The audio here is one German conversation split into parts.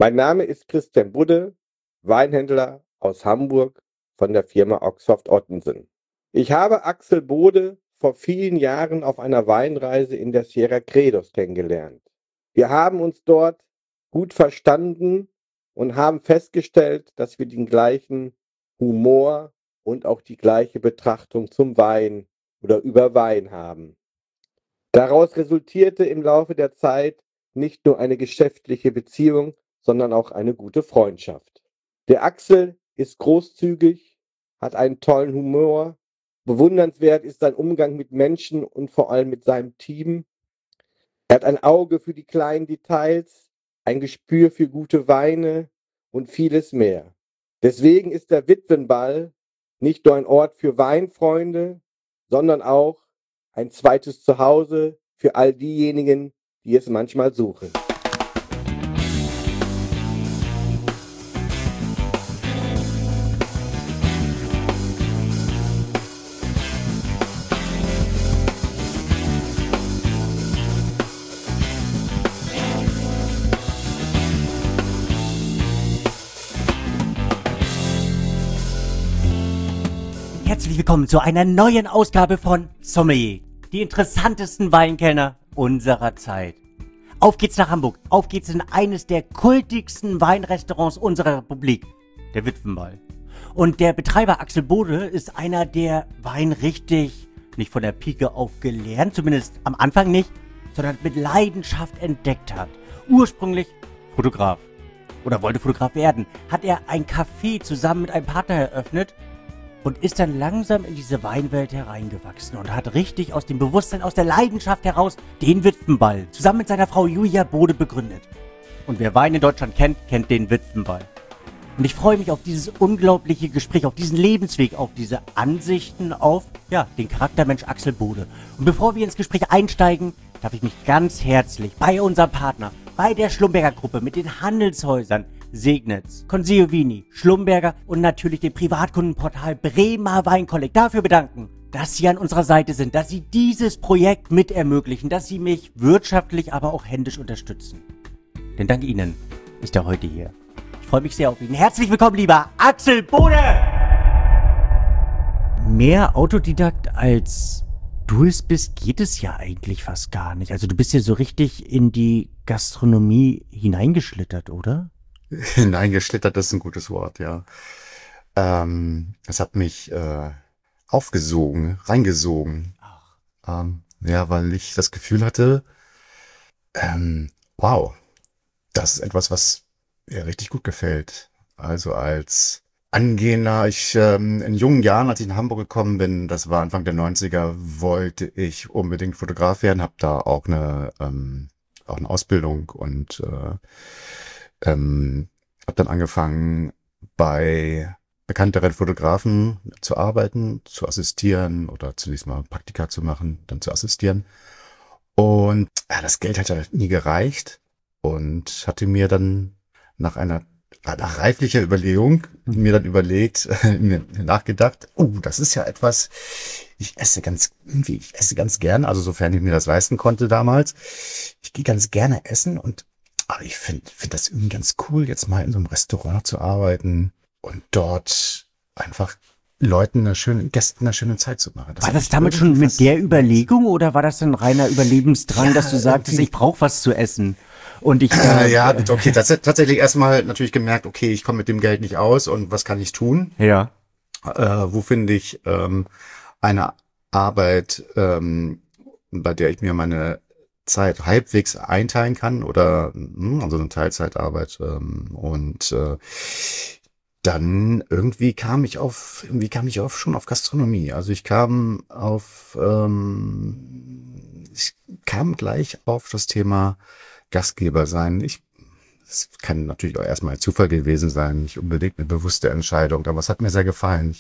Mein Name ist Christian Budde, Weinhändler aus Hamburg von der Firma Oxhoft Ottensen. Ich habe Axel Bode vor vielen Jahren auf einer Weinreise in der Sierra Credos kennengelernt. Wir haben uns dort gut verstanden und haben festgestellt, dass wir den gleichen Humor und auch die gleiche Betrachtung zum Wein oder über Wein haben. Daraus resultierte im Laufe der Zeit nicht nur eine geschäftliche Beziehung, sondern auch eine gute Freundschaft. Der Axel ist großzügig, hat einen tollen Humor, bewundernswert ist sein Umgang mit Menschen und vor allem mit seinem Team. Er hat ein Auge für die kleinen Details, ein Gespür für gute Weine und vieles mehr. Deswegen ist der Witwenball nicht nur ein Ort für Weinfreunde, sondern auch ein zweites Zuhause für all diejenigen, die es manchmal suchen. Herzlich willkommen zu einer neuen Ausgabe von Sommelier, die interessantesten Weinkellner unserer Zeit. Auf geht's nach Hamburg, auf geht's in eines der kultigsten Weinrestaurants unserer Republik, der Witwenball. Und der Betreiber Axel Bode ist einer, der Wein richtig, nicht von der Pike auf gelernt, zumindest am Anfang nicht, sondern mit Leidenschaft entdeckt hat. Ursprünglich Fotograf oder wollte Fotograf werden, hat er ein Café zusammen mit einem Partner eröffnet und ist dann langsam in diese Weinwelt hereingewachsen und hat richtig aus dem Bewusstsein, aus der Leidenschaft heraus den Witwenball zusammen mit seiner Frau Julia Bode begründet. Und wer Wein in Deutschland kennt, kennt den Witwenball. Und ich freue mich auf dieses unglaubliche Gespräch, auf diesen Lebensweg, auf diese Ansichten auf, den Charaktermensch Axel Bode. Und bevor wir ins Gespräch einsteigen, darf ich mich ganz herzlich bei unserem Partner, bei der Schlumberger Gruppe mit den Handelshäusern Segnitz, Consigliovini, Schlumberger und natürlich dem Privatkundenportal Bremer Weinkolleg dafür bedanken, dass Sie an unserer Seite sind, dass Sie dieses Projekt mit ermöglichen, dass Sie mich wirtschaftlich, aber auch händisch unterstützen. Denn dank Ihnen ist er heute hier. Ich freue mich sehr auf ihn. Herzlich willkommen, lieber Axel Bode! Mehr Autodidakt als du es bist, geht es ja eigentlich fast gar nicht. Also du bist ja so richtig in die Gastronomie hineingeschlittert, oder? Hineingeschlittert ist ein gutes Wort, ja. Es hat mich aufgesogen, reingesogen. Weil ich das Gefühl hatte, wow, das ist etwas, was mir richtig gut gefällt. Also als Angehender, in jungen Jahren, als ich in Hamburg gekommen bin, das war Anfang der 90er, wollte ich unbedingt Fotograf werden, habe da auch eine Ausbildung und habe dann angefangen, bei bekannteren Fotografen zu arbeiten, zu assistieren oder zunächst mal Praktika zu machen, dann zu assistieren. Und das Geld hat ja nie gereicht und hatte mir dann nach reiflicher Überlegung nachgedacht, das ist ja etwas, ich esse ganz gern, also sofern ich mir das leisten konnte damals. Ich gehe ganz gerne essen aber ich finde das irgendwie ganz cool, jetzt mal in so einem Restaurant zu arbeiten und dort einfach Gästen eine schöne Zeit zu machen. War das damit schon mit der Überlegung oder war das ein reiner Überlebensdrang, dass du sagtest, ich brauche was zu essen? Und ich okay, tatsächlich erstmal natürlich gemerkt, okay, ich komme mit dem Geld nicht aus und was kann ich tun? Ja. Wo finde ich eine Arbeit, bei der ich mir meine Zeit halbwegs einteilen kann oder also eine Teilzeitarbeit dann irgendwie kam ich schon auf Gastronomie. Also ich kam gleich auf das Thema Gastgeber sein. Es kann natürlich auch erstmal ein Zufall gewesen sein, nicht unbedingt eine bewusste Entscheidung, aber es hat mir sehr gefallen.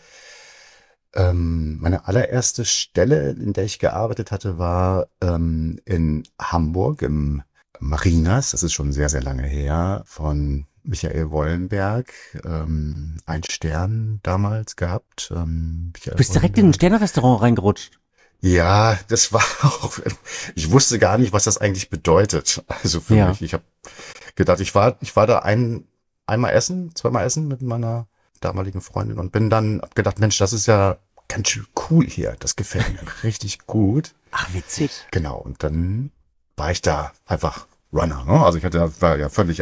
Meine allererste Stelle, in der ich gearbeitet hatte, war in Hamburg im Marinas. Das ist schon sehr, sehr lange her. Von Michael Wollenberg, ein Stern damals gehabt. Du bist direkt in ein Sterne-Restaurant reingerutscht. Ja, das war auch, ich wusste gar nicht, was das eigentlich bedeutet. Also für mich, ich habe gedacht. Ich war da zweimal essen mit meiner damaligen Freundin und bin dann gedacht, Mensch, das ist ja ganz schön cool hier. Das gefällt mir richtig gut. Ach, witzig. Genau. Und dann war ich da einfach Runner. Ne? Also war ja völlig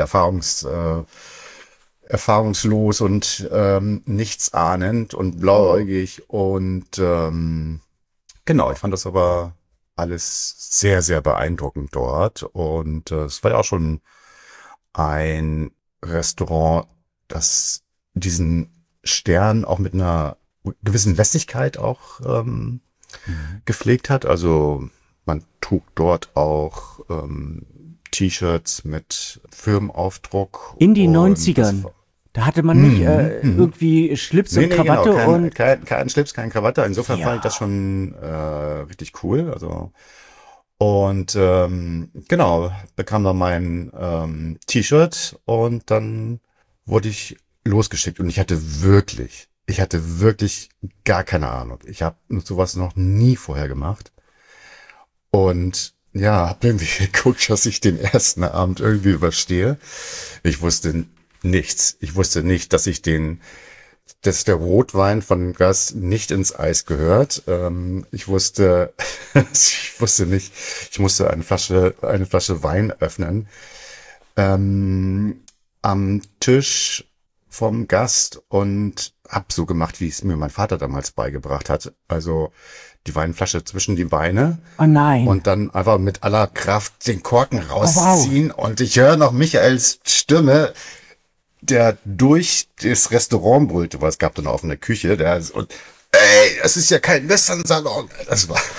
erfahrungslos und nichtsahnend und blauäugig und genau, ich fand das aber alles sehr, sehr beeindruckend dort und es war ja auch schon ein Restaurant, das diesen Stern auch mit einer gewissen Lässigkeit auch gepflegt hat. Also man trug dort auch T-Shirts mit Firmenaufdruck. In die und 90ern. Da hatte man nicht irgendwie Schlips und Krawatte genau, und... kein Schlips, kein Krawatte. Insofern Ja. fand ich das schon richtig cool. Also und genau, bekam dann mein T-Shirt und dann wurde ich losgeschickt und ich hatte wirklich gar keine Ahnung. Ich habe sowas noch nie vorher gemacht und ja, habe irgendwie geguckt, dass ich den ersten Abend irgendwie überstehe. Ich wusste nichts. Ich wusste nicht, dass der Rotwein von Gas nicht ins Eis gehört. Ich wusste nicht, ich musste eine Flasche Wein öffnen. Am Tisch vom Gast und hab so gemacht, wie es mir mein Vater damals beigebracht hat. Also die Weinflasche zwischen die Beine. Oh nein. Und dann einfach mit aller Kraft den Korken rausziehen. wow. Und ich höre noch Michaels Stimme, der durch das Restaurant brüllte, weil es gab dann auch in der Küche, und ey, es ist ja kein Western-Salon. Das war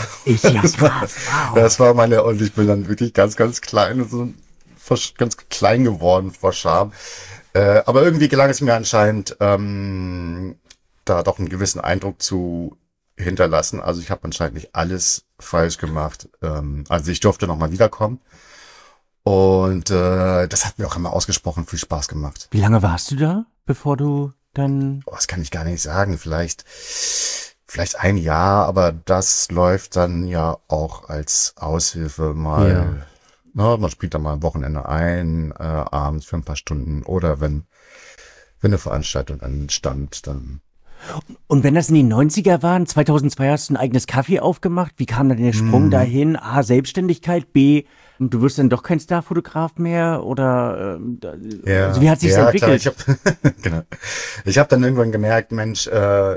meine, und ich bin dann wirklich ganz, ganz klein und so ganz klein geworden vor Scham. Aber irgendwie gelang es mir anscheinend, da doch einen gewissen Eindruck zu hinterlassen. Also ich habe anscheinend nicht alles falsch gemacht. Also ich durfte nochmal wiederkommen. Und das hat mir auch immer ausgesprochen viel Spaß gemacht. Wie lange warst du da, bevor du dann... Das kann ich gar nicht sagen. Vielleicht ein Jahr, aber das läuft dann ja auch als Aushilfe mal. Ja. Na, man spielt dann mal am Wochenende ein, abends für ein paar Stunden. Oder wenn eine Veranstaltung anstand, dann... Und wenn das in den 90er waren, 2002 hast du ein eigenes Café aufgemacht, wie kam dann der Sprung dahin? A, Selbstständigkeit, B, du wirst dann doch kein Starfotograf mehr oder also wie hat sich's entwickelt? Klar, genau. Ich habe dann irgendwann gemerkt, Mensch,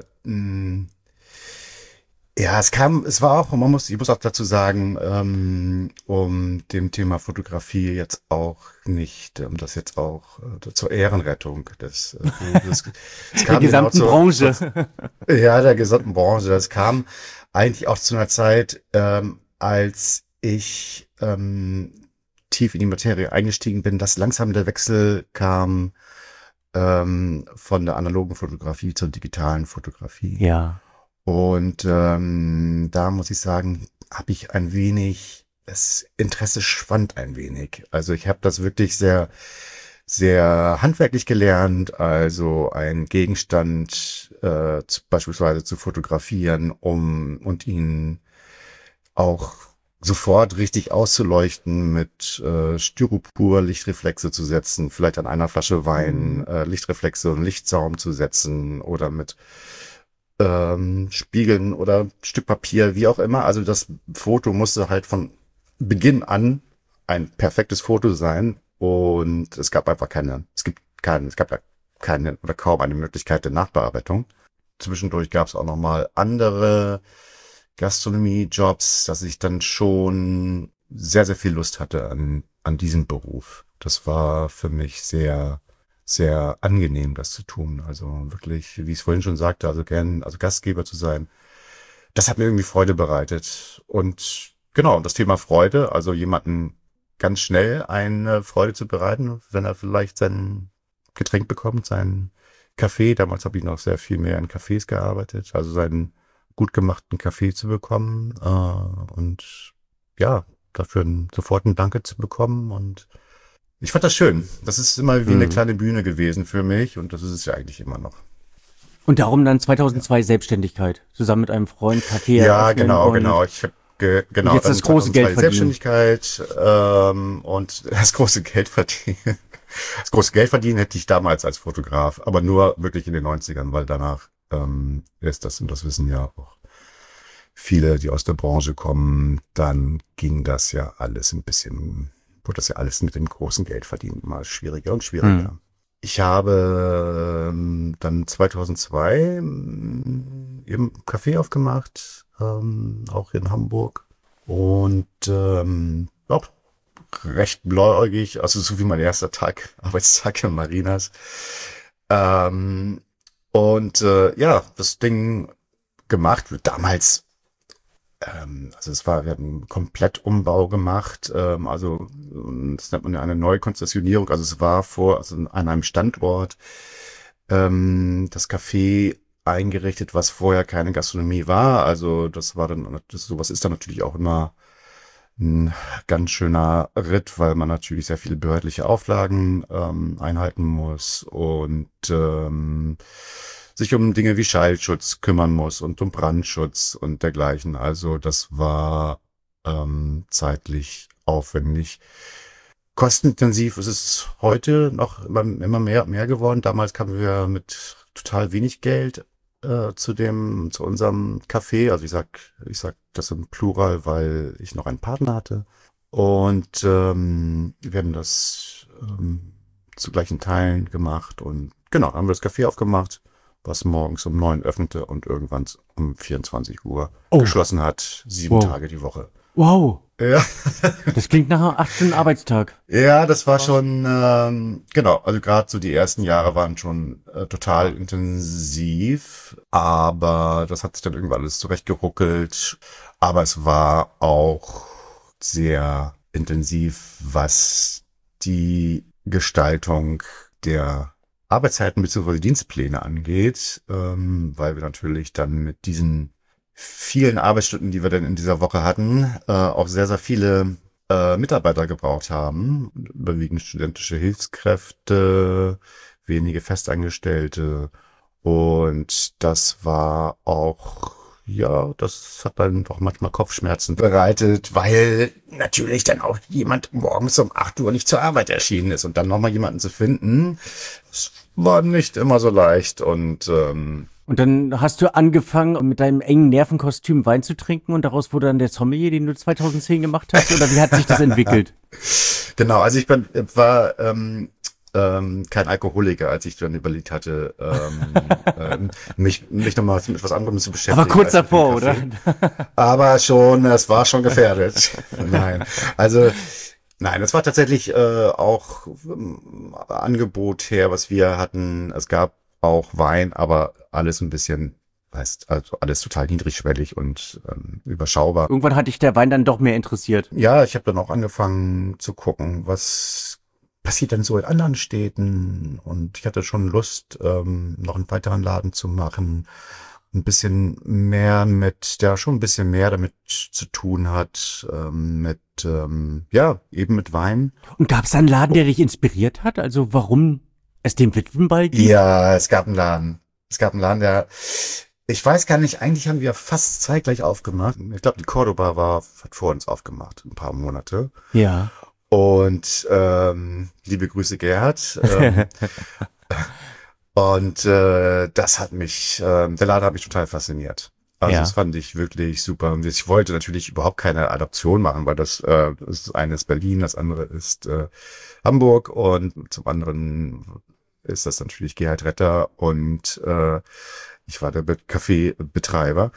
ja, es war auch, ich muss auch dazu sagen, um dem Thema Fotografie jetzt auch nicht, das jetzt auch zur Ehrenrettung des Der gesamten Branche. Der gesamten Branche. Das kam eigentlich auch zu einer Zeit, als ich tief in die Materie eingestiegen bin, dass langsam der Wechsel kam von der analogen Fotografie zur digitalen Fotografie. Ja. Und da muss ich sagen, habe ich das Interesse schwand ein wenig. Also ich habe das wirklich sehr, sehr handwerklich gelernt, also einen Gegenstand beispielsweise zu fotografieren, und ihn auch sofort richtig auszuleuchten, mit Styropor Lichtreflexe zu setzen, vielleicht an einer Flasche Wein Lichtreflexe und Lichtsaum zu setzen oder mit Spiegeln oder Stück Papier, wie auch immer. Also das Foto musste halt von Beginn an ein perfektes Foto sein und es gab ja keine oder kaum eine Möglichkeit der Nachbearbeitung. Zwischendurch gab es auch nochmal andere Gastronomie-Jobs, dass ich dann schon sehr, sehr viel Lust hatte an diesem Beruf. Das war für mich sehr, sehr angenehm, das zu tun. Also wirklich, wie ich es vorhin schon sagte, also Gastgeber zu sein, das hat mir irgendwie Freude bereitet. Und genau, das Thema Freude, also jemanden ganz schnell eine Freude zu bereiten, wenn er vielleicht sein Getränk bekommt, seinen Kaffee. Damals habe ich noch sehr viel mehr in Cafés gearbeitet, also seinen gut gemachten Kaffee zu bekommen und ja, dafür sofort ein Danke zu bekommen. Und ich fand das schön. Das ist immer wie eine kleine Bühne gewesen für mich und das ist es ja eigentlich immer noch. Und darum dann 2002 Selbstständigkeit, zusammen mit einem Freund Café Ja, eröffnen genau. Genau, jetzt dann das große 2002 Geld die verdienen. Selbstständigkeit und das große Geld verdienen. Das große Geld verdienen hätte ich damals als Fotograf, aber nur wirklich in den 90ern, weil danach ist das, und das wissen ja auch viele, die aus der Branche kommen, dann ging das ja alles wurde das ja alles mit dem großen Geld verdienen mal schwieriger und schwieriger. Ich habe dann 2002 eben ein Café aufgemacht, auch in Hamburg und auch recht blauäugig, also so wie mein erster Arbeitstag in Marinas. Ja, das Ding gemacht. Damals, wir haben einen Komplettumbau gemacht, das nennt man ja eine Neukonzessionierung. Also es war an einem Standort das Café eingerichtet, was vorher keine Gastronomie war. Also sowas ist dann natürlich auch immer ein ganz schöner Ritt, weil man natürlich sehr viele behördliche Auflagen einhalten muss und sich um Dinge wie Schallschutz kümmern muss und um Brandschutz und dergleichen. Also das war zeitlich aufwendig. Kostenintensiv ist es heute noch immer mehr geworden. Damals kamen wir mit total wenig Geld zu unserem Café. Also ich sag das im Plural, weil ich noch einen Partner hatte. Und wir haben das zu gleichen Teilen gemacht. Und genau, haben wir das Café aufgemacht, was morgens um 9 öffnete und irgendwann um 24 Uhr geschlossen hat. 7 Tage die Woche. Wow. Ja. Das klingt nach einem 8-Stunden-Arbeitstag. Ja, das war schon, genau, also gerade so die ersten Jahre waren schon total intensiv, aber das hat sich dann irgendwann alles zurechtgeruckelt. Aber es war auch sehr intensiv, was die Gestaltung der Arbeitszeiten bzw. Dienstpläne angeht, weil wir natürlich dann mit diesen vielen Arbeitsstunden, die wir dann in dieser Woche hatten, auch sehr, sehr viele Mitarbeiter gebraucht haben. Überwiegend studentische Hilfskräfte, wenige Festangestellte. Und das war auch, ja, das hat dann doch manchmal Kopfschmerzen bereitet, weil natürlich dann auch jemand morgens um 8 Uhr nicht zur Arbeit erschienen ist und dann nochmal jemanden zu finden, das war nicht immer so leicht Und dann hast du angefangen, mit deinem engen Nervenkostüm Wein zu trinken und daraus wurde dann der Sommelier, den du 2010 gemacht hast? Oder wie hat sich das entwickelt? Genau, also ich war kein Alkoholiker, als ich dann überlegt hatte, mich nochmal mit was anderem zu beschäftigen. Aber kurz davor, oder? Aber es war schon gefährdet. Nein, es war tatsächlich auch Angebot her, was wir hatten. Es gab auch Wein, aber alles ein bisschen, also alles total niedrigschwellig und überschaubar. Irgendwann hat dich der Wein dann doch mehr interessiert. Ja, ich habe dann auch angefangen zu gucken, was passiert denn so in anderen Städten, und ich hatte schon Lust, noch einen weiteren Laden zu machen, ein bisschen mehr der schon ein bisschen mehr damit zu tun hat, eben mit Wein. Und gab es einen Laden, der dich inspiriert hat? Also warum es den Witwenball gibt? Ja, es gab einen Laden. Der, ich weiß gar nicht, eigentlich haben wir fast zeitgleich aufgemacht. Ich glaube, die Cordoba hat vor uns aufgemacht, ein paar Monate. Ja. Und liebe Grüße, Gerhard. Und das hat mich, der Laden hat mich total fasziniert. Also das fand ich wirklich super. Und ich wollte natürlich überhaupt keine Adaption machen, weil das eine ist Berlin, das andere ist Hamburg und zum anderen ist das natürlich Gerhard Retter und ich war der Café-Betreiber.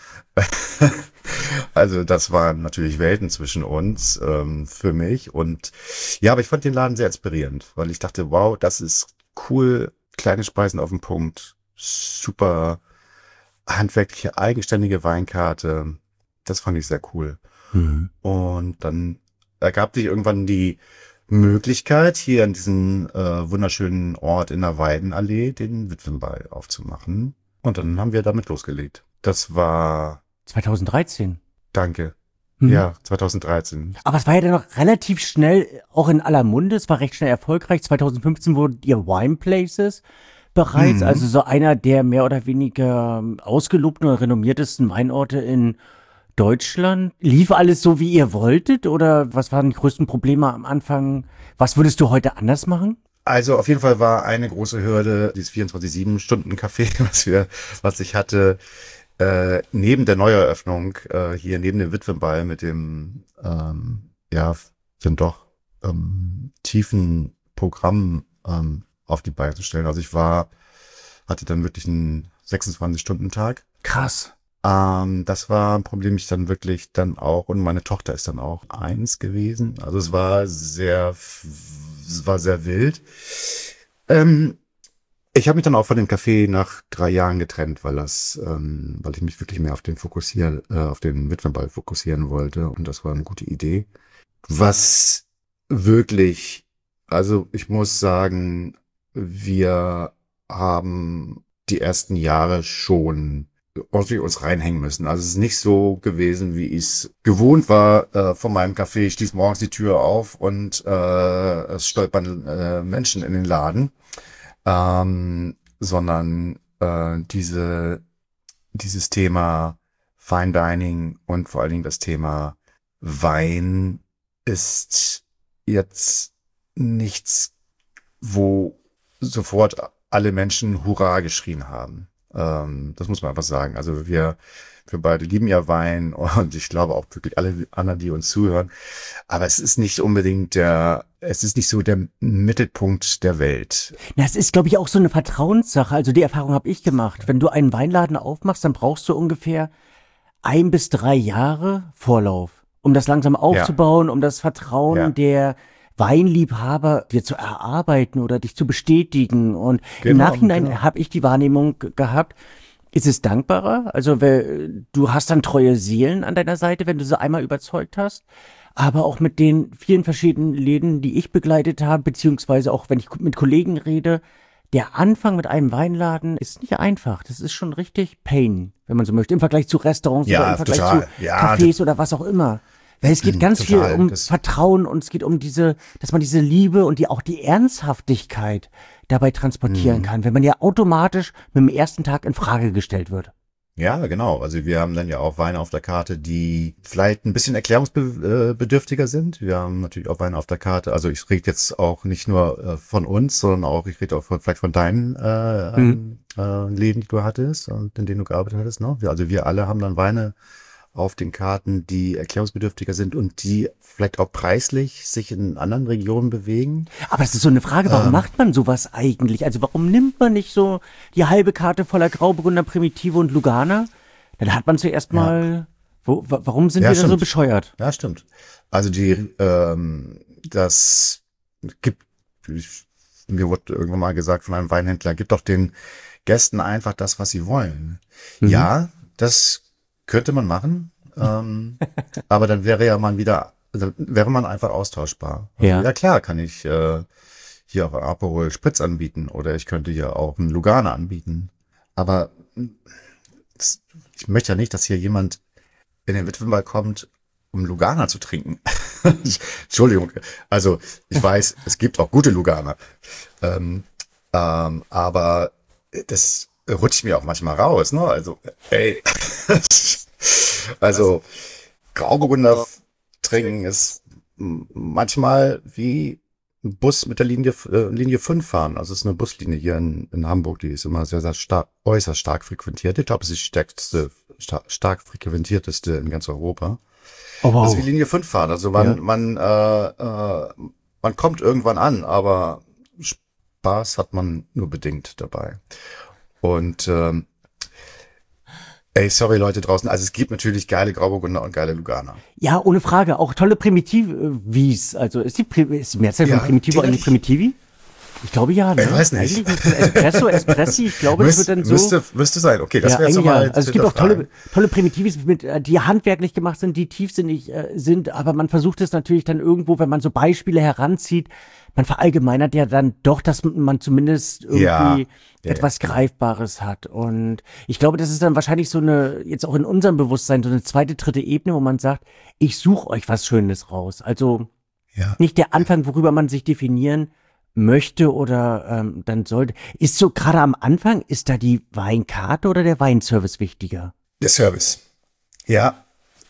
Also das waren natürlich Welten zwischen uns für mich. Und ja, aber ich fand den Laden sehr inspirierend, weil ich dachte, wow, das ist cool, kleine Speisen auf den Punkt, super handwerkliche, eigenständige Weinkarte. Das fand ich sehr cool. Mhm. Und dann ergab sich irgendwann die Möglichkeit, hier an diesem wunderschönen Ort in der Weidenallee den Witwenball aufzumachen. Und dann haben wir damit losgelegt. Das war 2013. Danke. Mhm. Ja, 2013. Aber es war ja dann noch relativ schnell auch in aller Munde. Es war recht schnell erfolgreich. 2015 wurdet ihr Wine Places bereits, also so einer der mehr oder weniger ausgelobten oder renommiertesten Weinorte in Deutschland. Lief alles so, wie ihr wolltet? Oder was waren die größten Probleme am Anfang? Was würdest du heute anders machen? Also auf jeden Fall war eine große Hürde dieses 24-7-Stunden-Café, was ich hatte, neben der Neueröffnung, hier neben dem Witwenball mit dem, dann doch tiefen Programm auf die Beine zu stellen. Also hatte dann wirklich einen 26-Stunden-Tag. Krass. Das war ein Problem, ich dann wirklich dann auch, und meine Tochter ist dann auch 1 gewesen. Also es war sehr wild. Ich habe mich dann auch von dem Café nach 3 Jahren getrennt, weil ich mich wirklich mehr auf den Witwenball fokussieren wollte, und das war eine gute Idee. Was wirklich, also ich muss sagen, wir haben die ersten Jahre schon ordentlich uns reinhängen müssen. Also es ist nicht so gewesen, wie ich es gewohnt war von meinem Café. Ich schließe morgens die Tür auf und es stolpern Menschen in den Laden. Sondern dieses Thema Fine Dining und vor allen Dingen das Thema Wein ist jetzt nichts, wo sofort alle Menschen Hurra geschrien haben. Das muss man einfach sagen. Also wir beide lieben ja Wein, und ich glaube auch wirklich alle anderen, die uns zuhören. Aber es ist nicht unbedingt so der Mittelpunkt der Welt. Na, es ist, glaube ich, auch so eine Vertrauenssache. Also die Erfahrung habe ich gemacht. Wenn du einen Weinladen aufmachst, dann brauchst du ungefähr 1 bis 3 Jahre Vorlauf, um das langsam aufzubauen, um das Vertrauen der Weinliebhaber dir zu erarbeiten oder dich zu bestätigen. Und im Nachhinein habe ich die Wahrnehmung gehabt, ist es dankbarer? Also du hast dann treue Seelen an deiner Seite, wenn du sie einmal überzeugt hast. Aber auch mit den vielen verschiedenen Läden, die ich begleitet habe, beziehungsweise auch wenn ich mit Kollegen rede, der Anfang mit einem Weinladen ist nicht einfach. Das ist schon richtig Pain, wenn man so möchte, im Vergleich zu Restaurants oder im Vergleich zu Cafés oder was auch immer. Weil es geht ganz viel um Vertrauen, und es geht um dass man diese Liebe und auch die Ernsthaftigkeit dabei transportieren kann, wenn man ja automatisch mit dem ersten Tag in Frage gestellt wird. Ja, genau. Also wir haben dann ja auch Weine auf der Karte, die vielleicht ein bisschen erklärungsbedürftiger sind. Wir haben natürlich auch Weine auf der Karte. Also ich rede jetzt auch nicht nur von uns, sondern auch, ich rede auch vielleicht von deinen Läden, die du hattest und in denen du gearbeitet hattest. Ne? Also wir alle haben dann Weine auf den Karten, die erklärungsbedürftiger sind und die vielleicht auch preislich sich in anderen Regionen bewegen. Aber es ist so eine Frage, warum macht man sowas eigentlich? Also warum nimmt man nicht so die halbe Karte voller Grauburgunder, Primitive und Lugana? Dann hat man zuerst mal, warum sind wir da so bescheuert? Ja, stimmt. Also mir wurde irgendwann mal gesagt von einem Weinhändler, gib doch den Gästen einfach das, was sie wollen. Mhm. Ja, das könnte man machen, aber dann wäre man einfach austauschbar. Also, ja klar, kann ich hier auch Aperol Spritz anbieten, oder ich könnte hier auch einen Lugana anbieten. Aber ich möchte ja nicht, dass hier jemand in den Witwenball kommt, um Lugana zu trinken. Entschuldigung, also ich weiß, es gibt auch gute Lugana, aber das rutscht mir auch manchmal raus, ne? Also, Grauburgunder trinken ist manchmal wie ein Bus mit der Linie 5 fahren. Also es ist eine Buslinie hier in Hamburg, die ist immer sehr, sehr äußerst stark frequentiert. Ich glaube, es ist die stark frequentierteste in ganz Europa. Oh, wow. Das ist wie Linie 5 fahren. Also man kommt irgendwann an, aber Spaß hat man nur bedingt dabei. Und sorry Leute draußen, also es gibt natürlich geile Grauburgunder und geile Lugana. Ja, ohne Frage, auch tolle Primitivis. Also ist die Mehrzahl von Primitivo eigentlich Primitivi? Ich glaube ja, ne? Ich weiß nicht. Espressi, ich glaube, das wird dann so. Müsste sein, okay, das wäre jetzt nochmal. Also es gibt auch tolle Primitivis, die handwerklich gemacht sind, die tiefsinnig sind, aber man versucht es natürlich dann irgendwo, wenn man so Beispiele heranzieht, man verallgemeinert ja dann doch, dass man zumindest irgendwie etwas Greifbares hat. Und ich glaube, das ist dann wahrscheinlich so jetzt auch in unserem Bewusstsein, so eine zweite, dritte Ebene, wo man sagt, ich suche euch was Schönes raus. Also nicht der Anfang, worüber man sich definieren möchte oder dann sollte. Ist so gerade am Anfang, ist da die Weinkarte oder der Weinservice wichtiger? Der Service. Ja,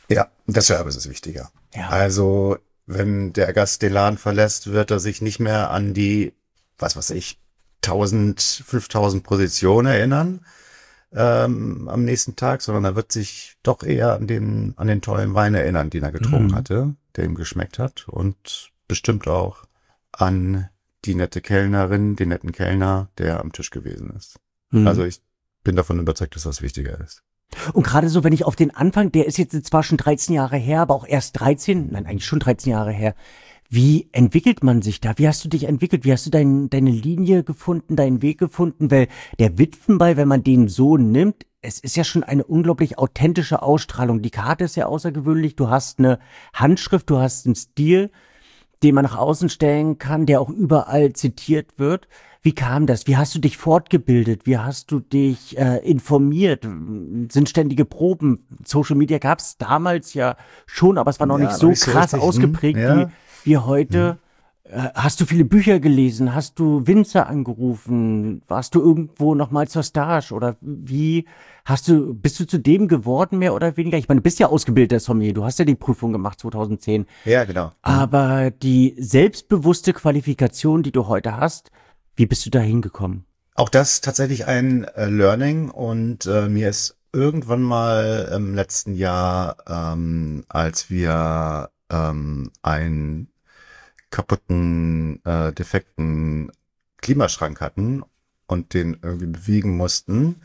Der Service ist wichtiger. Ja. Also, wenn der Gast den Laden verlässt, wird er sich nicht mehr an die, was weiß ich, 5000 Positionen erinnern am nächsten Tag, sondern er wird sich doch eher an den tollen Wein erinnern, den er getrunken hatte, der ihm geschmeckt hat und bestimmt auch an die nette Kellnerin, den netten Kellner, der am Tisch gewesen ist. Also ich bin davon überzeugt, dass das wichtiger ist. Und gerade so, wenn ich auf den Anfang, der ist jetzt zwar schon 13 Jahre her, aber auch erst 13, nein, eigentlich schon 13 Jahre her. Wie entwickelt man sich da? Wie hast du dich entwickelt? Wie hast du deine Linie gefunden, deinen Weg gefunden? Weil der Witwenball, wenn man den so nimmt, es ist ja schon eine unglaublich authentische Ausstrahlung. Die Karte ist ja außergewöhnlich. Du hast eine Handschrift, du hast einen Stil, den man nach außen stellen kann, der auch überall zitiert wird. Wie kam das? Wie hast du dich fortgebildet? Wie hast du dich informiert? Sind ständige Proben? Social Media gab es damals ja schon, aber es war noch nicht so krass richtig, ausgeprägt wie heute. Hast du viele Bücher gelesen? Hast du Winzer angerufen? Warst du irgendwo nochmal zur Stage? Oder bist du zu dem geworden, mehr oder weniger? Ich meine, du bist ja ausgebildeter Sommelier. Du hast ja die Prüfung gemacht 2010. Ja, genau. Aber die selbstbewusste Qualifikation, die du heute hast, wie bist du da hingekommen? Auch das tatsächlich ein Learning und mir ist irgendwann mal im letzten Jahr, als wir einen kaputten, defekten Klimaschrank hatten und den irgendwie bewegen mussten,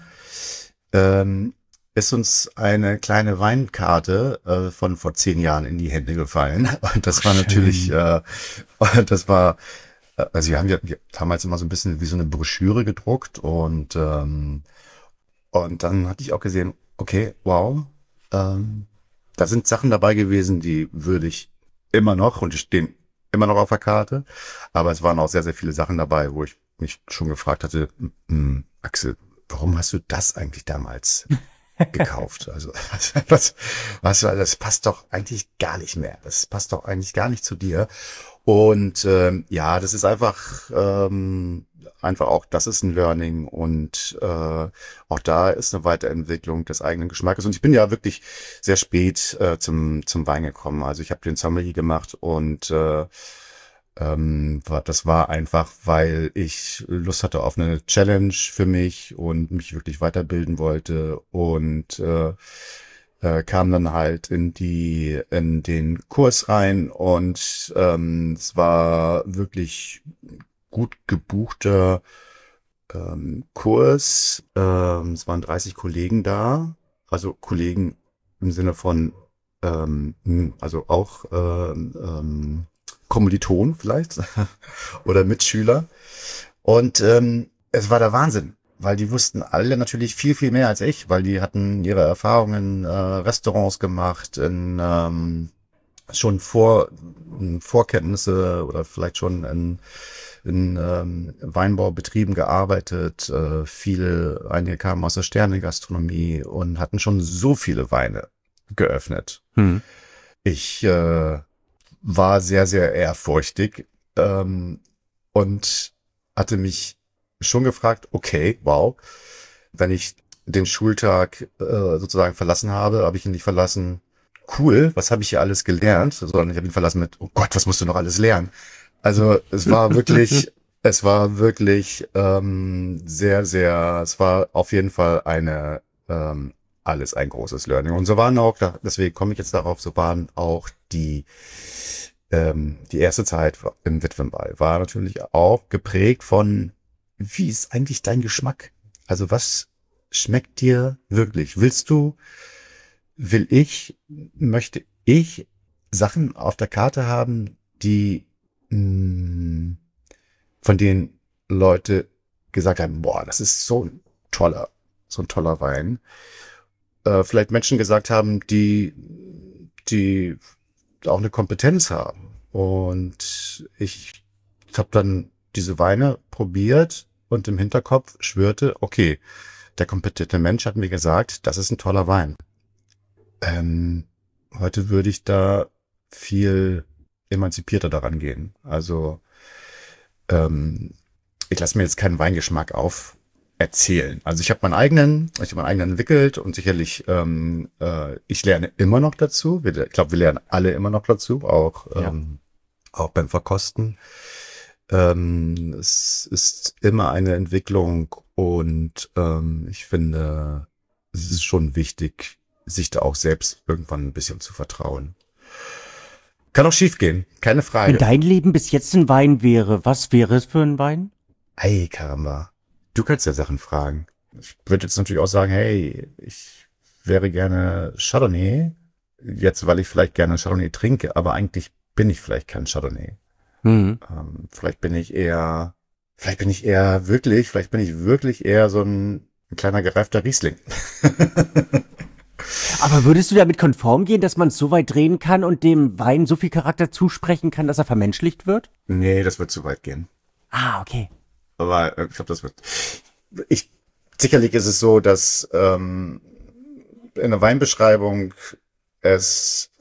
ist uns eine kleine Weinkarte von vor 10 Jahren in die Hände gefallen. Und das war natürlich, also wir haben ja damals immer so ein bisschen wie so eine Broschüre gedruckt und dann hatte ich auch gesehen, okay, wow, da sind Sachen dabei gewesen, die würde ich immer noch und die stehen immer noch auf der Karte, aber es waren auch sehr, sehr viele Sachen dabei, wo ich mich schon gefragt hatte, Axel, warum hast du das eigentlich damals gekauft? Also das passt doch eigentlich gar nicht mehr. Das passt doch eigentlich gar nicht zu dir. Und ja, das ist einfach auch, das ist ein Learning und auch da ist eine Weiterentwicklung des eigenen Geschmacks. Und ich bin ja wirklich sehr spät zum Wein gekommen. Also ich habe den Sommelier gemacht und das war einfach, weil ich Lust hatte auf eine Challenge für mich und mich wirklich weiterbilden wollte und kam dann halt in den Kurs rein und es war wirklich gut gebuchter Kurs. Es waren 30 Kollegen da, also Kollegen im Sinne von also auch Kommilitonen vielleicht oder Mitschüler. Und es war der Wahnsinn, weil die wussten alle natürlich viel, viel mehr als ich, weil die hatten ihre Erfahrungen in Restaurants gemacht, schon Vorkenntnisse oder vielleicht schon in Weinbaubetrieben gearbeitet. Einige kamen aus der Sternegastronomie und hatten schon so viele Weine geöffnet. Ich war sehr, sehr ehrfurchtig und hatte mich schon gefragt, okay, wow, wenn ich den Schultag sozusagen verlassen habe ich ihn nicht verlassen, cool, was habe ich hier alles gelernt, sondern ich habe ihn verlassen mit, oh Gott, was musst du noch alles lernen? Also es war wirklich sehr, sehr, es war auf jeden Fall alles ein großes Learning. Und so waren auch, deswegen komme ich jetzt darauf, so waren auch die erste Zeit im Witwenball war natürlich auch geprägt von, wie ist eigentlich dein Geschmack? Also was schmeckt dir wirklich? Möchte ich Sachen auf der Karte haben, die von denen Leute gesagt haben, boah, das ist so ein toller Wein. Vielleicht Menschen gesagt haben, die auch eine Kompetenz haben. Und ich habe dann diese Weine probiert und im Hinterkopf schwörte, okay, der kompetente Mensch hat mir gesagt, das ist ein toller Wein. Heute würde ich da viel emanzipierter daran gehen. Also ich lasse mir jetzt keinen Weingeschmack erzählen. Also ich habe meinen eigenen entwickelt und sicherlich, ich lerne immer noch dazu. Ich glaube, wir lernen alle immer noch dazu, auch beim Verkosten. Es ist immer eine Entwicklung und ich finde, es ist schon wichtig, sich da auch selbst irgendwann ein bisschen zu vertrauen. Kann auch schief gehen, keine Frage. Wenn dein Leben bis jetzt ein Wein wäre, was wäre es für ein Wein? Hey, Karamba. Du kannst ja Sachen fragen. Ich würde jetzt natürlich auch sagen, hey, ich wäre gerne Chardonnay. Jetzt, weil ich vielleicht gerne Chardonnay trinke, aber eigentlich bin ich vielleicht kein Chardonnay. Mhm. Vielleicht bin ich wirklich eher so ein kleiner gereifter Riesling. Aber würdest du damit konform gehen, dass man es so weit drehen kann und dem Wein so viel Charakter zusprechen kann, dass er vermenschlicht wird? Nee, das wird zu weit gehen. Ah, okay. Aber ich glaube, sicherlich ist es so, dass in der Weinbeschreibung es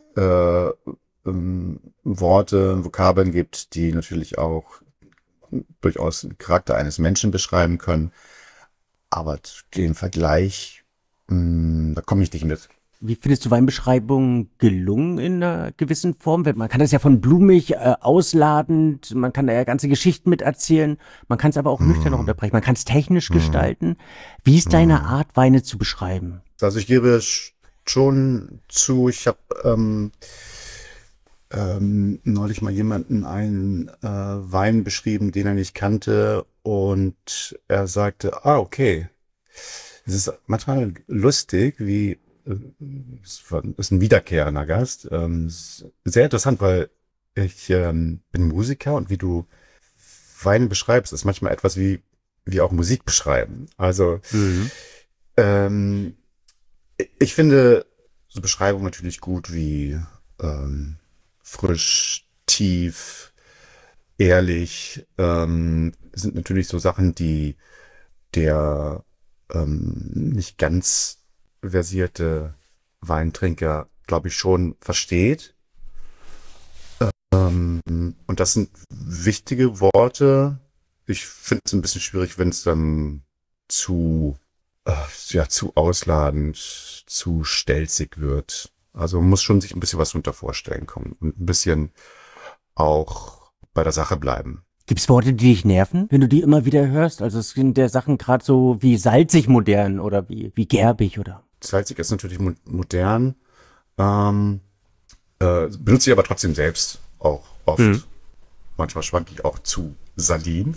Worte, Vokabeln gibt, die natürlich auch durchaus den Charakter eines Menschen beschreiben können. Aber den Vergleich, da komme ich nicht mit. Wie findest du Weinbeschreibungen gelungen in einer gewissen Form? Man kann das ja von blumig, ausladend, man kann da ja ganze Geschichten mit erzählen, man kann es aber auch nüchtern noch unterbrechen, man kann es technisch gestalten. Wie ist deine Art, Weine zu beschreiben? Also ich gebe schon zu, ich habe neulich mal jemanden einen Wein beschrieben, den er nicht kannte und er sagte, okay. Es ist manchmal lustig, wie es ist ein wiederkehrender Gast. Sehr interessant, weil ich bin Musiker und wie du Weine beschreibst, ist manchmal etwas wie auch Musik beschreiben. Also ich finde so Beschreibungen natürlich gut wie frisch, tief, ehrlich. Sind natürlich so Sachen, die der nicht ganz versierte Weintrinker, glaube ich, schon versteht. Und das sind wichtige Worte. Ich finde es ein bisschen schwierig, wenn es dann zu ausladend, zu stelzig wird. Also man muss schon sich ein bisschen was drunter vorstellen können und ein bisschen auch bei der Sache bleiben. Gibt's Worte, die dich nerven, wenn du die immer wieder hörst? Also es sind der Sachen gerade so wie salzig modern oder wie gerbig oder? Salzig ist natürlich modern, benutze ich aber trotzdem selbst auch oft. Manchmal schwanke ich auch zu Salin.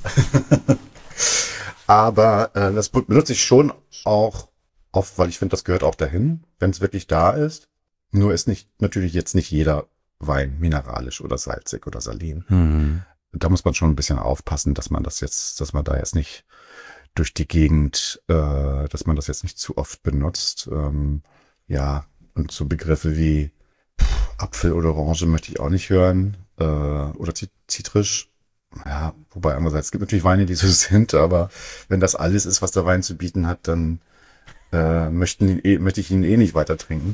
Aber das benutze ich schon auch oft, weil ich finde, das gehört auch dahin, wenn es wirklich da ist. Nur ist natürlich jetzt nicht jeder Wein mineralisch oder salzig oder Salin. Da muss man schon ein bisschen aufpassen, dass man da jetzt nicht durch die Gegend, dass man das jetzt nicht zu oft benutzt. Und so Begriffe wie Apfel oder Orange möchte ich auch nicht hören. Oder zitrisch. Ja, wobei andererseits, es gibt natürlich Weine, die so sind, aber wenn das alles ist, was der Wein zu bieten hat, dann möchte ich ihn nicht weiter trinken.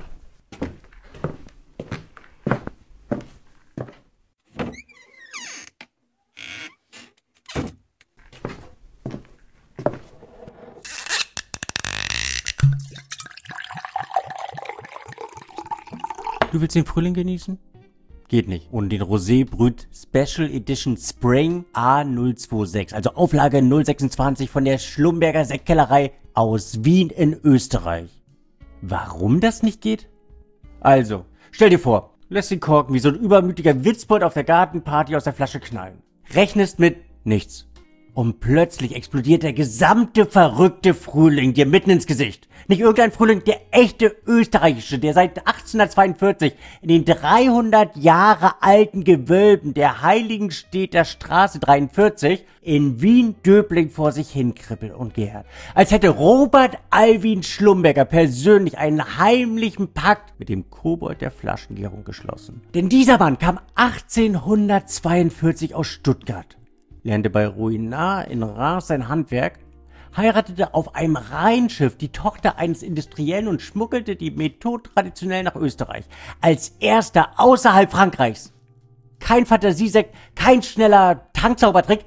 Du willst den Frühling genießen? Geht nicht. Und den Rosé Brut Special Edition Spring A026, also Auflage 026 von der Schlumberger Sektkellerei aus Wien in Österreich. Warum das nicht geht? Also, stell dir vor, lässt den Korken wie so ein übermütiger Witzbold auf der Gartenparty aus der Flasche knallen. Rechnest mit nichts. Und plötzlich explodiert der gesamte verrückte Frühling dir mitten ins Gesicht. Nicht irgendein Frühling, der echte österreichische, der seit 1842 in den 300 Jahre alten Gewölben der Heiligenstädter Straße 43 in Wien-Döbling vor sich hinkribbelt und gärt. Als hätte Robert Alwin Schlumberger persönlich einen heimlichen Pakt mit dem Kobold der Flaschengärung geschlossen. Denn dieser Mann kam 1842 aus Stuttgart, lernte bei Ruinart in Reims sein Handwerk, heiratete auf einem Rheinschiff die Tochter eines Industriellen und schmuggelte die Methode traditionell nach Österreich. Als erster außerhalb Frankreichs. Kein Fantasiesekt, kein schneller Tankzaubertrick.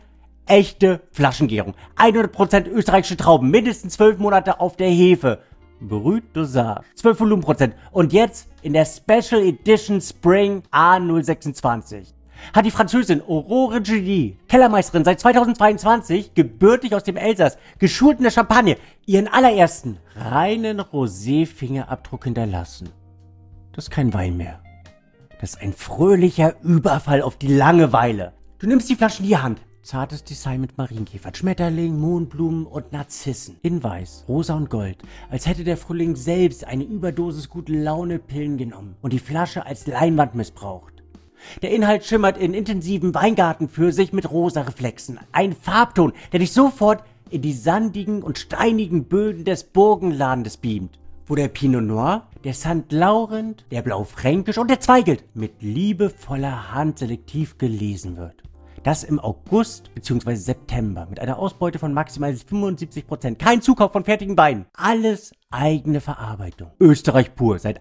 Echte Flaschengärung. 100% österreichische Trauben. Mindestens 12 Monate auf der Hefe. Brut Dosage. 12 Volumenprozent. Und jetzt in der Special Edition Spring A026 hat die Französin Aurore Julie, Kellermeisterin seit 2022, gebürtig aus dem Elsass, geschult in der Champagne, ihren allerersten reinen Rosé-Fingerabdruck hinterlassen. Das ist kein Wein mehr. Das ist ein fröhlicher Überfall auf die Langeweile. Du nimmst die Flasche in die Hand. Zartes Design mit Marienkäfer, Schmetterling, Mohnblumen und Narzissen. In Weiß, Rosa und Gold. Als hätte der Frühling selbst eine Überdosis Gute-Laune-Pillen genommen und die Flasche als Leinwand missbraucht. Der Inhalt schimmert in intensiven Weingartenpfirsich mit rosa Reflexen. Ein Farbton, der dich sofort in die sandigen und steinigen Böden des Burgenlandes beamt, wo der Pinot Noir, der St. Laurent, der Blaufränkisch und der Zweigelt mit liebevoller Hand selektiv gelesen wird. Das im August bzw. September mit einer Ausbeute von maximal 75%. Kein Zukauf von fertigen Weinen. Alles eigene Verarbeitung. Österreich pur seit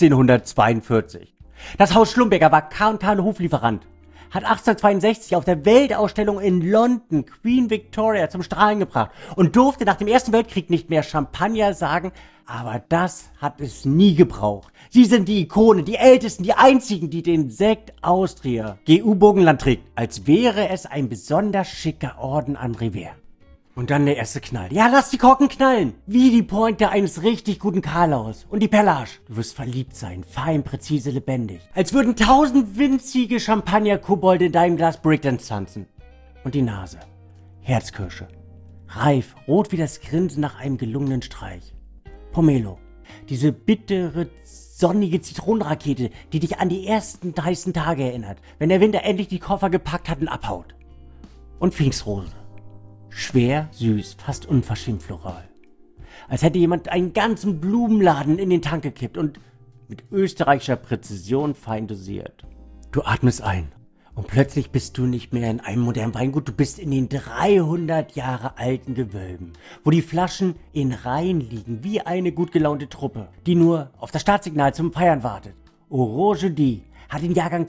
1842. Das Haus Schlumberger war K&K Hoflieferant. Hat 1862 auf der Weltausstellung in London Queen Victoria zum Strahlen gebracht und durfte nach dem Ersten Weltkrieg nicht mehr Champagner sagen, aber das hat es nie gebraucht. Sie sind die Ikone, die Ältesten, die Einzigen, die den Sekt Austria GU Burgenland trägt, als wäre es ein besonders schicker Orden am Revers. Und dann der erste Knall. Ja, lass die Korken knallen. Wie die Pointe eines richtig guten Karlaus. Und die Pellage. Du wirst verliebt sein. Fein, präzise, lebendig. Als würden 1000 winzige Champagner-Kobolde in deinem Glas Breakdance tanzen. Und die Nase. Herzkirsche. Reif, rot wie das Grinsen nach einem gelungenen Streich. Pomelo. Diese bittere, sonnige Zitronenrakete, die dich an die ersten heißen Tage erinnert, wenn der Winter endlich die Koffer gepackt hat und abhaut. Und Pfingstrose. Schwer, süß, fast unverschämt floral. Als hätte jemand einen ganzen Blumenladen in den Tank gekippt und mit österreichischer Präzision fein dosiert. Du atmest ein und plötzlich bist du nicht mehr in einem modernen Weingut, du bist in den 300 Jahre alten Gewölben, wo die Flaschen in Reihen liegen wie eine gut gelaunte Truppe, die nur auf das Startsignal zum Feiern wartet. Aurore Julie hat den Jahrgang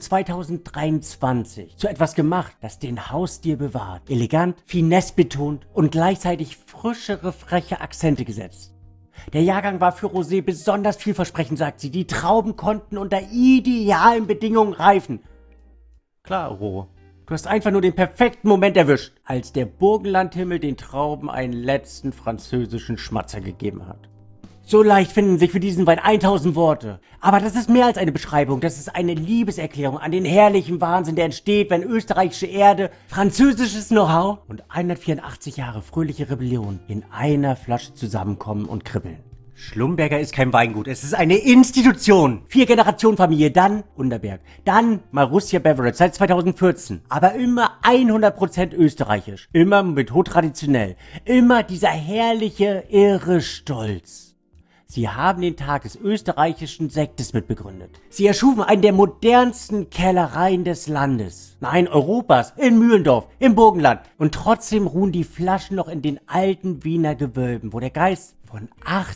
2023 zu etwas gemacht, das den Hausstil bewahrt. Elegant, finesse betont und gleichzeitig frischere, freche Akzente gesetzt. Der Jahrgang war für Rosé besonders vielversprechend, sagt sie. Die Trauben konnten unter idealen Bedingungen reifen. Klar, Aurore. Du hast einfach nur den perfekten Moment erwischt, als der Burgenlandhimmel den Trauben einen letzten französischen Schmatzer gegeben hat. So leicht finden sich für diesen Wein 1000 Worte. Aber das ist mehr als eine Beschreibung. Das ist eine Liebeserklärung an den herrlichen Wahnsinn, der entsteht, wenn österreichische Erde, französisches Know-how und 184 Jahre fröhliche Rebellion in einer Flasche zusammenkommen und kribbeln. Schlumberger ist kein Weingut, es ist eine Institution. 4-Generationen-Familie, dann Unterberg, dann Marussia Beverage seit 2014. Aber immer 100% österreichisch, immer mit hochtraditionell, immer dieser herrliche, irre Stolz. Sie haben den Tag des österreichischen Sektes mitbegründet. Sie erschufen einen der modernsten Kellereien des Landes. Nein, Europas, in Mühlendorf, im Burgenland. Und trotzdem ruhen die Flaschen noch in den alten Wiener Gewölben, wo der Geist von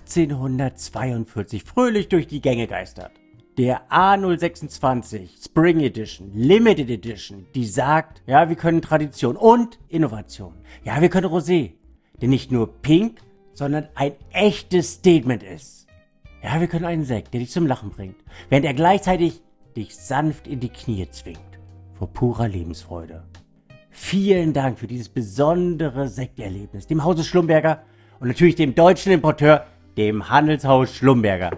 1842 fröhlich durch die Gänge geistert. Der A026 Spring Edition, Limited Edition, die sagt, ja, wir können Tradition und Innovation. Ja, wir können Rosé. Denn nicht nur pink, sondern ein echtes Statement ist. Ja, wir können einen Sekt, der dich zum Lachen bringt, während er gleichzeitig dich sanft in die Knie zwingt, vor purer Lebensfreude. Vielen Dank für dieses besondere Sekterlebnis, dem Hause Schlumberger und natürlich dem deutschen Importeur, dem Handelshaus Schlumberger.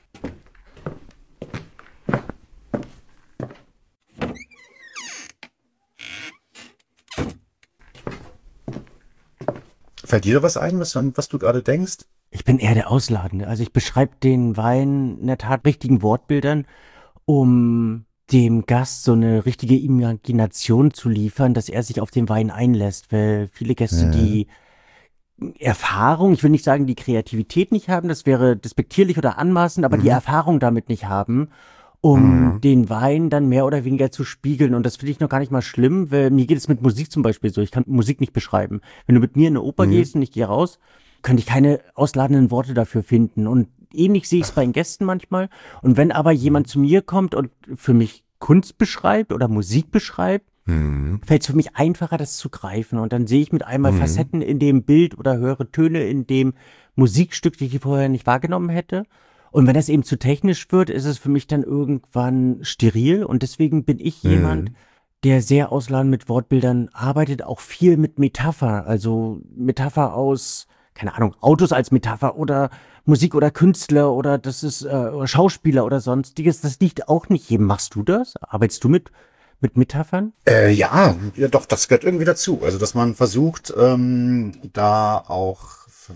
Fällt dir was ein, was du gerade denkst? Ich bin eher der Ausladende. Also ich beschreibe den Wein in der Tat richtigen Wortbildern, um dem Gast so eine richtige Imagination zu liefern, dass er sich auf den Wein einlässt. Weil viele Gäste die Erfahrung, ich will nicht sagen, die Kreativität nicht haben, das wäre despektierlich oder anmaßend, aber die Erfahrung damit nicht haben, um den Wein dann mehr oder weniger zu spiegeln. Und das finde ich noch gar nicht mal schlimm, weil mir geht es mit Musik zum Beispiel so. Ich kann Musik nicht beschreiben. Wenn du mit mir in eine Oper gehst und ich gehe raus, könnte ich keine ausladenden Worte dafür finden. Und ähnlich sehe ich es bei den Gästen manchmal. Und wenn aber jemand zu mir kommt und für mich Kunst beschreibt oder Musik beschreibt, Mhm. fällt es für mich einfacher, das zu greifen. Und dann sehe ich mit einmal Mhm. Facetten in dem Bild oder höre Töne in dem Musikstück, die ich vorher nicht wahrgenommen hätte. Und wenn das eben zu technisch wird, ist es für mich dann irgendwann steril. Und deswegen bin ich jemand, Mhm. der sehr ausladend mit Wortbildern arbeitet, auch viel mit Metapher. Also Metapher aus, keine Ahnung, Autos als Metapher oder Musik oder Künstler oder das ist oder Schauspieler oder sonstiges. Das liegt auch nicht jedem. Machst du das? Arbeitest du mit Metaphern? Ja, doch, das gehört irgendwie dazu. Also, dass man versucht, da auch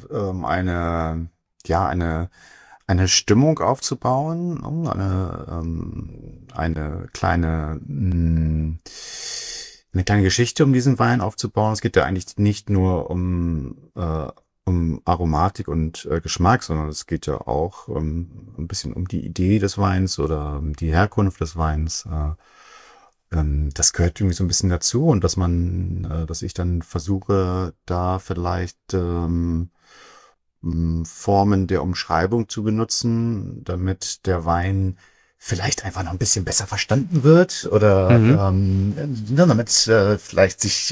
ja, eine Stimmung aufzubauen, eine kleine Geschichte um diesen Wein aufzubauen. Es geht ja eigentlich nicht nur um Aromatik und Geschmack, sondern es geht ja auch ein bisschen um die Idee des Weins oder um die Herkunft des Weins. Das gehört irgendwie so ein bisschen dazu und dass ich dann versuche, da vielleicht Formen der Umschreibung zu benutzen, damit der Wein vielleicht einfach noch ein bisschen besser verstanden wird oder Mhm. damit vielleicht sich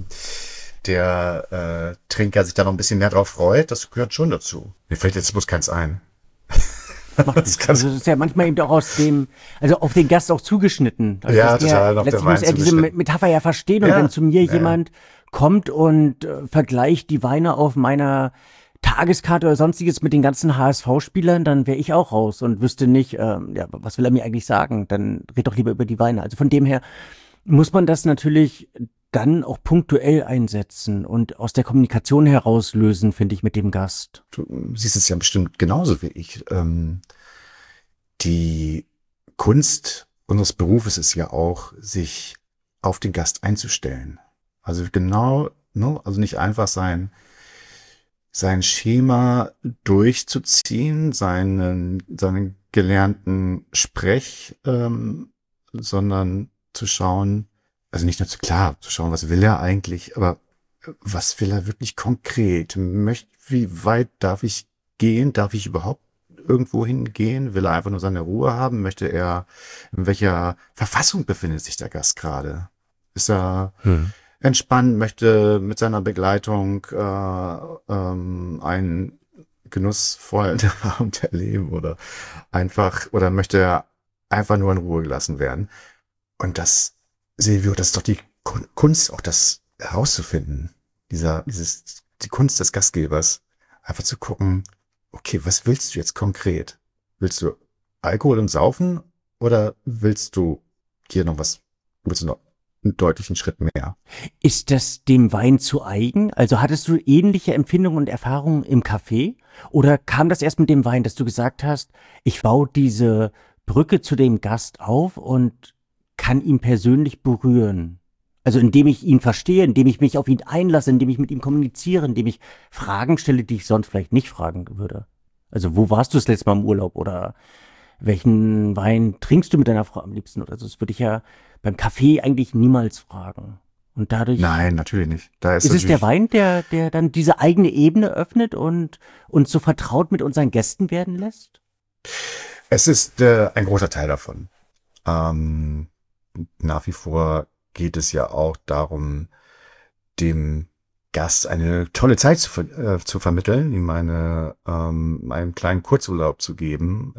der Trinker sich da noch ein bisschen mehr drauf freut. Das gehört schon dazu. Mir fällt jetzt bloß keins ein. Macht Das nichts. kann, Also es ist ja manchmal eben auch also auf den Gast auch zugeschnitten. Also ja, total auf der letztlich muss Wein er diese zugeschnitten. Metapher ja verstehen und wenn Ja, zu mir ja. jemand kommt und vergleicht die Weine auf meiner Tageskarte oder sonstiges mit den ganzen HSV-Spielern, dann wäre ich auch raus und wüsste nicht, ja, was will er mir eigentlich sagen? Dann red doch lieber über die Weine. Also von dem her muss man das natürlich dann auch punktuell einsetzen und aus der Kommunikation heraus lösen, finde ich, mit dem Gast. Du siehst es ja bestimmt genauso wie ich. Die Kunst unseres Berufes ist ja auch, sich auf den Gast einzustellen. Also genau, ne, also nicht einfach sein Schema durchzuziehen, seinen gelernten Sprech, sondern zu schauen, also nicht nur klar, zu schauen, was will er eigentlich, aber was will er wirklich konkret? Wie weit darf ich gehen? Darf ich überhaupt irgendwo hingehen? Will er einfach nur seine Ruhe haben? In welcher Verfassung befindet sich der Gast gerade? Ist er Hm. entspannt, möchte mit seiner Begleitung einen genussvollen Abend erleben oder möchte er einfach nur in Ruhe gelassen werden? Und Silvio, das ist doch die Kunst, auch das herauszufinden. Die Kunst des Gastgebers. Einfach zu gucken, okay, was willst du jetzt konkret? Willst du Alkohol und Saufen oder willst du noch einen deutlichen Schritt mehr? Ist das dem Wein zu eigen? Also hattest du ähnliche Empfindungen und Erfahrungen im Café? Oder kam das erst mit dem Wein, dass du gesagt hast, ich baue diese Brücke zu dem Gast auf und kann ihn persönlich berühren? Also indem ich ihn verstehe, indem ich mich auf ihn einlasse, indem ich mit ihm kommuniziere, indem ich Fragen stelle, die ich sonst vielleicht nicht fragen würde. Also wo warst du das letzte Mal im Urlaub oder welchen Wein trinkst du mit deiner Frau am liebsten oder so? Das würde ich ja beim Kaffee eigentlich niemals fragen. Und dadurch Nein, natürlich nicht. Da ist ist es der natürlich, Wein, der dann diese eigene Ebene öffnet und uns so vertraut mit unseren Gästen werden lässt? es ist ein großer Teil davon. Ähm, Nach wie vor geht es ja auch darum, dem Gast eine tolle Zeit zu vermitteln, ihm einen kleinen Kurzurlaub zu geben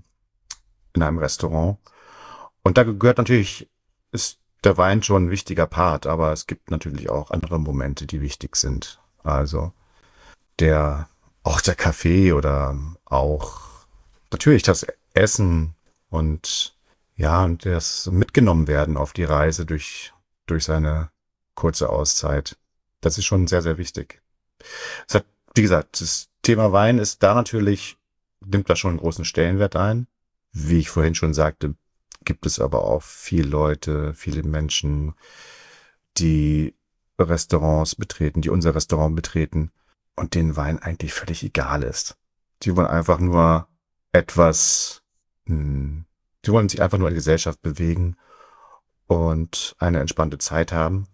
in einem Restaurant. Und da gehört natürlich, ist der Wein schon ein wichtiger Part, aber es gibt natürlich auch andere Momente, die wichtig sind. Also der, auch der Kaffee oder auch natürlich das Essen und ja, und das mitgenommen werden auf die Reise durch seine kurze Auszeit. Das ist schon sehr, sehr wichtig. Wie gesagt, das Thema Wein ist da natürlich, nimmt da schon einen großen Stellenwert ein. Wie ich vorhin schon sagte, gibt es aber auch viele Menschen, die Restaurants betreten, die unser Restaurant betreten und denen Wein eigentlich völlig egal ist. Die wollen einfach nur etwas, die wollen sich einfach nur in der Gesellschaft bewegen und eine entspannte Zeit haben.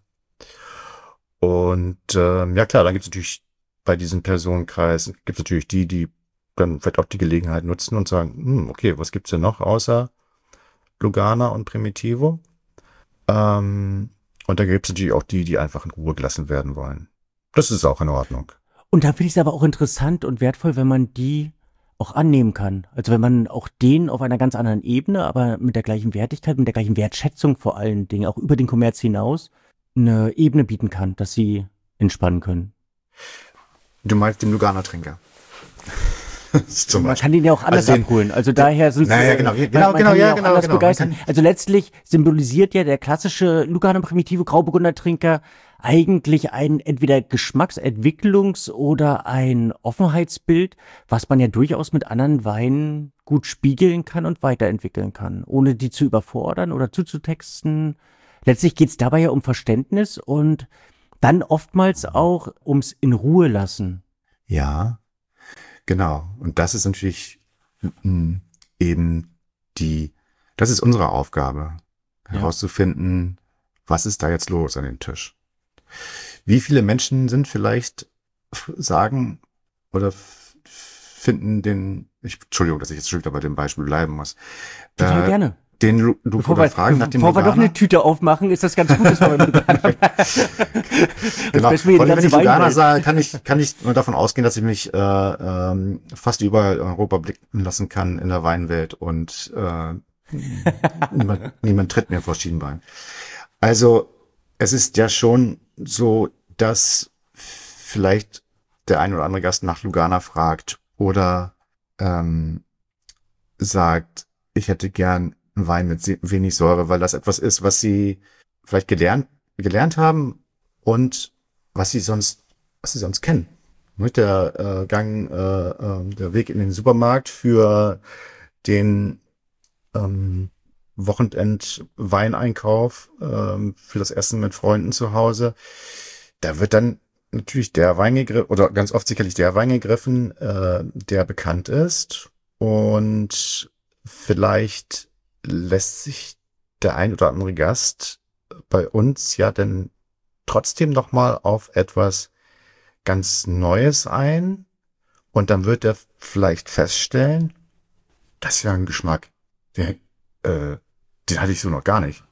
Und ja klar, dann gibt es natürlich bei diesem Personenkreis, gibt es natürlich die dann vielleicht auch die Gelegenheit nutzen und sagen, okay, was gibt's denn noch außer Lugana und Primitivo? Und da gibt es natürlich auch die einfach in Ruhe gelassen werden wollen. Das ist auch in Ordnung. Und dann finde ich es aber auch interessant und wertvoll, wenn man die auch annehmen kann. Also wenn man auch denen auf einer ganz anderen Ebene, aber mit der gleichen Wertigkeit, mit der gleichen Wertschätzung vor allen Dingen, auch über den Kommerz hinaus, eine Ebene bieten kann, dass sie entspannen können. Du meinst den Lugana-Trinker. Man kann den ja auch anders abholen. Also daher sind genau, anders begeistern. Also letztlich symbolisiert ja der klassische Lugano Primitive Grauburgunder Trinker eigentlich ein entweder Geschmacksentwicklungs- oder ein Offenheitsbild, was man ja durchaus mit anderen Weinen gut spiegeln kann und weiterentwickeln kann, ohne die zu überfordern oder zuzutexten. Letztlich geht es dabei ja um Verständnis und dann oftmals auch ums in Ruhe lassen. Ja, genau. Und das ist natürlich eben das ist unsere Aufgabe, herauszufinden, was ist da jetzt los an dem Tisch. Wie viele Menschen sind vielleicht sagen oder finden Entschuldigung, dass ich jetzt schon wieder bei dem Beispiel bleiben muss. Total gerne. Den Lugana fragen nach dem Bevor wir doch eine Tüte aufmachen, ist das ganz gut, dass wir beim Lugana genau. Wenn ich Lugana sage, kann ich nur davon ausgehen, dass ich mich fast überall in Europa blicken lassen kann in der Weinwelt und niemand tritt mir vor Schienbein. Also es ist ja schon so, dass vielleicht der ein oder andere Gast nach Lugana fragt oder sagt, ich hätte gern einen Wein mit wenig Säure, weil das etwas ist, was sie vielleicht gelernt haben und was sie sonst kennen. Mit der der Weg in den Supermarkt für den Wochenend-Weineinkauf für das Essen mit Freunden zu Hause. Da wird dann natürlich der Wein gegriffen, oder ganz oft sicherlich der Wein gegriffen, der bekannt ist. Und vielleicht lässt sich der ein oder andere Gast bei uns ja dann trotzdem noch mal auf etwas ganz Neues ein. Und dann wird er vielleicht feststellen, das ist ja ein Geschmack, den hatte ich so noch gar nicht.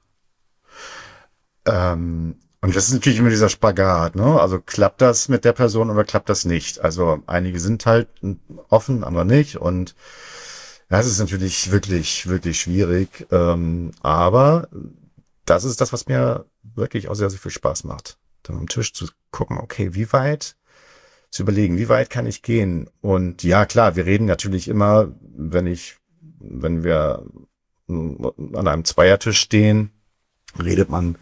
Und das ist natürlich immer dieser Spagat, ne? Also klappt das mit der Person oder klappt das nicht? Also einige sind halt offen, andere nicht. Und das ist natürlich wirklich, wirklich schwierig. Aber das ist das, was mir wirklich auch sehr, sehr viel Spaß macht. Dann am Tisch zu gucken, okay, zu überlegen, wie weit kann ich gehen? Und ja, klar, wir reden natürlich immer, wenn wir an einem Zweiertisch stehen, redet man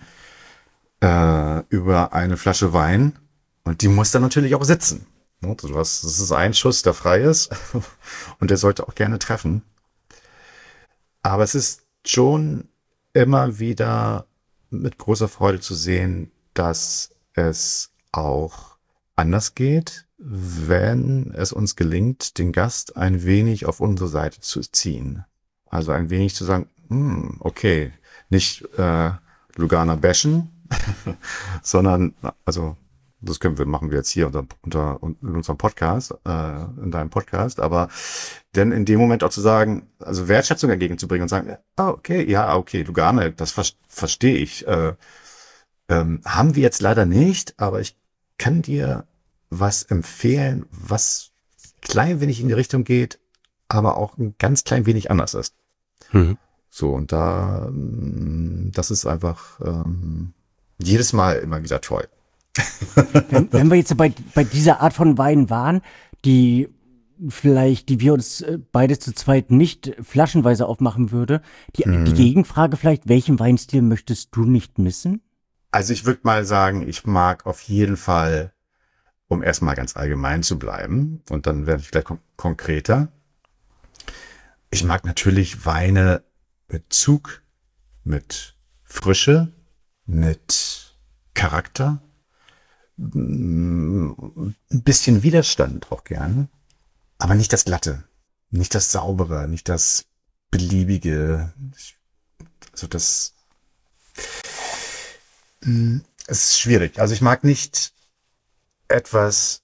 über eine Flasche Wein und die muss dann natürlich auch sitzen. Das ist ein Schuss, der frei ist und der sollte auch gerne treffen. Aber es ist schon immer wieder mit großer Freude zu sehen, dass es auch anders geht, wenn es uns gelingt, den Gast ein wenig auf unsere Seite zu ziehen. Also ein wenig zu sagen, okay, nicht Lugana bashen, sondern, also das machen wir jetzt hier in unserem Podcast, in deinem Podcast, aber dann in dem Moment auch zu sagen, also Wertschätzung entgegenzubringen und sagen, okay, Lugana, das verstehe ich. Haben wir jetzt leider nicht, aber ich kann dir was empfehlen, was klein wenig in die Richtung geht, aber auch ein ganz klein wenig anders ist. So, und das ist einfach jedes Mal immer wieder toll. Wenn wir jetzt bei dieser Art von Wein waren, die wir uns beide zu zweit nicht flaschenweise aufmachen würde, die Gegenfrage vielleicht, welchen Weinstil möchtest du nicht missen? Also ich würde mal sagen, ich mag auf jeden Fall, um erstmal ganz allgemein zu bleiben, und dann werde ich gleich konkreter. Ich mag natürlich Weine mit Zug, mit Frische, mit Charakter, ein bisschen Widerstand auch gerne, aber nicht das Glatte, nicht das Saubere, nicht das Beliebige. Also das ist schwierig. Also ich mag nicht etwas,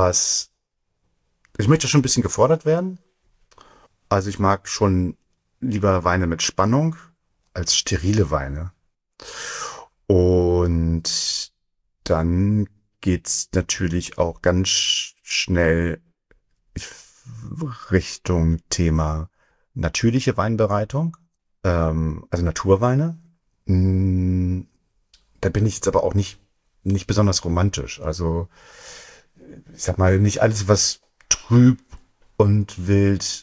ich möchte schon ein bisschen gefordert werden. Also ich mag schon lieber Weine mit Spannung als sterile Weine. Und Und dann geht's natürlich auch ganz schnell Richtung Thema natürliche Weinbereitung, also Naturweine. Mm, Da bin ich jetzt aber auch nicht besonders romantisch. Also ich sag mal, nicht alles, was trüb und wild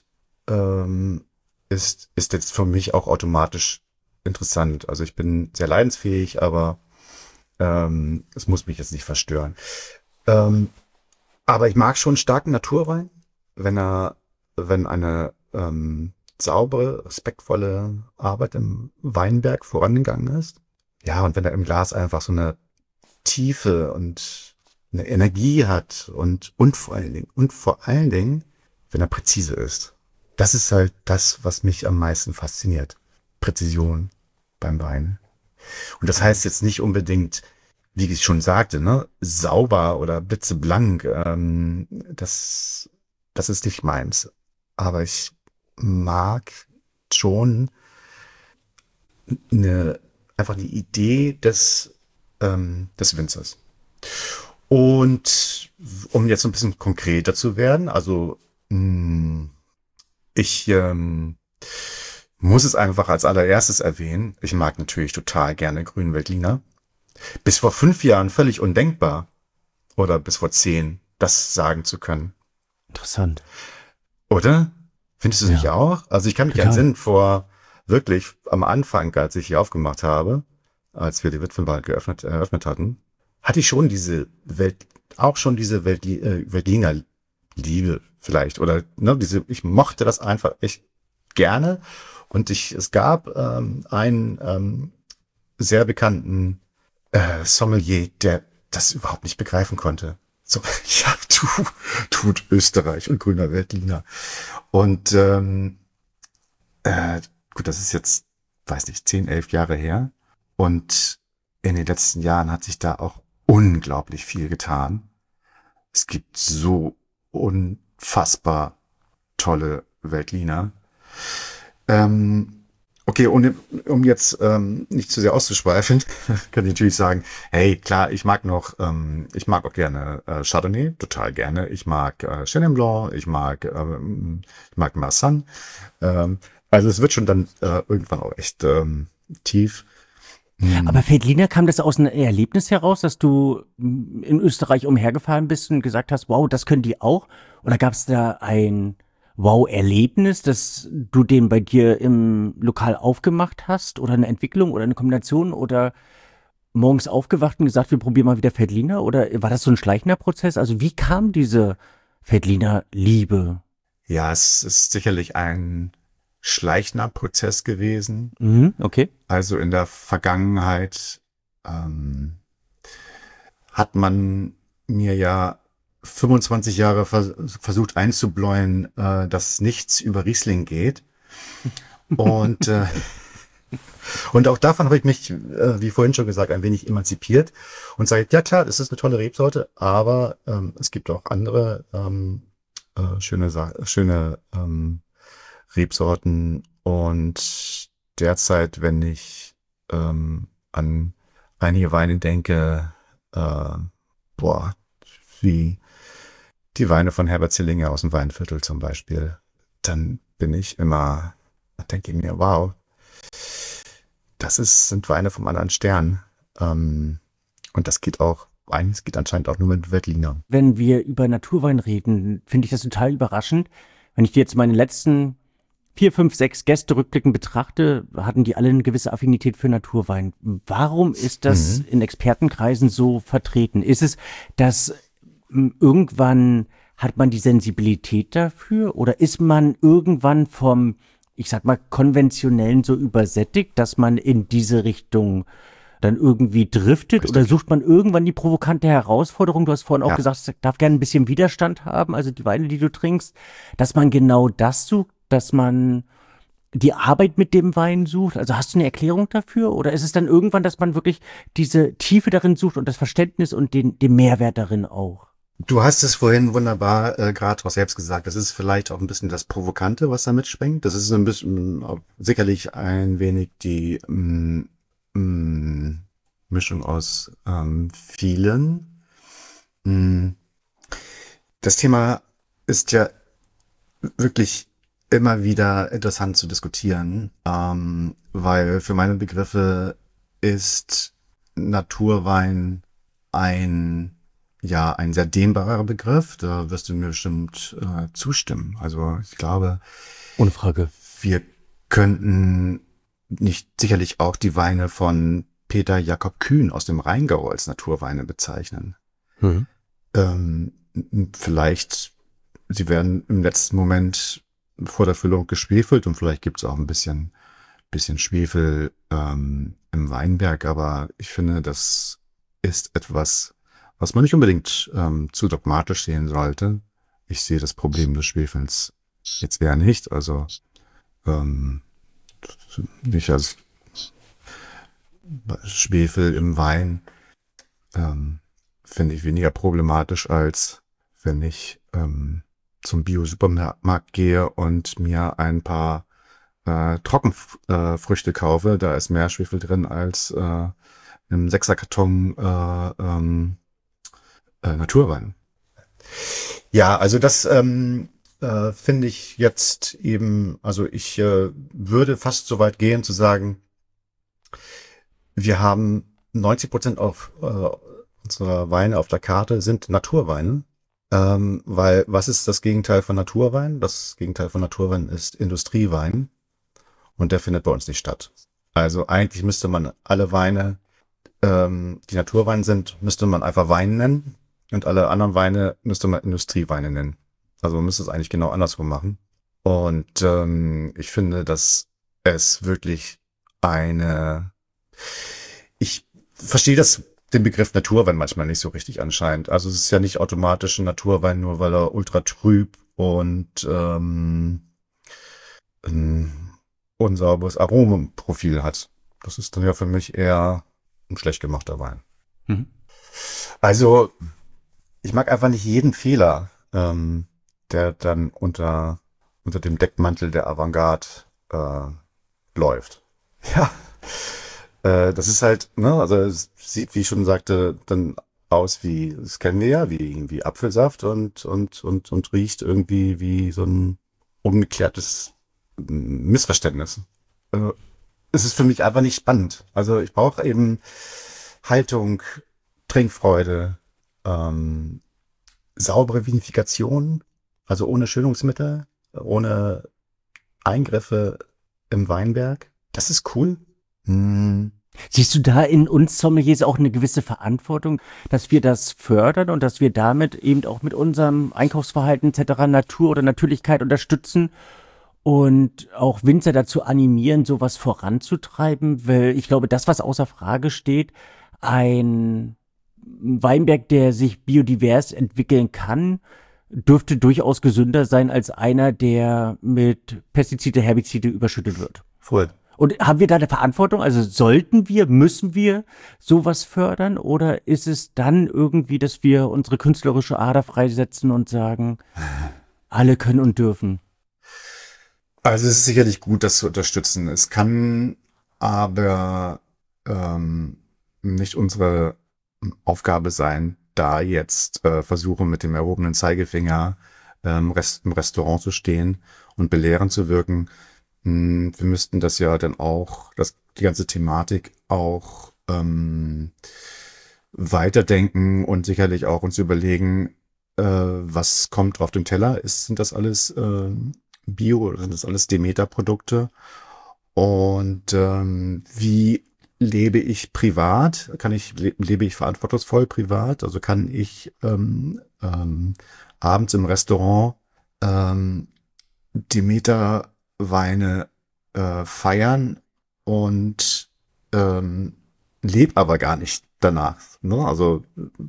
ist jetzt für mich auch automatisch interessant. Also ich bin sehr leidensfähig, aber es muss mich jetzt nicht verstören. Ähm, aber ich mag schon starken Naturwein, wenn eine saubere, respektvolle Arbeit im Weinberg vorangegangen ist. Ja, und wenn er im Glas einfach so eine Tiefe und eine Energie hat und vor allen Dingen, wenn er präzise ist. Das ist halt das, was mich am meisten fasziniert. Präzision beim Wein. Und das heißt jetzt nicht unbedingt, wie ich schon sagte, ne, sauber oder blitzeblank. Das ist nicht meins. Aber ich mag schon eine, einfach die Idee des Winzers. Und um jetzt so ein bisschen konkreter zu werden, also ich muss es einfach als allererstes erwähnen. Ich mag natürlich total gerne Grünen Veltliner. Bis vor 5 Jahren völlig undenkbar. Oder bis vor 10, das sagen zu können. Interessant. Oder? Findest du es Ja. nicht auch? Also ich kann mich Total. entsinnen, vor wirklich am Anfang, als ich hier aufgemacht habe, als wir die Witwenwald eröffnet hatten, hatte ich schon diese Veltliner Liebe vielleicht. Oder ne, ich mochte das einfach echt gerne. Und es gab einen sehr bekannten Sommelier, der das überhaupt nicht begreifen konnte. So, ja, tut Österreich und grüner Veltliner. Und gut, das ist jetzt, weiß nicht, 10, 11 Jahre her. Und in den letzten Jahren hat sich da auch unglaublich viel getan. Es gibt so unfassbar tolle Veltliner. Okay, um jetzt nicht zu sehr auszuschweifen, kann ich natürlich sagen, hey, klar, ich mag auch gerne Chardonnay, total gerne. Ich mag Chenin Blanc, ich mag Marsanne. Also es wird schon dann irgendwann auch echt tief. Aber Veltliner, kam das aus einem Erlebnis heraus, dass du in Österreich umhergefahren bist und gesagt hast, wow, das können die auch? Oder gab es da ein Wow-Erlebnis, dass du den bei dir im Lokal aufgemacht hast? Oder eine Entwicklung oder eine Kombination? Oder morgens aufgewacht und gesagt, wir probieren mal wieder Veltliner? Oder war das so ein schleichender Prozess? Also wie kam diese Veltliner-Liebe? Ja, es ist sicherlich ein schleichender Prozess gewesen. Mhm, okay. Also in der Vergangenheit hat man mir ja 25 Jahre versucht einzubläuen, dass nichts über Riesling geht. Und und auch davon habe ich mich, wie vorhin schon gesagt, ein wenig emanzipiert und sage, ja klar, es ist eine tolle Rebsorte, aber es gibt auch andere schöne Rebsorten. Und derzeit, wenn ich an einige Weine denke, wie die Weine von Herbert Zillinger aus dem Weinviertel zum Beispiel, dann denke ich mir, wow, sind Weine vom anderen Stern. Und das geht einiges geht anscheinend auch nur mit Veltliner. Wenn wir über Naturwein reden, finde ich das total überraschend. Wenn ich dir jetzt meine letzten 4, 5, 6 Gäste rückblickend betrachte, hatten die alle eine gewisse Affinität für Naturwein. Warum ist das in Expertenkreisen so vertreten? Ist es, dass irgendwann hat man die Sensibilität dafür oder ist man irgendwann vom, ich sag mal, konventionellen so übersättigt, dass man in diese Richtung dann irgendwie driftet? Richtig. Oder sucht man irgendwann die provokante Herausforderung? Du hast vorhin auch Ja. gesagt, es darf gerne ein bisschen Widerstand haben, also die Weine, die du trinkst, dass man genau das sucht, dass man die Arbeit mit dem Wein sucht? Also hast du eine Erklärung dafür? Oder ist es dann irgendwann, dass man wirklich diese Tiefe darin sucht und das Verständnis und den Mehrwert darin auch? Du hast es vorhin wunderbar gerade auch selbst gesagt. Das ist vielleicht auch ein bisschen das Provokante, was da mitschwingt. Das ist ein bisschen sicherlich ein wenig die Mischung aus vielen. Mm, Das Thema ist ja wirklich immer wieder interessant zu diskutieren, weil für meine Begriffe ist Naturwein ein, ja, ein sehr dehnbarer Begriff. Da wirst du mir bestimmt zustimmen. Also ich glaube, Ohne Frage. wir könnten nicht sicherlich auch die Weine von Peter Jakob Kühn aus dem Rheingau als Naturweine bezeichnen. Mhm. Vielleicht, sie werden im letzten Moment vor der Füllung geschwefelt und vielleicht gibt es auch ein bisschen Schwefel im Weinberg, aber ich finde, das ist etwas, was man nicht unbedingt zu dogmatisch sehen sollte. Ich sehe das Problem des Schwefels jetzt eher nicht, also nicht als Schwefel im Wein finde ich weniger problematisch, als wenn ich zum Bio-Supermarkt gehe und mir ein paar Trockenfrüchte kaufe. Da ist mehr Schwefel drin als im Sechserkarton Naturwein. Ja, also das finde ich jetzt eben, also ich würde fast so weit gehen zu sagen, wir haben 90% auf unserer Weine auf der Karte sind Naturweine. Weil was ist das Gegenteil von Naturwein? Das Gegenteil von Naturwein ist Industriewein und der findet bei uns nicht statt. Also eigentlich müsste man alle Weine, die Naturwein sind, müsste man einfach Wein nennen und alle anderen Weine müsste man Industrieweine nennen. Also man müsste es eigentlich genau andersrum machen. Und ich finde, dass es wirklich ich verstehe den Begriff Naturwein manchmal nicht so richtig anscheinend. Also es ist ja nicht automatisch ein Naturwein, nur weil er ultra trüb und ein unsauberes Aromenprofil hat. Das ist dann ja für mich eher ein schlecht gemachter Wein. Mhm. Also ich mag einfach nicht jeden Fehler, der dann unter dem Deckmantel der Avantgarde läuft. Ja. Das ist halt, ne, also es sieht, wie ich schon sagte, dann aus das kennen wir ja, wie Apfelsaft und riecht irgendwie wie so ein ungeklärtes Missverständnis. Es ist für mich einfach nicht spannend. Also ich brauche eben Haltung, Trinkfreude, saubere Vinifikation, also ohne Schönungsmittel, ohne Eingriffe im Weinberg. Das ist cool. Siehst du da in uns Sommeliers auch eine gewisse Verantwortung, dass wir das fördern und dass wir damit eben auch mit unserem Einkaufsverhalten etc. Natur oder Natürlichkeit unterstützen und auch Winzer dazu animieren, sowas voranzutreiben? Weil ich glaube, das, was außer Frage steht, ein Weinberg, der sich biodivers entwickeln kann, dürfte durchaus gesünder sein als einer, der mit Pestizide, Herbizide überschüttet wird. Voll. Und haben wir da eine Verantwortung? Also müssen wir sowas fördern? Oder ist es dann irgendwie, dass wir unsere künstlerische Ader freisetzen und sagen, alle können und dürfen? Also es ist sicherlich gut, das zu unterstützen. Es kann aber nicht unsere Aufgabe sein, da jetzt versuchen, mit dem erhobenen Zeigefinger im Restaurant zu stehen und belehrend zu wirken. Wir müssten das ja dann auch, die ganze Thematik auch weiterdenken und sicherlich auch uns überlegen, was kommt auf dem Teller. Sind das alles Bio oder sind das alles Demeter-Produkte? Und wie lebe ich privat? Lebe ich verantwortungsvoll privat? Also kann ich abends im Restaurant Demeter-Weine feiern und lebe aber gar nicht danach. Ne? Also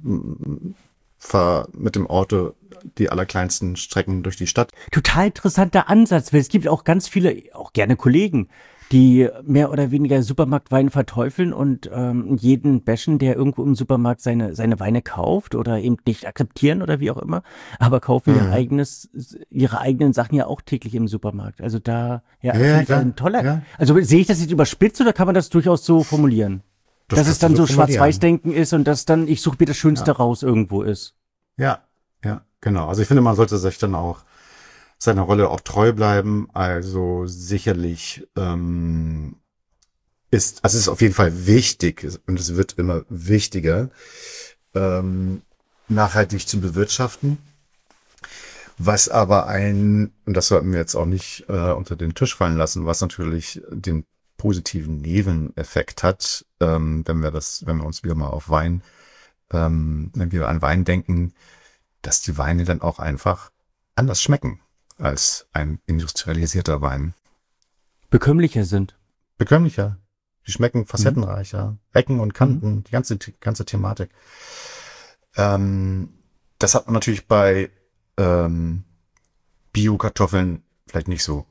fahr mit dem Auto die allerkleinsten Strecken durch die Stadt. Total interessanter Ansatz, weil es gibt auch ganz viele, auch gerne Kollegen, die mehr oder weniger Supermarktwein verteufeln und jeden bashen, der irgendwo im Supermarkt seine Weine kauft oder eben nicht akzeptieren oder wie auch immer, aber kaufen ihre eigenen Sachen ja auch täglich im Supermarkt. Also da, finde ich ein toller. Ja. Also sehe ich das jetzt überspitzt oder kann man das durchaus so formulieren? Das dass es kannst du dann so formulieren. Schwarz-Weiß-Denken ist und dass dann ich suche mir das Schönste raus irgendwo ist. Ja, ja, genau. Also ich finde, man sollte sich dann auch seiner Rolle auch treu bleiben. Also sicherlich also es ist auf jeden Fall wichtig und es wird immer wichtiger, nachhaltig zu bewirtschaften. Was aber und das sollten wir jetzt auch nicht unter den Tisch fallen lassen, was natürlich den positiven Nebeneffekt hat, wenn wir uns wieder mal auf Wein, wenn wir an Wein denken, dass die Weine dann auch einfach anders schmecken als ein industrialisierter Wein. Bekömmlicher sind. Bekömmlicher. Die schmecken facettenreicher. Ecken und Kanten, die ganze Thematik. Das hat man natürlich bei Bio-Kartoffeln vielleicht nicht so.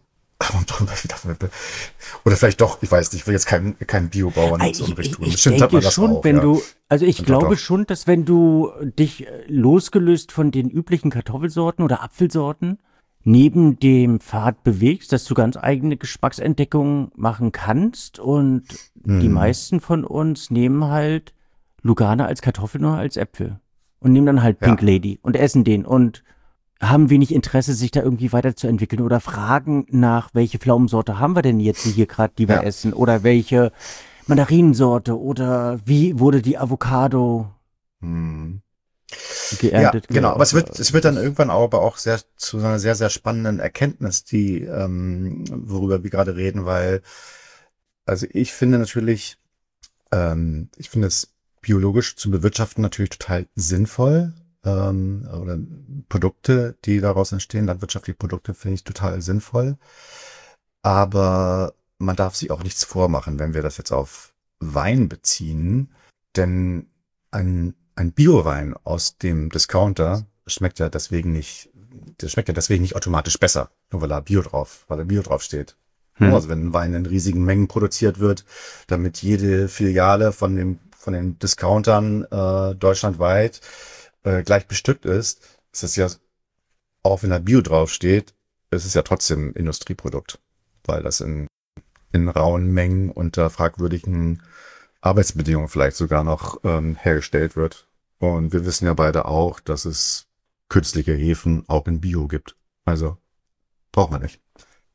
Oder vielleicht doch, ich weiß nicht, ich will jetzt keinen Biobauern ins Unrecht tun. Ich Bestimmt hat denke man das schon, auch, wenn ja. du, also ich Und glaube doch. schon, dass wenn du dich losgelöst von den üblichen Kartoffelsorten oder Apfelsorten neben dem Pfad bewegst, dass du ganz eigene Geschmacksentdeckungen machen kannst und die meisten von uns nehmen halt Lugane als Kartoffeln oder als Äpfel und nehmen dann halt Pink Ja. Lady und essen den und haben wenig Interesse, sich da irgendwie weiterzuentwickeln oder fragen nach, welche Pflaumensorte haben wir denn jetzt hier gerade, die wir Ja. essen oder welche Mandarinensorte oder wie wurde die Avocado Hm. Ja, geerntet. genau. Aber es wird dann irgendwann aber auch zu einer sehr, sehr spannenden Erkenntnis, worüber wir gerade reden, weil, also ich finde natürlich, ich finde es biologisch zu bewirtschaften natürlich total sinnvoll. Oder Produkte, die daraus entstehen, landwirtschaftliche Produkte, finde ich total sinnvoll. Aber man darf sich auch nichts vormachen, wenn wir das jetzt auf Wein beziehen. Denn ein Bio-Wein aus dem Discounter schmeckt ja deswegen nicht automatisch besser, nur weil er Bio drauf steht. Also wenn ein Wein in riesigen Mengen produziert wird, damit jede Filiale von den Discountern deutschlandweit gleich bestückt ist es ja, auch wenn da Bio draufsteht, ist es ja trotzdem ein Industrieprodukt, weil das in rauen Mengen unter fragwürdigen Arbeitsbedingungen vielleicht sogar noch hergestellt wird. Und wir wissen ja beide auch, dass es künstliche Hefen auch in Bio gibt. Also braucht man nicht.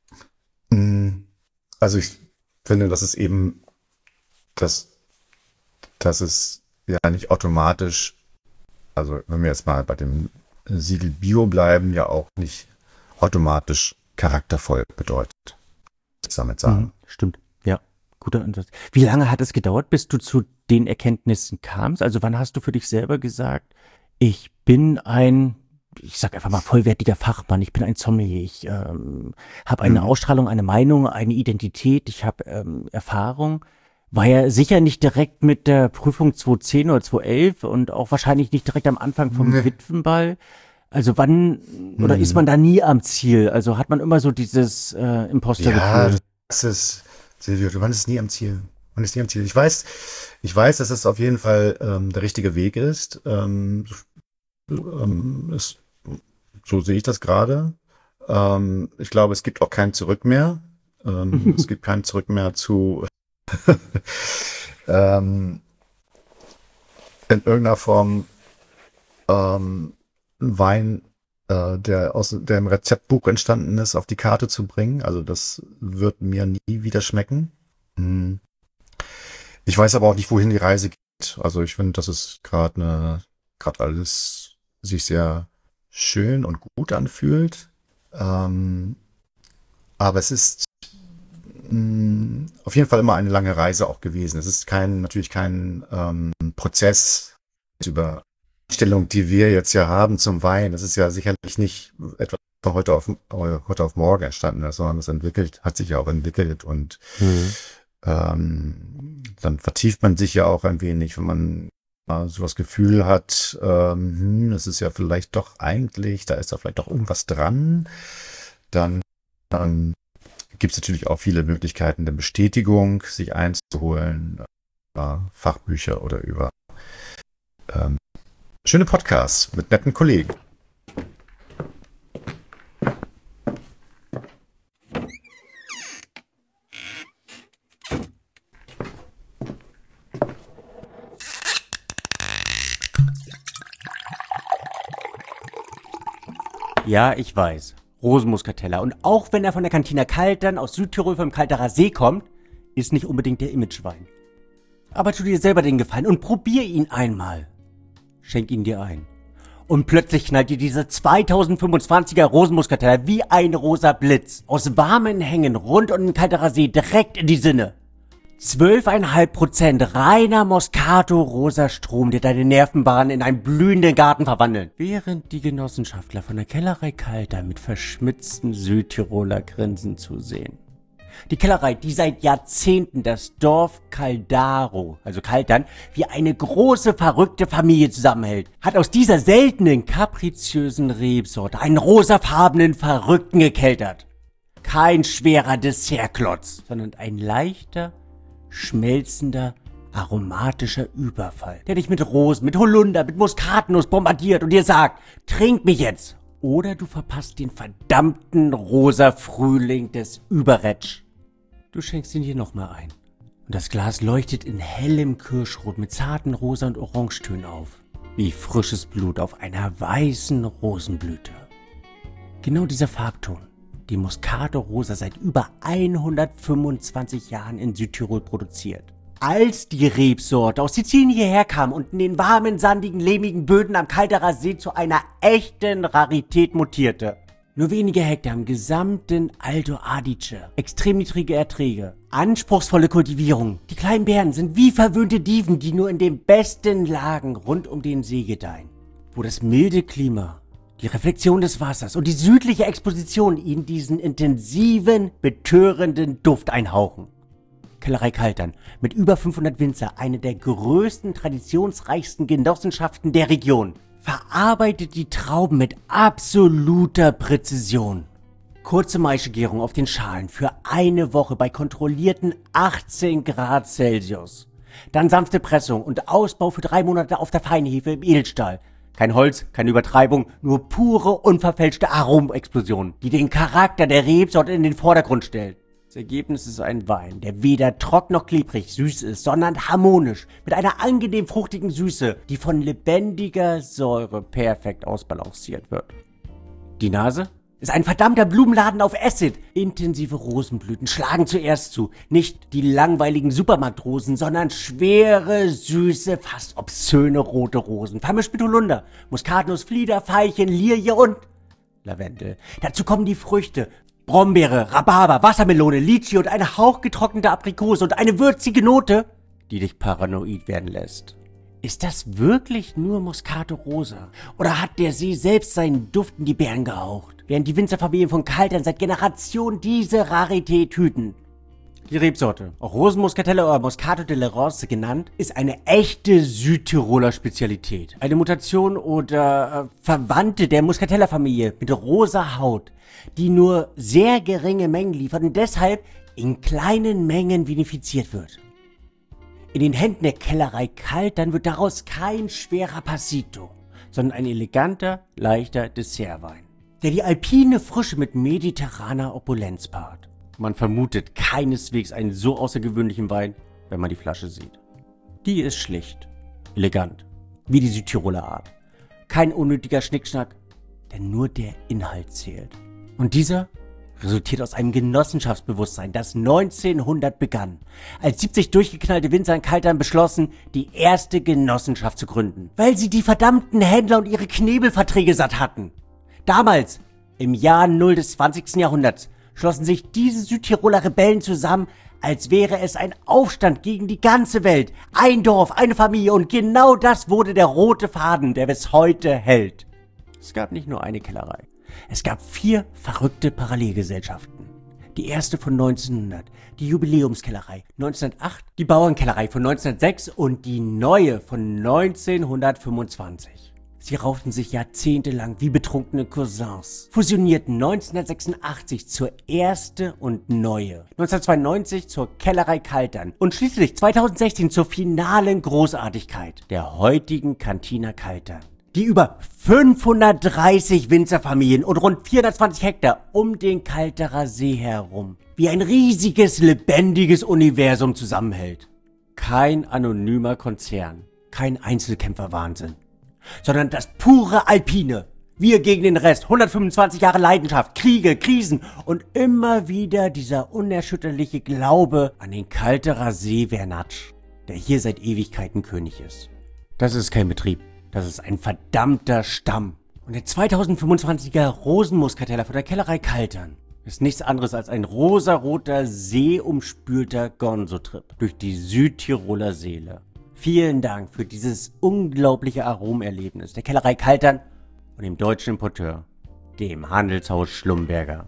Also ich finde, dass es eben, dass es ja nicht automatisch, also wenn wir jetzt mal bei dem Siegel Bio bleiben, ja auch nicht automatisch charaktervoll bedeutet. Was ich damit sagen. Stimmt, ja, guter Ansatz. Wie lange hat es gedauert, bis du zu den Erkenntnissen kamst? Also wann hast du für dich selber gesagt, ich bin ich sag einfach mal vollwertiger Fachmann, ich bin ein Sommelier, ich habe eine Ausstrahlung, eine Meinung, eine Identität, ich habe Erfahrung. War ja sicher nicht direkt mit der Prüfung 2010 oder 2011 und auch wahrscheinlich nicht direkt am Anfang vom Witwenball. Also wann, oder ist man da nie am Ziel? Also hat man immer so dieses Impostergefühl? Ja, das ist, Silvio, du warst nie am Ziel. Man ist nie am Ziel. Ich weiß, dass es auf jeden Fall der richtige Weg ist. So sehe ich das gerade. Ich glaube, es gibt auch kein Zurück mehr. Es gibt kein Zurück mehr zu in irgendeiner Form Wein, der im Rezeptbuch entstanden ist, auf die Karte zu bringen. Also das wird mir nie wieder schmecken. Ich weiß aber auch nicht, wohin die Reise geht. Also ich finde, dass es gerade alles sich sehr schön und gut anfühlt. Aber es ist auf jeden Fall immer eine lange Reise auch gewesen. Es ist natürlich kein Prozess über Einstellung, die wir jetzt ja haben zum Wein. Das ist ja sicherlich nicht etwas von heute auf morgen entstanden ist, sondern hat sich ja auch entwickelt und dann vertieft man sich ja auch ein wenig, wenn man so das Gefühl hat, das ist ja vielleicht doch eigentlich, da ist da vielleicht doch irgendwas dran, dann gibt es natürlich auch viele Möglichkeiten der Bestätigung, sich einzuholen, Fachbücher oder über schöne Podcasts mit netten Kollegen. Ja, ich weiß. Rosenmuskateller. Und auch wenn er von der Cantina Kaltern aus Südtirol vom Kalterer See kommt, ist nicht unbedingt der Imagewein. Aber tu dir selber den Gefallen und probier ihn einmal. Schenk ihn dir ein. Und plötzlich knallt dir dieser 2025er Rosenmuskateller wie ein rosa Blitz aus warmen Hängen rund um den Kalterer See direkt in die Sinne. 12,5% reiner Moscato-rosa Strom, der deine Nervenbahnen in einen blühenden Garten verwandeln. Während die Genossenschaftler von der Kellerei Kaltern mit verschmitztem Südtiroler Grinsen zusehen. Die Kellerei, die seit Jahrzehnten das Dorf Caldaro, also Kaltern, wie eine große, verrückte Familie zusammenhält, hat aus dieser seltenen, kapriziösen Rebsorte einen rosafarbenen Verrückten gekeltert. Kein schwerer Dessertklotz, sondern ein leichter, schmelzender, aromatischer Überfall, der dich mit Rosen, mit Holunder, mit Muskatnuss bombardiert und dir sagt, trink mich jetzt. Oder du verpasst den verdammten rosa Frühling des Überretsch. Du schenkst ihn dir nochmal ein. Und das Glas leuchtet in hellem Kirschrot mit zarten Rosa- und Orangetönen auf. Wie frisches Blut auf einer weißen Rosenblüte. Genau dieser Farbton, den Moscato Rosa seit über 125 Jahren in Südtirol produziert. Als die Rebsorte aus Sizilien hierher kam und in den warmen, sandigen, lehmigen Böden am Kalterer See zu einer echten Rarität mutierte. Nur wenige Hektar im gesamten Alto Adige. Extrem niedrige Erträge. Anspruchsvolle Kultivierung. Die kleinen Beeren sind wie verwöhnte Diven, die nur in den besten Lagen rund um den See gedeihen. Wo das milde Klima, die Reflexion des Wassers und die südliche Exposition ihnen diesen intensiven, betörenden Duft einhauchen. Kellerei Kaltern, mit über 500 Winzer, eine der größten, traditionsreichsten Genossenschaften der Region, verarbeitet die Trauben mit absoluter Präzision. Kurze Maischegärung auf den Schalen für eine Woche bei kontrollierten 18 Grad Celsius. Dann sanfte Pressung und Ausbau für 3 Monate auf der Feinhefe im Edelstahl. Kein Holz, keine Übertreibung, nur pure, unverfälschte Aromexplosion, die den Charakter der Rebsorte in den Vordergrund stellt. Das Ergebnis ist ein Wein, der weder trocken noch klebrig süß ist, sondern harmonisch, mit einer angenehm fruchtigen Süße, die von lebendiger Säure perfekt ausbalanciert wird. Die Nase ist ein verdammter Blumenladen auf Acid. Intensive Rosenblüten schlagen zuerst zu. Nicht die langweiligen Supermarktrosen, sondern schwere, süße, fast obszöne rote Rosen. Vermischt mit Holunder, Muskatnuss, Flieder, Veilchen, Lilie und Lavendel. Dazu kommen die Früchte. Brombeere, Rhabarber, Wassermelone, Litchi und eine hauchgetrocknete Aprikose und eine würzige Note, die dich paranoid werden lässt. Ist das wirklich nur Moscato Rosa? Oder hat der See selbst seinen Duft in die Beeren gehaucht, während die Winzerfamilien von Kaltern seit Generationen diese Rarität hüten? Die Rebsorte, auch Rosenmuskateller oder Moscato de la Rose genannt, ist eine echte Südtiroler Spezialität. Eine Mutation oder Verwandte der Muscatella-Familie mit rosa Haut, die nur sehr geringe Mengen liefert und deshalb in kleinen Mengen vinifiziert wird. In den Händen der Kellerei Kaltern wird daraus kein schwerer Passito, sondern ein eleganter, leichter Dessertwein, der die alpine Frische mit mediterraner Opulenz paart. Man vermutet keineswegs einen so außergewöhnlichen Wein, wenn man die Flasche sieht. Die ist schlicht, elegant, wie die Südtiroler Art. Kein unnötiger Schnickschnack, denn nur der Inhalt zählt. Und dieser resultiert aus einem Genossenschaftsbewusstsein, das 1900 begann, als 70 durchgeknallte Winzer in Kaltern beschlossen, die erste Genossenschaft zu gründen, weil sie die verdammten Händler und ihre Knebelverträge satt hatten. Damals, im Jahr 0 des 20. Jahrhunderts, schlossen sich diese Südtiroler Rebellen zusammen, als wäre es ein Aufstand gegen die ganze Welt. Ein Dorf, eine Familie und genau das wurde der rote Faden, der bis heute hält. Es gab nicht nur eine Kellerei. Es gab 4 verrückte Parallelgesellschaften. Die erste von 1900, die Jubiläumskellerei 1908, die Bauernkellerei von 1906 und die neue von 1925. Sie rauften sich jahrzehntelang wie betrunkene Cousins, fusionierten 1986 zur erste und neue, 1992 zur Kellerei Kaltern und schließlich 2016 zur finalen Großartigkeit der heutigen Cantina Kaltern, die über 530 Winzerfamilien und rund 420 Hektar um den Kalterer See herum wie ein riesiges, lebendiges Universum zusammenhält. Kein anonymer Konzern, kein Einzelkämpferwahnsinn, sondern das pure Alpine, Wir gegen den Rest, 125 Jahre Leidenschaft, Kriege, Krisen und immer wieder dieser unerschütterliche Glaube an den Kalterer See Vernatsch, der hier seit Ewigkeiten König ist. Das ist kein Betrieb, das ist ein verdammter Stamm. Und der 2025er Rosenmuskateller von der Kellerei Kaltern ist nichts anderes als ein rosaroter, seeumspülter Gonzo-Trip durch die Südtiroler Seele. Vielen Dank für dieses unglaubliche Aromerlebnis der Kellerei Kaltern und dem deutschen Importeur, dem Handelshaus Schlumberger.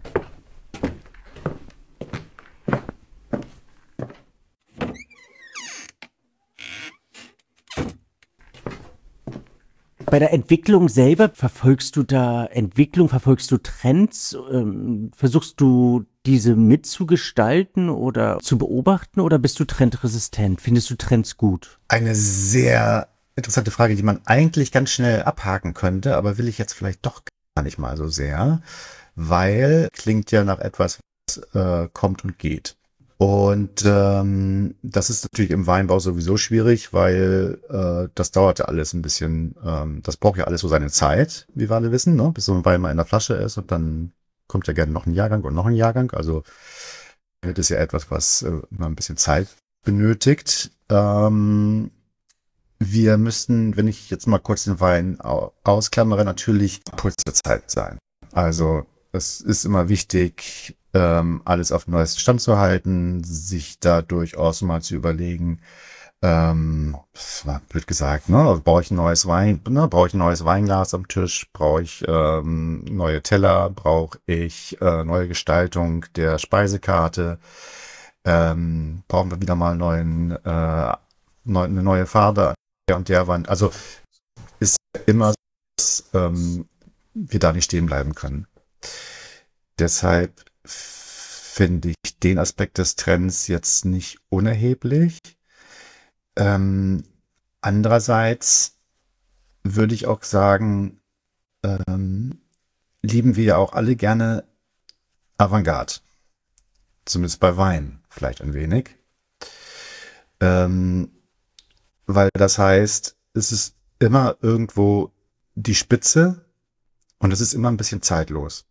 Bei der Entwicklung selber, verfolgst du Trends? Versuchst du diese mitzugestalten oder zu beobachten oder bist du trendresistent? Findest du Trends gut? Eine sehr interessante Frage, die man eigentlich ganz schnell abhaken könnte, aber will ich jetzt vielleicht doch gar nicht mal so sehr, weil klingt ja nach etwas, was kommt und geht. Und das ist natürlich im Weinbau sowieso schwierig, weil das dauert ja alles ein bisschen, das braucht ja alles so seine Zeit, wie wir alle wissen, ne? Bis so ein Wein mal in der Flasche ist und dann kommt ja gerne noch ein Jahrgang und noch ein Jahrgang. Also das ist ja etwas, was immer ein bisschen Zeit benötigt. Wir müssten, wenn ich jetzt mal kurz den Wein ausklammere, natürlich Puls der Zeit sein. Also es ist immer wichtig, alles auf dem neuesten Stand zu halten, sich da durchaus mal zu überlegen, das war blöd gesagt, ne? Brauche ich ein neues brauche ich ein neues Weinglas am Tisch, brauche ich neue Teller, brauche ich neue Gestaltung der Speisekarte, brauchen wir wieder mal eine neue Farbe an der und der Wand. Also ist immer so, dass wir da nicht stehen bleiben können. Deshalb finde ich den Aspekt des Trends jetzt nicht unerheblich. Andererseits würde ich auch sagen, lieben wir ja auch alle gerne Avantgarde. Zumindest bei Wein vielleicht ein wenig. Weil das heißt, es ist immer irgendwo die Spitze und es ist immer ein bisschen zeitlos.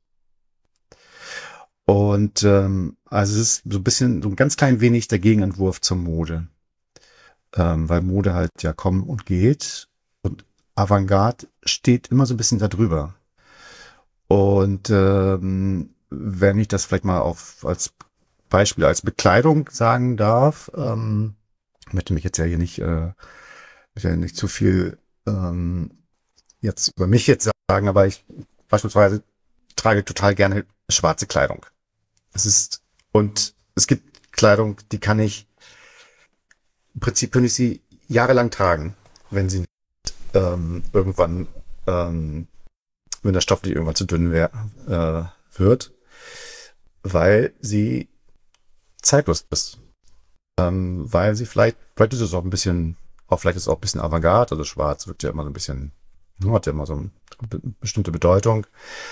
Und also es ist so ein bisschen, so ein ganz klein wenig der Gegenentwurf zur Mode. Weil Mode halt ja kommen und geht und Avantgarde steht immer so ein bisschen da drüber. Und wenn ich das vielleicht mal als Beispiel, als Bekleidung sagen darf, möchte mich jetzt ja hier nicht zu viel jetzt über mich jetzt sagen, aber ich beispielsweise trage total gerne schwarze Kleidung. Es gibt Kleidung, die kann ich im Prinzip könnte ich sie jahrelang tragen, wenn sie nicht irgendwann, wenn der Stoff nicht irgendwann zu dünn wird, weil sie zeitlos ist. Weil sie vielleicht ist es auch ein bisschen, vielleicht ist es auch ein bisschen Avantgarde, also schwarz wirkt ja immer so ein bisschen, hat ja immer so eine bestimmte Bedeutung.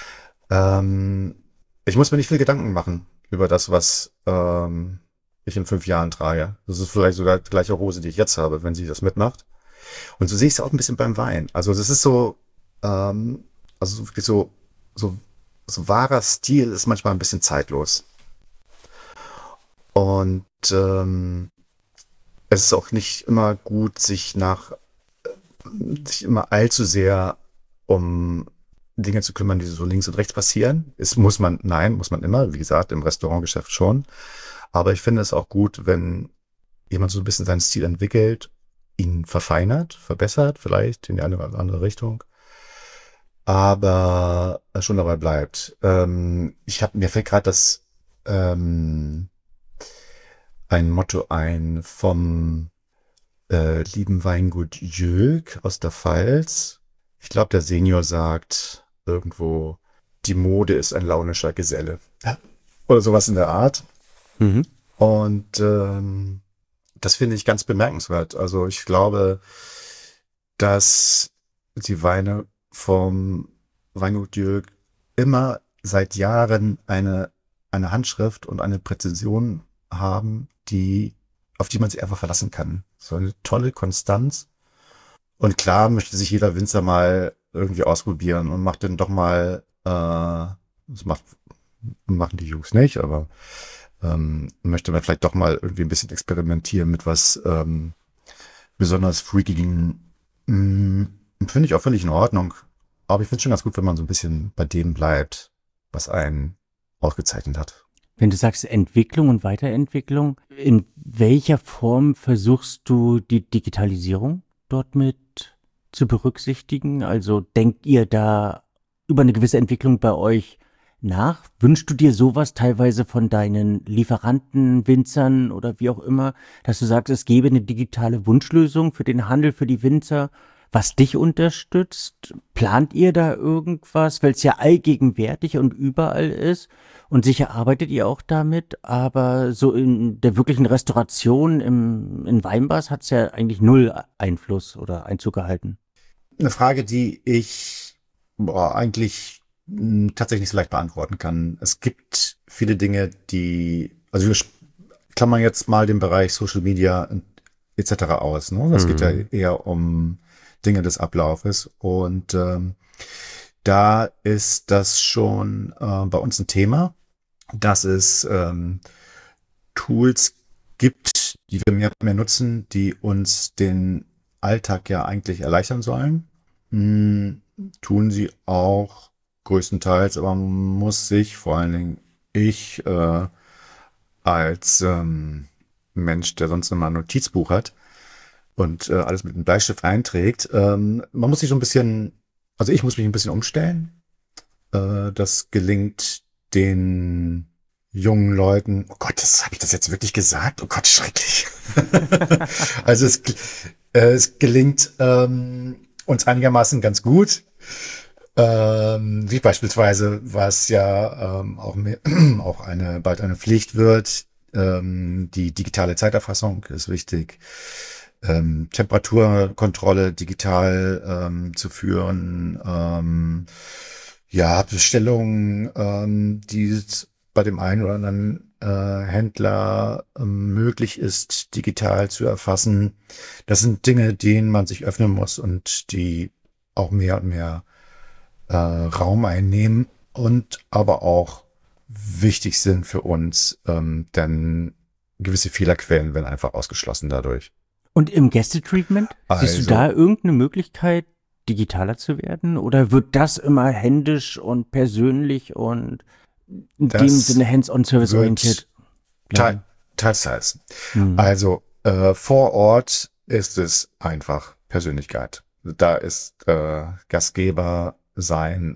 Ich muss mir nicht viel Gedanken machen über das, was ich in 5 Jahren trage. Das ist vielleicht sogar die gleiche Hose, die ich jetzt habe, wenn sie das mitmacht. Und so sehe ich es auch ein bisschen beim Wein. Also das ist so, also wirklich so wahrer Stil ist manchmal ein bisschen zeitlos. Und es ist auch nicht immer gut, sich immer allzu sehr um Dinge zu kümmern, die so links und rechts passieren. Muss man immer, wie gesagt, im Restaurantgeschäft schon. Aber ich finde es auch gut, wenn jemand so ein bisschen seinen Stil entwickelt, ihn verfeinert, verbessert, vielleicht in die eine oder andere Richtung, aber schon dabei bleibt. Mir fällt gerade ein Motto ein vom lieben Weingut Jülk aus der Pfalz. Ich glaube, der Senior sagt irgendwo, die Mode ist ein launischer Geselle. Ja. Oder sowas in der Art. Mhm. Und das finde ich ganz bemerkenswert. Also ich glaube, dass die Weine vom Weingut Jülk immer seit Jahren eine Handschrift und eine Präzision haben, auf die man sich einfach verlassen kann. So eine tolle Konstanz. Und klar möchte sich jeder Winzer mal irgendwie ausprobieren und macht dann doch mal, das machen die Jungs nicht, aber möchte man vielleicht doch mal irgendwie ein bisschen experimentieren mit was besonders freakigen. Finde ich auch völlig in Ordnung. Aber ich finde es schon ganz gut, wenn man so ein bisschen bei dem bleibt, was einen ausgezeichnet hat. Wenn du sagst Entwicklung und Weiterentwicklung, in welcher Form versuchst du die Digitalisierung dort mit zu berücksichtigen? Also denkt ihr da über eine gewisse Entwicklung bei euch nach? Wünschst du dir sowas teilweise von deinen Lieferanten, Winzern oder wie auch immer, dass du sagst, es gäbe eine digitale Wunschlösung für den Handel, für die Winzer, was dich unterstützt? Plant ihr da irgendwas, weil es ja allgegenwärtig und überall ist? Und sicher arbeitet ihr auch damit, aber so in der wirklichen Restauration in Weinbars hat es ja eigentlich null Einfluss oder Einzug gehalten. Eine Frage, die ich eigentlich tatsächlich nicht so leicht beantworten kann. Es gibt viele Dinge, also wir klammern jetzt mal den Bereich Social Media etc. aus. Ne? Das geht ja eher um Dinge des Ablaufes und da ist das schon bei uns ein Thema, dass es Tools gibt, die wir mehr und mehr nutzen, die uns den Alltag ja eigentlich erleichtern sollen. Tun sie auch größtenteils, aber man muss sich, vor allen Dingen ich als Mensch, der sonst immer ein Notizbuch hat und alles mit einem Bleistift einträgt, man muss sich so ein bisschen, also ich muss mich ein bisschen umstellen. Das gelingt den jungen Leuten, oh Gott, habe ich das jetzt wirklich gesagt? Oh Gott, schrecklich. Also es gelingt uns einigermaßen ganz gut. Wie beispielsweise, was ja auch bald eine Pflicht wird, die digitale Zeiterfassung ist wichtig. Temperaturkontrolle digital zu führen. Ja, Bestellungen, die bei dem einen oder anderen Händler möglich ist, digital zu erfassen. Das sind Dinge, denen man sich öffnen muss und die auch mehr und mehr Raum einnehmen und aber auch wichtig sind für uns, denn gewisse Fehlerquellen werden einfach ausgeschlossen dadurch. Und im Gästetreatment, siehst du Also, da irgendeine Möglichkeit, digitaler zu werden? Oder wird das immer händisch und persönlich und in dem Sinne das hands-on-service orientiert bleiben? teils, teils. Also vor Ort ist es einfach Persönlichkeit. Da ist Gastgeber sein,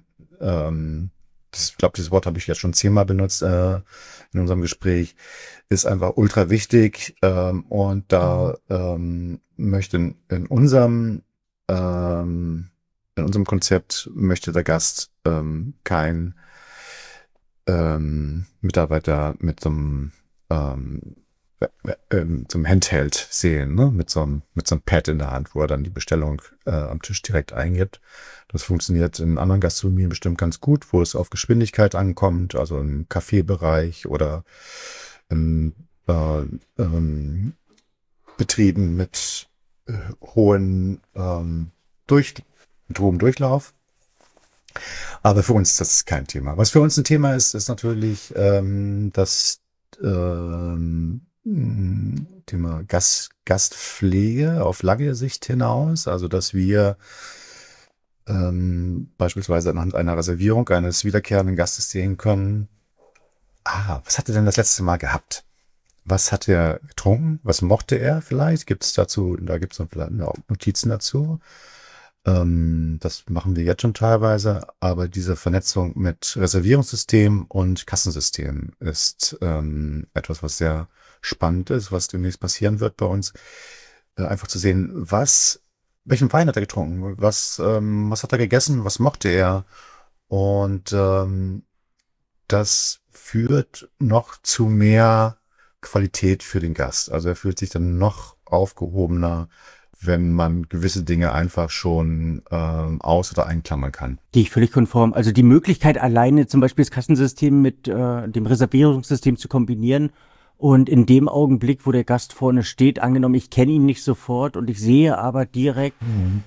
ich glaube, dieses Wort habe ich jetzt schon 10-mal benutzt in unserem Gespräch, ist einfach ultra wichtig und da möchte in unserem Konzept möchte der Gast kein Mitarbeiter mit so einem Handheld sehen, ne? Mit so einem Pad in der Hand, wo er dann die Bestellung am Tisch direkt eingibt. Das funktioniert in anderen Gastronomien bestimmt ganz gut, wo es auf Geschwindigkeit ankommt, also im Kaffeebereich oder in Betrieben mit hohem Durchlauf. Aber für uns das ist kein Thema. Was für uns ein Thema ist, ist natürlich das Thema Gastpflege auf lange Sicht hinaus. Also dass wir beispielsweise anhand einer Reservierung eines wiederkehrenden Gastes sehen können, was hat er denn das letzte Mal gehabt? Was hat er getrunken? Was mochte er vielleicht? Da gibt es vielleicht Notizen dazu. Das machen wir jetzt schon teilweise, aber diese Vernetzung mit Reservierungssystem und Kassensystem ist etwas, was sehr spannend ist, was demnächst passieren wird bei uns. Einfach zu sehen, welchen Wein hat er getrunken? Was hat er gegessen? Was mochte er? Und das führt noch zu mehr Qualität für den Gast. Also er fühlt sich dann noch aufgehobener, wenn man gewisse Dinge einfach schon aus- oder einklammern kann. Gehe ich völlig konform. Also die Möglichkeit alleine zum Beispiel das Kassensystem mit dem Reservierungssystem zu kombinieren und in dem Augenblick, wo der Gast vorne steht, angenommen, ich kenne ihn nicht sofort und ich sehe aber direkt,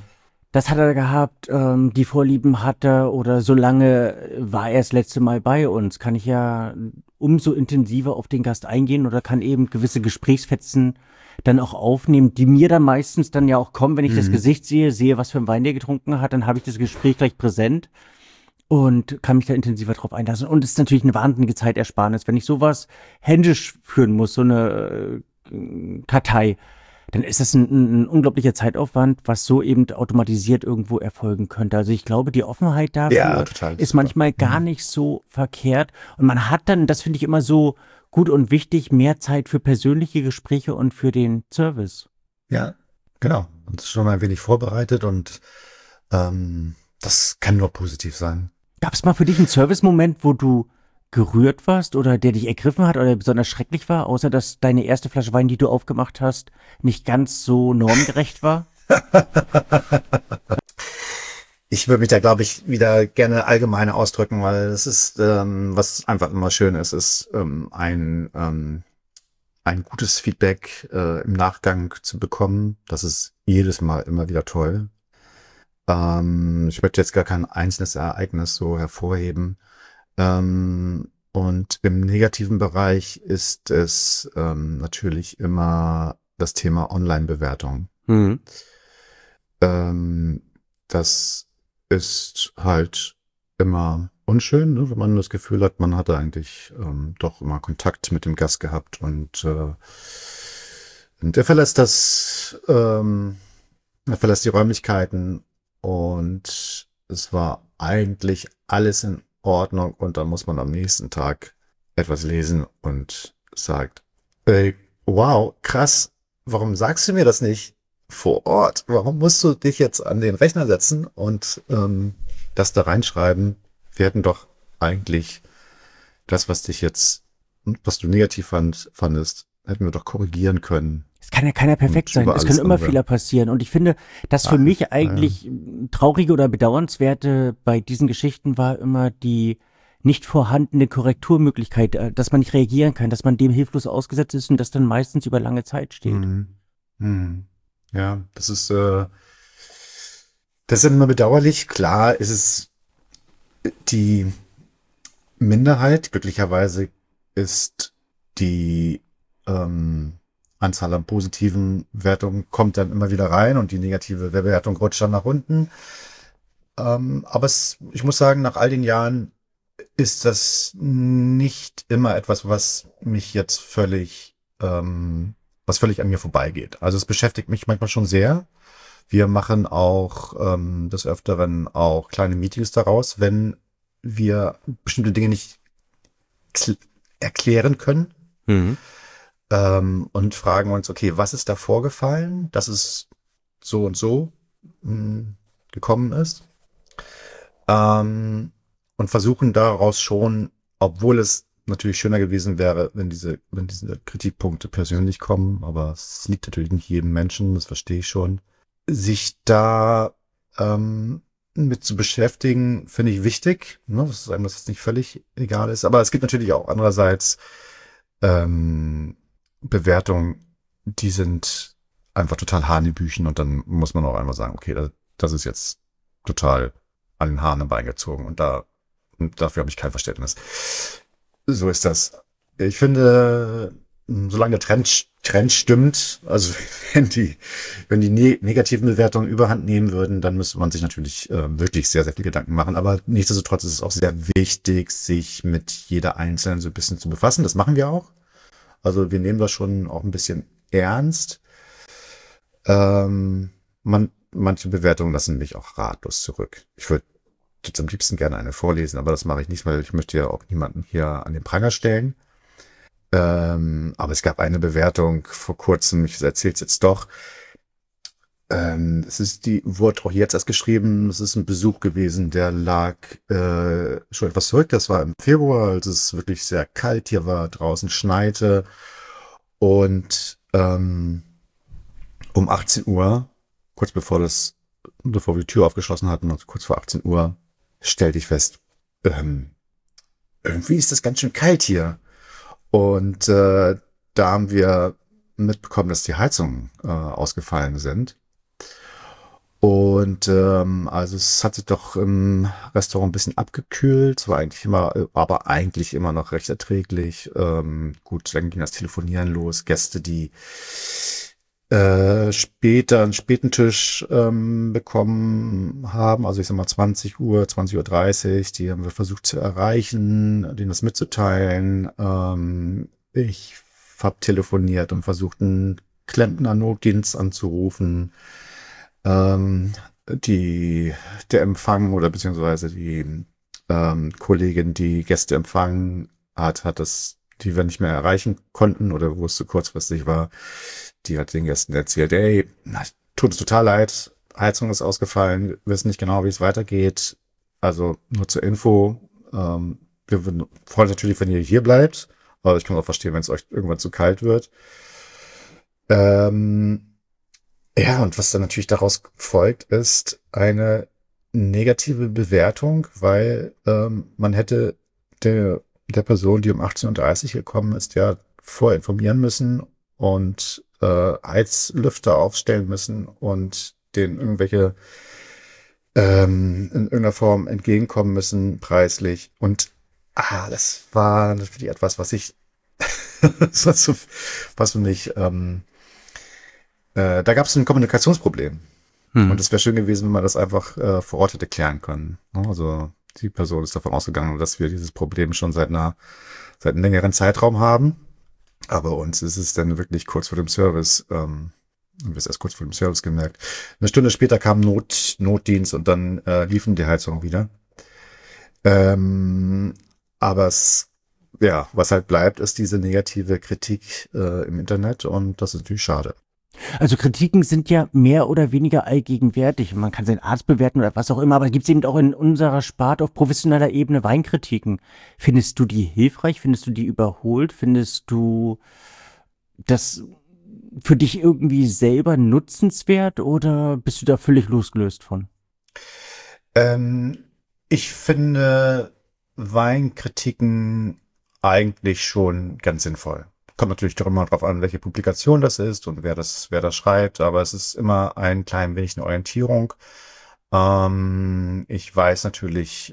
das hat er gehabt, die Vorlieben hat er oder so lange war er das letzte Mal bei uns, kann ich ja umso intensiver auf den Gast eingehen oder kann eben gewisse Gesprächsfetzen dann auch aufnehmen, die mir dann meistens dann ja auch kommen, wenn ich das Gesicht sehe, was für einen Wein der getrunken hat, dann habe ich das Gespräch gleich präsent und kann mich da intensiver drauf einlassen. Und es ist natürlich eine wahnsinnige Zeitersparnis, wenn ich sowas händisch führen muss, so eine Kartei, dann ist das ein unglaublicher Zeitaufwand, was so eben automatisiert irgendwo erfolgen könnte. Also ich glaube, die Offenheit Ja, dafür total ist super. manchmal gar nicht so verkehrt. Und man hat dann, das finde ich immer so gut und wichtig, mehr Zeit für persönliche Gespräche und für den Service. Ja, genau. Und schon ein wenig vorbereitet und das kann nur positiv sein. Gab es mal für dich einen Service-Moment, wo du gerührt warst oder der dich ergriffen hat oder der besonders schrecklich war, außer dass deine erste Flasche Wein, die du aufgemacht hast, nicht ganz so normgerecht war? Ich würde mich da, glaube ich, wieder gerne allgemeiner ausdrücken, weil es ist, was einfach immer schön ist ein gutes Feedback im Nachgang zu bekommen. Das ist jedes Mal immer wieder toll. Ich möchte jetzt gar kein einzelnes Ereignis so hervorheben. Und im negativen Bereich ist es natürlich immer das Thema Online-Bewertung. Mhm. Das ist halt immer unschön, ne, wenn man das Gefühl hat, man hatte eigentlich doch immer Kontakt mit dem Gast gehabt und er verlässt die Räumlichkeiten und es war eigentlich alles in Ordnung und dann muss man am nächsten Tag etwas lesen und sagt, ey, wow, krass, warum sagst du mir das nicht vor Ort? Warum musst du dich jetzt an den Rechner setzen und das da reinschreiben? Wir hätten doch eigentlich das, was du negativ fandest, hätten wir doch korrigieren können. Es kann ja keiner perfekt Und sein. über Es können alles immer andere. Fehler passieren. Und ich finde, das für Ah, mich naja. eigentlich traurige oder bedauernswerte bei diesen Geschichten war immer die nicht vorhandene Korrekturmöglichkeit, dass man nicht reagieren kann, dass man dem hilflos ausgesetzt ist und das dann meistens über lange Zeit steht. Mhm. Mhm. Ja, das ist immer bedauerlich. Klar ist es die Minderheit. Glücklicherweise ist die Anzahl an positiven Wertungen kommt dann immer wieder rein und die negative Bewertung rutscht dann nach unten. Aber ich muss sagen, nach all den Jahren ist das nicht immer etwas, was völlig an mir vorbeigeht. Also es beschäftigt mich manchmal schon sehr. Wir machen auch des Öfteren auch kleine Meetings daraus, wenn wir bestimmte Dinge nicht erklären können Mhm. und fragen uns, okay, was ist da vorgefallen, dass es so und so gekommen ist? Und versuchen daraus schon, obwohl es natürlich schöner gewesen wäre, wenn diese Kritikpunkte persönlich kommen, aber es liegt natürlich nicht jedem Menschen, das verstehe ich schon. Sich da mit zu beschäftigen, finde ich wichtig, ne? Das ist einem, dass das nicht völlig egal ist. Aber es gibt natürlich auch andererseits Bewertungen, die sind einfach total Hanebüchen und dann muss man auch einmal sagen, okay, das ist jetzt total an den Haaren herbeigezogen und dafür habe ich kein Verständnis. So ist das. Ich finde, solange der Trend stimmt, also wenn die negativen Bewertungen überhand nehmen würden, dann müsste man sich natürlich wirklich sehr, sehr viel Gedanken machen. Aber nichtsdestotrotz ist es auch sehr wichtig, sich mit jeder einzelnen so ein bisschen zu befassen. Das machen wir auch. Also wir nehmen das schon auch ein bisschen ernst. Manche Bewertungen lassen mich auch ratlos zurück. Ich würde jetzt am liebsten gerne eine vorlesen, aber das mache ich nicht, weil ich möchte ja auch niemanden hier an den Pranger stellen. Aber es gab eine Bewertung vor kurzem, ich erzähle es jetzt doch. Die wurde auch jetzt erst geschrieben, es ist ein Besuch gewesen, der lag schon etwas zurück, das war im Februar, als es wirklich sehr kalt hier war, draußen schneite und um 18 Uhr, bevor wir die Tür aufgeschlossen hatten, also kurz vor 18 Uhr, stellte ich fest, irgendwie ist das ganz schön kalt hier. Und da haben wir mitbekommen, dass die Heizungen ausgefallen sind. Und also es hat sich doch im Restaurant ein bisschen abgekühlt. Es war eigentlich immer, aber eigentlich immer noch recht erträglich. Gut, dann ging das Telefonieren los. Gäste, die später einen späten Tisch bekommen haben, also ich sag mal 20 Uhr, 20:30 Uhr, die haben wir versucht zu erreichen, denen das mitzuteilen. Ich habe telefoniert und versucht, einen Klempner-Notdienst anzurufen. Der Empfang oder beziehungsweise die Kollegin, die Gäste empfangen hat die wir nicht mehr erreichen konnten oder wo es zu kurzfristig war, die hat den Gästen erzählt, ey, tut uns total leid, Heizung ist ausgefallen, wir wissen nicht genau, wie es weitergeht. Also nur zur Info, wir würden freuen uns natürlich, wenn ihr hier bleibt, aber ich kann auch verstehen, wenn es euch irgendwann zu kalt wird. Ja, und was dann natürlich daraus folgt, ist eine negative Bewertung, weil man hätte der Person, die um 18:30 Uhr gekommen ist, ja vorinformieren müssen und Heizlüfter aufstellen müssen und denen irgendwelche in irgendeiner Form entgegenkommen müssen, preislich. Und das war natürlich etwas, was ich was für mich da gab es ein Kommunikationsproblem. Und es wäre schön gewesen, wenn man das einfach vor Ort hätte klären können. Also die Person ist davon ausgegangen, dass wir dieses Problem schon seit einem längeren Zeitraum haben. Aber uns ist es dann wirklich kurz vor dem Service, haben wir es erst kurz vor dem Service gemerkt. Eine Stunde später kam Notdienst und dann liefen die Heizungen wieder. Aber was halt bleibt, ist diese negative Kritik im Internet und das ist natürlich schade. Also Kritiken sind ja mehr oder weniger allgegenwärtig. Man kann seinen Arzt bewerten oder was auch immer, aber gibt es eben auch in unserer Sparte auf professioneller Ebene Weinkritiken. Findest du die hilfreich? Findest du die überholt? Findest du das für dich irgendwie selber nutzenswert oder bist du da völlig losgelöst von? Ich finde Weinkritiken eigentlich schon ganz sinnvoll. Kommt natürlich doch immer drauf an, welche Publikation das ist und wer das schreibt, aber es ist immer ein klein wenig eine Orientierung. Ich weiß natürlich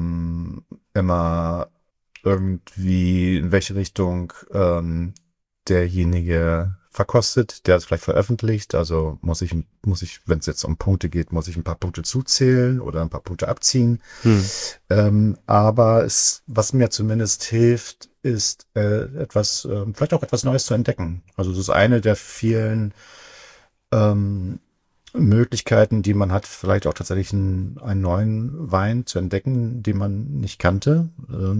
immer irgendwie, in welche Richtung derjenige verkostet, der es vielleicht veröffentlicht. Also muss ich, wenn es jetzt um Punkte geht, muss ich ein paar Punkte zuzählen oder ein paar Punkte abziehen. Aber was mir zumindest hilft, ist vielleicht auch etwas Neues zu entdecken. Also das ist eine der vielen Möglichkeiten, die man hat, vielleicht auch tatsächlich einen neuen Wein zu entdecken, den man nicht kannte.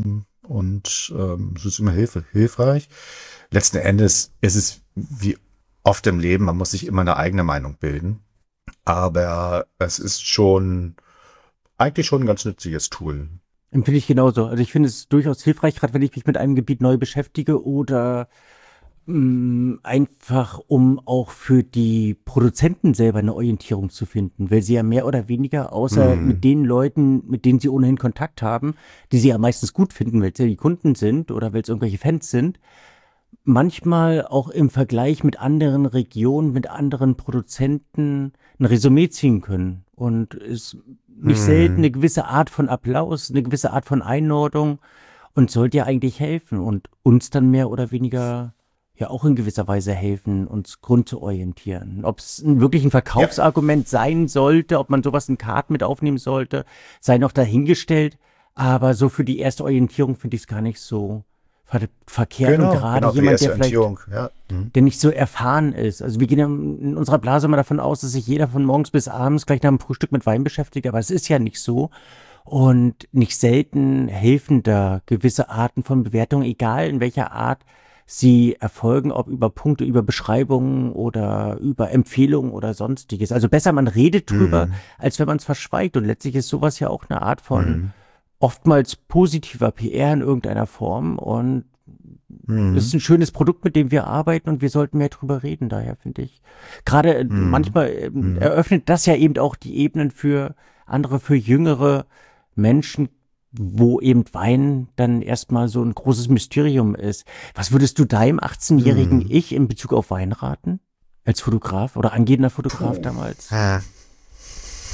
Es ist immer hilfreich. Letzten Endes ist es wie oft im Leben, man muss sich immer eine eigene Meinung bilden. Aber es ist eigentlich schon ein ganz nützliches Tool. Empfinde ich genauso. Also ich finde es durchaus hilfreich, gerade wenn ich mich mit einem Gebiet neu beschäftige oder einfach, um auch für die Produzenten selber eine Orientierung zu finden, weil sie ja mehr oder weniger, außer mit den Leuten, mit denen sie ohnehin Kontakt haben, die sie ja meistens gut finden, weil es ja die Kunden sind oder weil es irgendwelche Fans sind, manchmal auch im Vergleich mit anderen Regionen, mit anderen Produzenten ein Resümee ziehen können und es nicht selten eine gewisse Art von Applaus, eine gewisse Art von Einordnung und sollte ja eigentlich helfen und uns dann mehr oder weniger ja auch in gewisser Weise helfen, uns grundzuorientieren. Ob es wirklich ein Verkaufsargument sein sollte, ob man sowas in Karten mit aufnehmen sollte, sei noch dahingestellt. Aber so für die erste Orientierung finde ich es gar nicht so verkehrt. Und gerade jemand, der vielleicht der nicht so erfahren ist. Also wir gehen ja in unserer Blase immer davon aus, dass sich jeder von morgens bis abends gleich nach dem Frühstück mit Wein beschäftigt, aber es ist ja nicht so. Und nicht selten helfen da gewisse Arten von Bewertungen, egal in welcher Art sie erfolgen, ob über Punkte, über Beschreibungen oder über Empfehlungen oder sonstiges. Also besser man redet drüber, als wenn man es verschweigt. Und letztlich ist sowas ja auch eine Art von oftmals positiver PR in irgendeiner Form. Und es ist ein schönes Produkt, mit dem wir arbeiten und wir sollten mehr drüber reden. Daher finde ich, gerade manchmal eröffnet das ja eben auch die Ebenen für andere, für jüngere Menschen, wo eben Wein dann erstmal so ein großes Mysterium ist. Was würdest du deinem 18-jährigen Ich in Bezug auf Wein raten? Als Fotograf oder angehender Fotograf damals?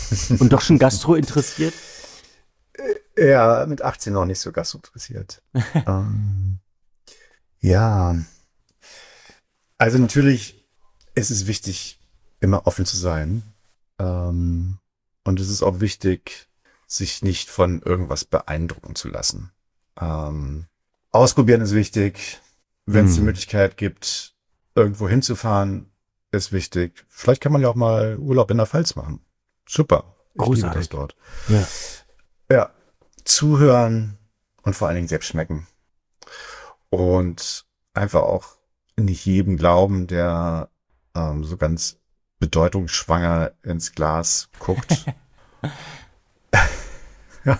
Und doch schon Gastro interessiert? Ja, mit 18 noch nicht so Gastro interessiert. Ja, also natürlich ist es wichtig, immer offen zu sein. Und es ist auch wichtig, sich nicht von irgendwas beeindrucken zu lassen. Ausprobieren ist wichtig. Wenn es die Möglichkeit gibt, irgendwo hinzufahren, ist wichtig. Vielleicht kann man ja auch mal Urlaub in der Pfalz machen. Super. Ich liebe das dort. Ja. Ja, zuhören und vor allen Dingen selbst schmecken. Und einfach auch nicht jedem glauben, der so ganz bedeutungsschwanger ins Glas guckt. Ja.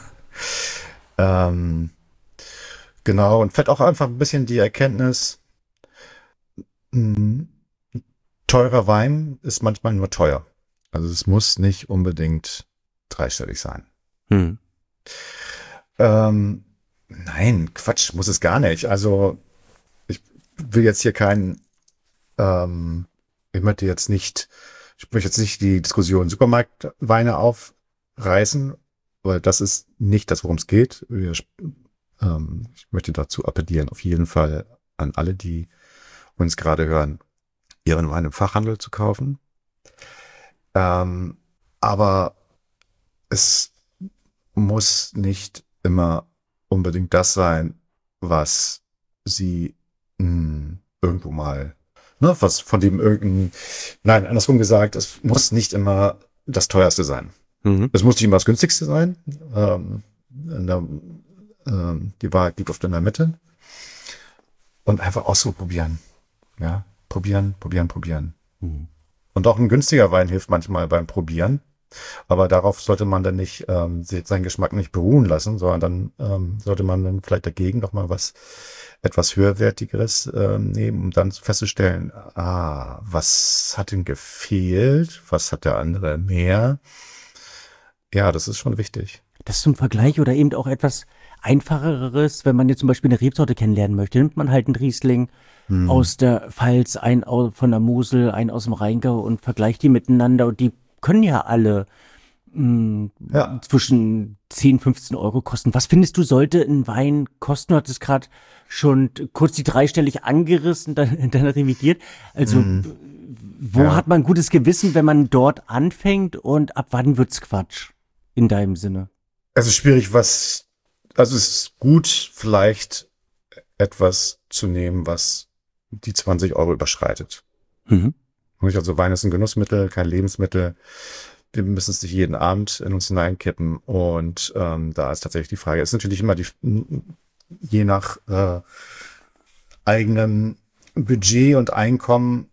Genau, und vielleicht auch einfach ein bisschen die Erkenntnis, teurer Wein ist manchmal nur teuer. Also es muss nicht unbedingt dreistellig sein. Nein, Quatsch, muss es gar nicht. Also ich will jetzt hier ich möchte jetzt nicht die Diskussion Supermarktweine aufreißen, weil das ist nicht das, worum es geht. Ich möchte dazu appellieren, auf jeden Fall an alle, die uns gerade hören, ihren Wein im Fachhandel zu kaufen. Aber es muss nicht immer unbedingt das sein, was sie irgendwo mal, ne, was von dem nein, andersrum gesagt, es muss nicht immer das teuerste sein. Es muss nicht immer das günstigste sein. Die Wahrheit liegt oft in der Mitte. Und einfach ausprobieren. Ja, probieren. Und auch ein günstiger Wein hilft manchmal beim Probieren. Aber darauf sollte man dann nicht seinen Geschmack nicht beruhen lassen, sondern dann sollte man dann vielleicht dagegen noch mal was etwas höherwertigeres nehmen, um dann festzustellen, was hat denn gefehlt? Was hat der andere mehr? Ja, das ist schon wichtig. Das zum Vergleich oder eben auch etwas Einfacheres, wenn man jetzt zum Beispiel eine Rebsorte kennenlernen möchte, nimmt man halt einen Riesling aus der Pfalz, einen von der Mosel, einen aus dem Rheingau und vergleicht die miteinander und die können ja alle zwischen 10, 15 Euro kosten. Was findest du, sollte ein Wein kosten? Du hattest gerade schon kurz die dreistellig angerissen, dann revidiert. Also wo hat man gutes Gewissen, wenn man dort anfängt und ab wann wird's Quatsch in deinem Sinne? Es ist schwierig, also es ist gut, vielleicht etwas zu nehmen, was die 20 Euro überschreitet. Also Wein ist ein Genussmittel, kein Lebensmittel. Wir müssen es nicht jeden Abend in uns hineinkippen. Und da ist tatsächlich die Frage, ist natürlich immer je nach eigenem Budget und Einkommen,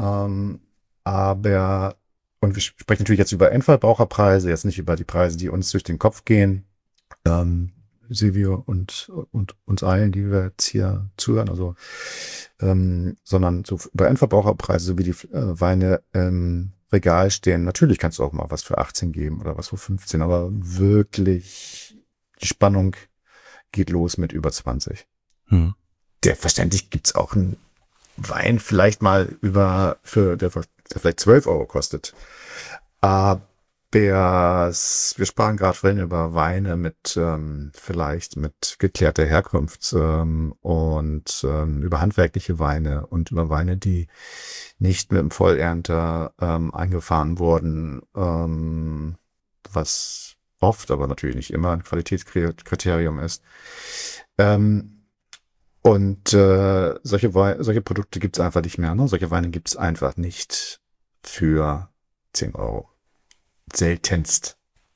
aber und wir sprechen natürlich jetzt über Endverbraucherpreise, jetzt nicht über die Preise, die uns durch den Kopf gehen. Silvio und uns allen, die wir jetzt hier zuhören, also sondern so über Endverbraucherpreise, so wie die Weine im Regal stehen. Natürlich kannst du auch mal was für 18 geben oder was für 15, aber wirklich die Spannung geht los mit über 20. Selbstverständlich gibt's auch einen Wein vielleicht mal der vielleicht 12 Euro kostet. Aber wir sprachen gerade vorhin über Weine vielleicht mit geklärter Herkunft und über handwerkliche Weine und über Weine, die nicht mit dem Vollernter eingefahren wurden, was oft, aber natürlich nicht immer ein Qualitätskriterium ist. Solche Produkte gibt's einfach nicht mehr. Ne? Solche Weine gibt's einfach nicht für 10 Euro. Seltenst.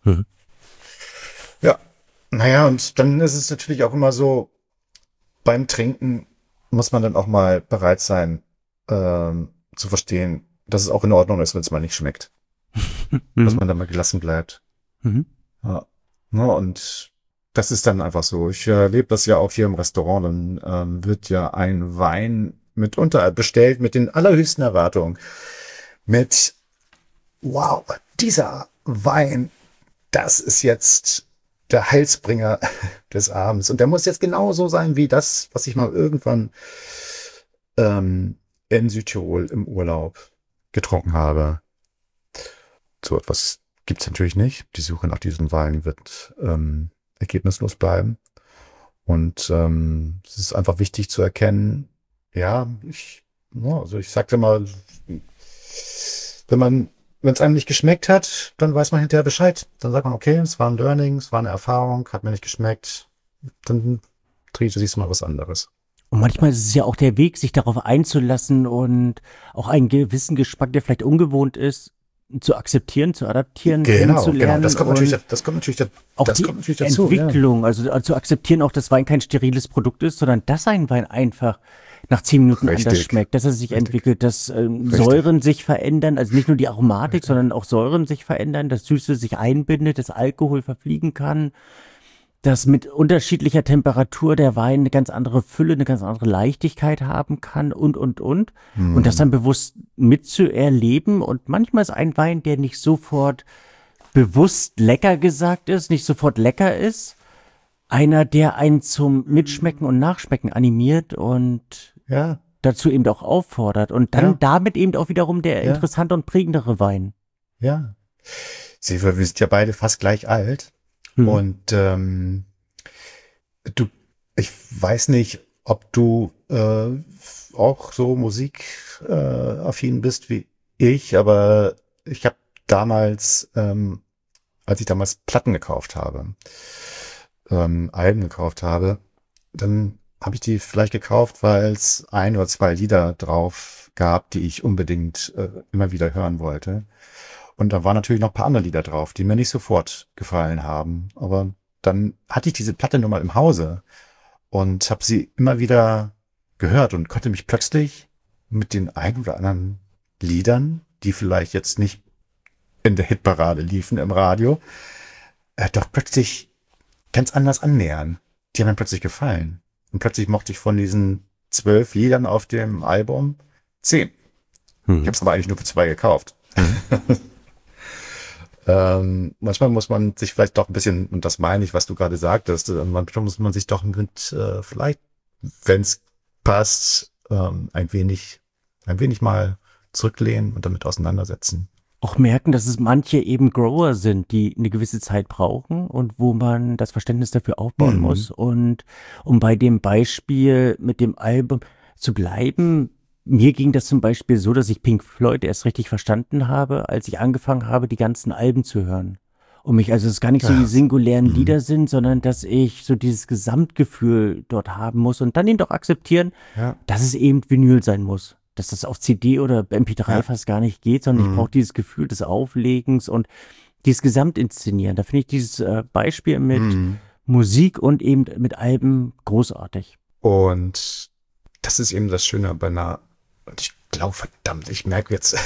Ja, naja, und dann ist es natürlich auch immer so, beim Trinken muss man dann auch mal bereit sein, zu verstehen, dass es auch in Ordnung ist, wenn es mal nicht schmeckt. Dass man dann mal gelassen bleibt. Ja. Ja, und das ist dann einfach so. Ich erlebe das ja auch hier im Restaurant. Dann wird ja ein Wein mitunter bestellt mit den allerhöchsten Erwartungen. Wow, dieser Wein, das ist jetzt der Heilsbringer des Abends. Und der muss jetzt genauso sein wie das, was ich mal irgendwann in Südtirol im Urlaub getrunken habe. So etwas gibt's natürlich nicht. Die Suche nach diesem Wein wird ergebnislos bleiben. Und es ist einfach wichtig zu erkennen, ja, also ich sagte mal, wenn es einem nicht geschmeckt hat, dann weiß man hinterher Bescheid. Dann sagt man, okay, es war ein Learning, es war eine Erfahrung, hat mir nicht geschmeckt, dann siehst du mal was anderes. Und manchmal ist es ja auch der Weg, sich darauf einzulassen und auch einen gewissen Geschmack, der vielleicht ungewohnt ist, zu akzeptieren, zu adaptieren, kennenzulernen. Das kommt natürlich dazu. Entwicklung, ja. Also zu akzeptieren auch, dass Wein kein steriles Produkt ist, sondern dass ein Wein einfach nach 10 Minuten anders schmeckt, dass er sich entwickelt, dass Säuren sich verändern, also nicht nur die Aromatik, sondern auch Säuren sich verändern, dass Süße sich einbindet, dass Alkohol verfliegen kann, dass mit unterschiedlicher Temperatur der Wein eine ganz andere Fülle, eine ganz andere Leichtigkeit haben kann und. Und das dann bewusst mitzuerleben. Und manchmal ist ein Wein, der nicht sofort bewusst lecker gesagt ist, nicht sofort lecker ist, einer, der einen zum Mitschmecken und Nachschmecken animiert und dazu eben auch auffordert. Und dann damit eben auch wiederum der interessante und prägendere Wein. Ja. Wir sind ja beide fast gleich alt. Und ich weiß nicht, ob du auch so musikaffin bist wie ich, aber ich habe damals, als ich damals Platten gekauft habe, Alben gekauft habe, dann habe ich die vielleicht gekauft, weil es 1 oder 2 Lieder drauf gab, die ich unbedingt immer wieder hören wollte. Und da waren natürlich noch ein paar andere Lieder drauf, die mir nicht sofort gefallen haben. Aber dann hatte ich diese Platte nur mal im Hause und habe sie immer wieder gehört und konnte mich plötzlich mit den ein oder anderen Liedern, die vielleicht jetzt nicht in der Hitparade liefen im Radio, doch plötzlich ganz anders annähern. Die haben mir plötzlich gefallen. Und plötzlich mochte ich von diesen 12 Liedern auf dem Album 10. Ich habe es aber eigentlich nur für 2 gekauft. Manchmal muss man sich vielleicht doch ein bisschen, und das meine ich, was du gerade sagtest, manchmal muss man sich doch mit, vielleicht, wenn es passt, ein wenig mal zurücklehnen und damit auseinandersetzen. Auch merken, dass es manche eben Grower sind, die eine gewisse Zeit brauchen und wo man das Verständnis dafür aufbauen muss. Und um bei dem Beispiel mit dem Album zu bleiben, mir ging das zum Beispiel so, dass ich Pink Floyd erst richtig verstanden habe, als ich angefangen habe, die ganzen Alben zu hören. Und also es gar nicht so die singulären Lieder sind, sondern dass ich so dieses Gesamtgefühl dort haben muss und dann eben doch akzeptieren, dass es eben Vinyl sein muss. Dass das auf CD oder MP3 fast gar nicht geht, sondern ich brauche dieses Gefühl des Auflegens und dieses Gesamtinszenieren. Da finde ich dieses Beispiel mit Musik und eben mit Alben großartig. Und das ist eben das Schöne bei und ich glaube, verdammt, ich merke jetzt,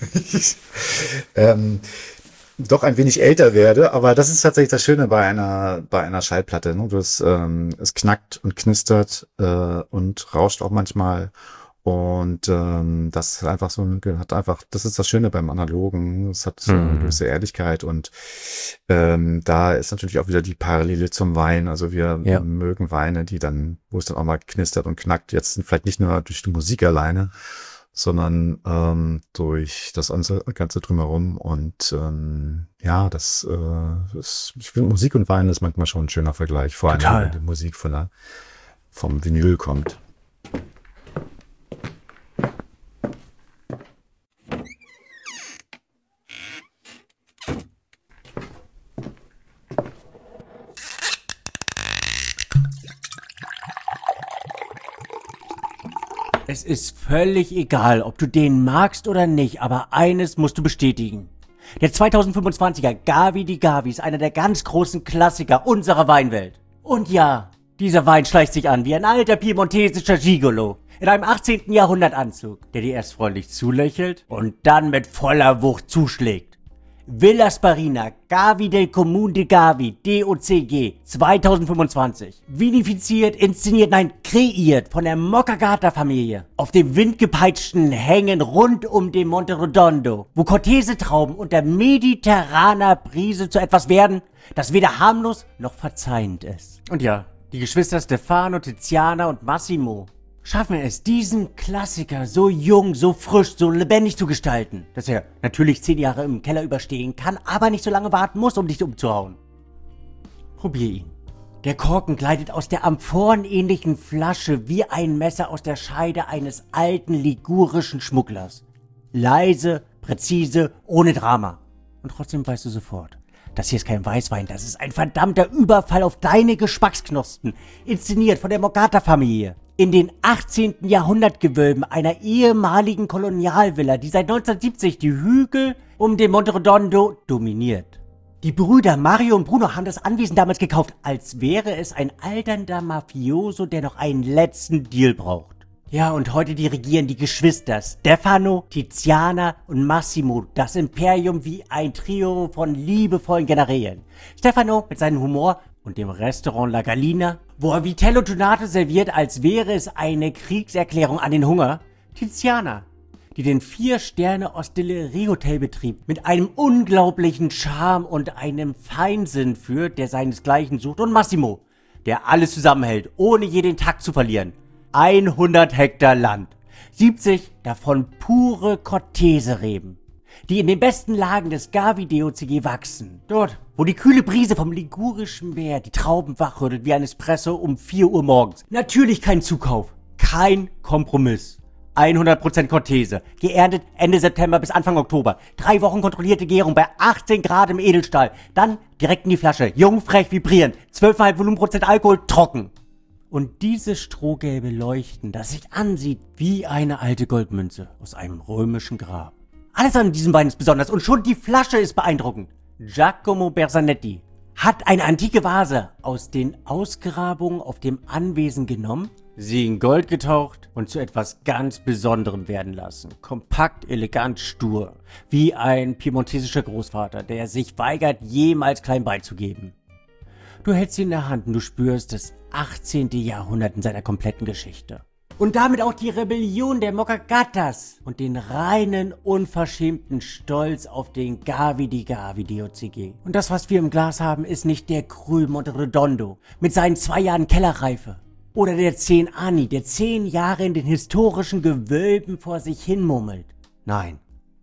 doch ein wenig älter werde, aber das ist tatsächlich das Schöne bei einer Schallplatte. Ne? Es knackt und knistert und rauscht auch manchmal. Und das ist einfach das ist das Schöne beim Analogen. Es hat eine gewisse Ehrlichkeit und da ist natürlich auch wieder die Parallele zum Wein. Also wir mögen Weine, wo es dann auch mal knistert und knackt. Jetzt vielleicht nicht nur durch die Musik alleine, sondern durch das ganze Drumherum. Und ich finde, Musik und Wein ist manchmal schon ein schöner Vergleich, vor allem wenn die Musik vom Vinyl kommt. Es ist völlig egal, ob du den magst oder nicht, aber eines musst du bestätigen. Der 2025er Gavi di Gavi ist einer der ganz großen Klassiker unserer Weinwelt. Und ja, dieser Wein schleicht sich an wie ein alter piemontesischer Gigolo in einem 18. Jahrhundert Anzug, der dir erst freundlich zulächelt und dann mit voller Wucht zuschlägt. Villa Sparina, Gavi del Comune de Gavi, DOCG, 2025. Vinifiziert, inszeniert, nein, kreiert von der Moccagata-Familie. Auf dem windgepeitschten Hängen rund um den Monte Redondo, wo Cortese-Trauben unter mediterraner Brise zu etwas werden, das weder harmlos noch verzeihend ist. Und ja, die Geschwister Stefano, Tiziana und Massimo schaffen wir es, diesen Klassiker so jung, so frisch, so lebendig zu gestalten, dass er natürlich 10 Jahre im Keller überstehen kann, aber nicht so lange warten muss, um dich umzuhauen. Probier ihn. Der Korken gleitet aus der amphorenähnlichen Flasche wie ein Messer aus der Scheide eines alten ligurischen Schmugglers. Leise, präzise, ohne Drama. Und trotzdem weißt du sofort, das hier ist kein Weißwein, das ist ein verdammter Überfall auf deine Geschmacksknospen, inszeniert von der Mogata-Familie. In den 18. Jahrhundertgewölben einer ehemaligen Kolonialvilla, die seit 1970 die Hügel um den Monte Redondo dominiert. Die Brüder Mario und Bruno haben das Anwesen damals gekauft, als wäre es ein alternder Mafioso, der noch einen letzten Deal braucht. Ja, und heute dirigieren die Geschwister Stefano, Tiziana und Massimo das Imperium wie ein Trio von liebevollen Generälen. Stefano mit seinem Humor und dem Restaurant La Gallina, wo er Vitello Tonato serviert, als wäre es eine Kriegserklärung an den Hunger. Tiziana, die den 4-Sterne-Hostellerie-Hotelbetrieb mit einem unglaublichen Charme und einem Feinsinn führt, der seinesgleichen sucht. Und Massimo, der alles zusammenhält, ohne je den Takt zu verlieren. 100 Hektar Land, 70 davon pure Cortese-Reben, die in den besten Lagen des Gavi-DOCG wachsen. Dort, wo die kühle Brise vom ligurischen Meer die Trauben wachrüttelt wie ein Espresso um 4 Uhr morgens. Natürlich kein Zukauf, kein Kompromiss. 100% Cortese, geerntet Ende September bis Anfang Oktober. 3 Wochen kontrollierte Gärung bei 18 Grad im Edelstahl. Dann direkt in die Flasche, jung, frech, vibrierend, 12,5 Volumenprozent Alkohol, trocken. Und dieses strohgelbe Leuchten, das sich ansieht wie eine alte Goldmünze aus einem römischen Grab. Alles an diesem Wein ist besonders und schon die Flasche ist beeindruckend. Giacomo Berzanetti hat eine antike Vase aus den Ausgrabungen auf dem Anwesen genommen, sie in Gold getaucht und zu etwas ganz Besonderem werden lassen. Kompakt, elegant, stur. Wie ein piemontesischer Großvater, der sich weigert, jemals klein beizugeben. Du hältst sie in der Hand und du spürst das 18. Jahrhundert in seiner kompletten Geschichte. Und damit auch die Rebellion der Moccagatas und den reinen, unverschämten Stolz auf den Gavi di Gavi DOCG. Und das, was wir im Glas haben, ist nicht der Cru Monte Redondo mit seinen 2 Jahren Kellerreife. Oder der 10 Anni, der 10 Jahre in den historischen Gewölben vor sich hin murmelt. Nein,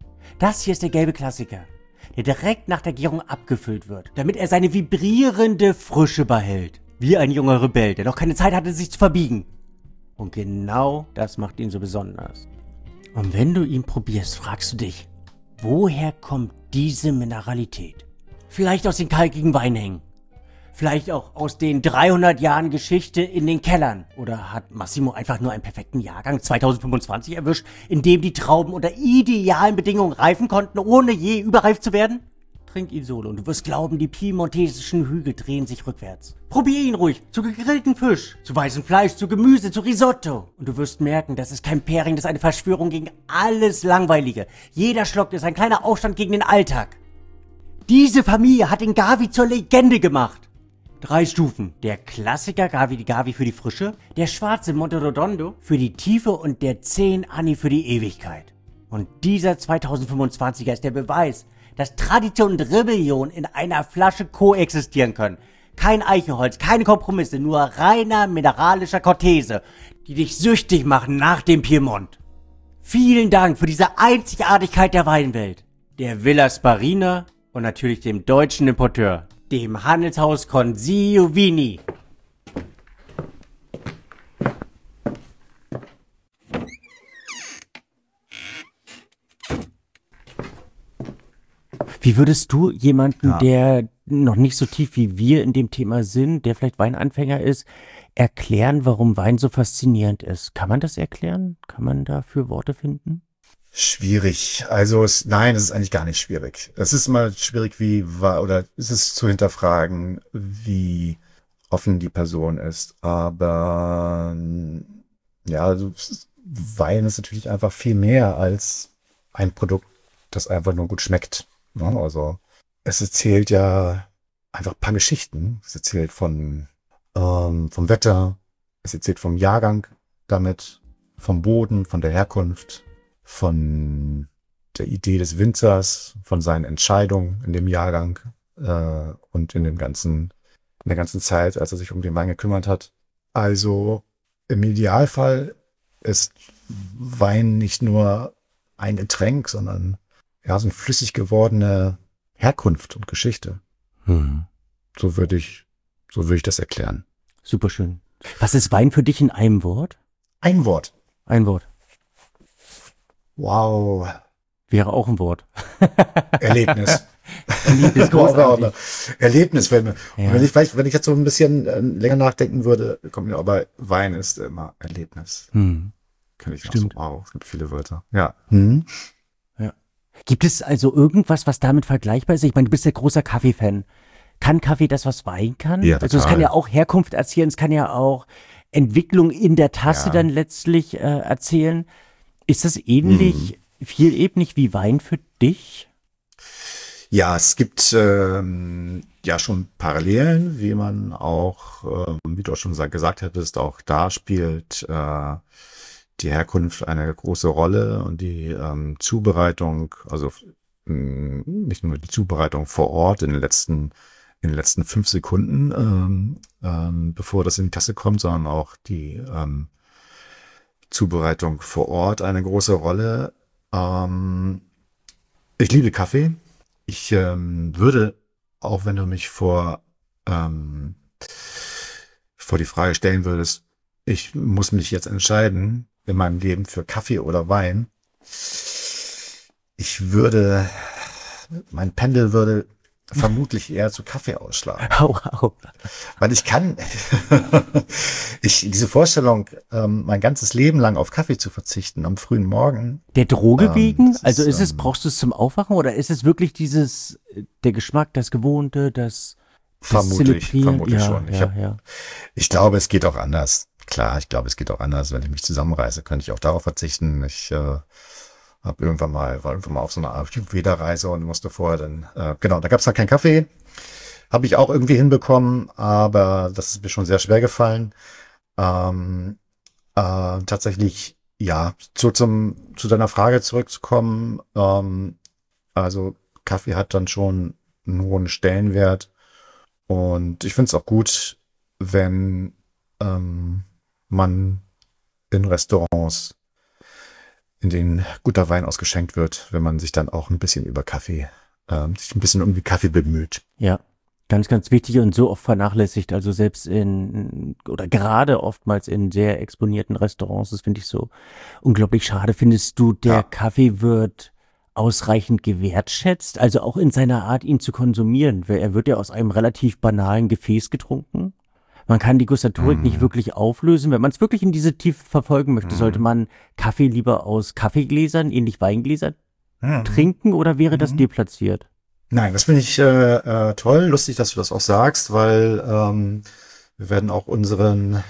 das hier ist der gelbe Klassiker, der direkt nach der Gärung abgefüllt wird, damit er seine vibrierende Frische behält. Wie ein junger Rebell, der noch keine Zeit hatte, sich zu verbiegen. Und genau das macht ihn so besonders. Und wenn du ihn probierst, fragst du dich, woher kommt diese Mineralität? Vielleicht aus den kalkigen Weinhängen. Vielleicht auch aus den 300 Jahren Geschichte in den Kellern. Oder hat Massimo einfach nur einen perfekten Jahrgang 2025 erwischt, in dem die Trauben unter idealen Bedingungen reifen konnten, ohne je überreif zu werden? Trink ihn solo und du wirst glauben, die piemontesischen Hügel drehen sich rückwärts. Probier ihn ruhig, zu gegrillten Fisch, zu weißem Fleisch, zu Gemüse, zu Risotto. Und du wirst merken, das ist kein Pairing, das ist eine Verschwörung gegen alles Langweilige. Jeder Schluck ist ein kleiner Aufstand gegen den Alltag. Diese Familie hat den Gavi zur Legende gemacht. 3 Stufen. Der Klassiker Gavi di Gavi für die Frische, der schwarze Monte Redondo für die Tiefe und der 10 Anni für die Ewigkeit. Und dieser 2025er ist der Beweis, dass Tradition und Rebellion in einer Flasche koexistieren können. Kein Eichenholz, keine Kompromisse, nur reiner mineralischer Cortese, die dich süchtig machen nach dem Piemont. Vielen Dank für diese Einzigartigkeit der Weinwelt, der Villa Sparina und natürlich dem deutschen Importeur, dem Handelshaus Consiglio Vini. Wie würdest du jemanden, der noch nicht so tief wie wir in dem Thema sind, der vielleicht Weinanfänger ist, erklären, warum Wein so faszinierend ist? Kann man das erklären? Kann man dafür Worte finden? Schwierig. Also nein, es ist eigentlich gar nicht schwierig. Es ist immer schwierig, oder ist es zu hinterfragen, wie offen die Person ist. Aber ja, also Wein ist natürlich einfach viel mehr als ein Produkt, das einfach nur gut schmeckt. Ja, also es erzählt ja einfach ein paar Geschichten. Es erzählt vom Wetter, es erzählt vom Jahrgang damit, vom Boden, von der Herkunft, von der Idee des Winzers, von seinen Entscheidungen in dem Jahrgang und in der ganzen Zeit, als er sich um den Wein gekümmert hat. Also im Idealfall ist Wein nicht nur ein Getränk, sondern ja, so eine flüssig gewordene Herkunft und Geschichte. Hm. So würde ich das erklären. Superschön. Was ist Wein für dich in einem Wort? Ein Wort. Ein Wort. Wow. Wäre auch ein Wort. Erlebnis. Erlebnis, großartig. Erlebnis, wenn Ja. wenn ich jetzt so ein bisschen länger nachdenken würde, kommt mir aber Wein ist immer Erlebnis. Hm. Kann ich noch Stimmt. so, wow, es gibt viele Wörter. Ja. Mhm. Gibt es also irgendwas, was damit vergleichbar ist? Ich meine, du bist ja großer Kaffee-Fan. Kann Kaffee das, was Wein kann? Ja, Also es total. kann ja auch Herkunft erzählen, es kann ja auch Entwicklung in der Tasse Ja. dann letztlich erzählen. Ist das ähnlich, vielebnig wie Wein für dich? Ja, es gibt ja schon Parallelen, wie man auch, wie du auch schon gesagt hattest, auch da spielt die Herkunft eine große Rolle und die Zubereitung, also nicht nur die Zubereitung vor Ort in den letzten 5 Sekunden, bevor das in die Tasse kommt, sondern auch die Zubereitung vor Ort eine große Rolle. Ich liebe Kaffee. Ich würde, auch wenn du mich vor die Frage stellen würdest, ich muss mich jetzt entscheiden in meinem Leben für Kaffee oder Wein. Mein Pendel würde vermutlich eher zu Kaffee ausschlagen. Wow. Weil diese Vorstellung, mein ganzes Leben lang auf Kaffee zu verzichten am frühen Morgen. Der Droge wegen? das Also ist, brauchst du es zum Aufwachen oder ist es wirklich der Geschmack, das Gewohnte, das Vermutlich Zelebrieren? Ja, schon. ja. Ich glaube, es geht auch anders. Klar, ich glaube, es geht auch anders. Wenn ich mich zusammenreiße, könnte ich auch darauf verzichten. Ich war irgendwann mal auf so einer Ayurveda-Reise und musste vorher dann, genau, da gab es halt keinen Kaffee. Habe ich auch irgendwie hinbekommen, aber das ist mir schon sehr schwer gefallen. Tatsächlich, ja, zu deiner Frage zurückzukommen, also Kaffee hat dann schon einen hohen Stellenwert und ich finde es auch gut, wenn man in Restaurants, in denen guter Wein ausgeschenkt wird, wenn man sich dann auch ein bisschen über Kaffee, sich ein bisschen um die Kaffee bemüht. Ja, ganz, ganz wichtig und so oft vernachlässigt. Also selbst oder gerade oftmals in sehr exponierten Restaurants, das finde ich so unglaublich schade. Findest du, der Ja. Kaffee wird ausreichend gewertschätzt, also auch in seiner Art, ihn zu konsumieren? Weil er wird ja aus einem relativ banalen Gefäß getrunken. Man kann die Gustatorik nicht wirklich auflösen. Wenn man es wirklich in diese Tiefe verfolgen möchte, sollte man Kaffee lieber aus Kaffeegläsern, ähnlich Weingläsern, trinken oder wäre das deplatziert? Nein, das finde ich toll, lustig, dass du das auch sagst, weil wir werden auch unsere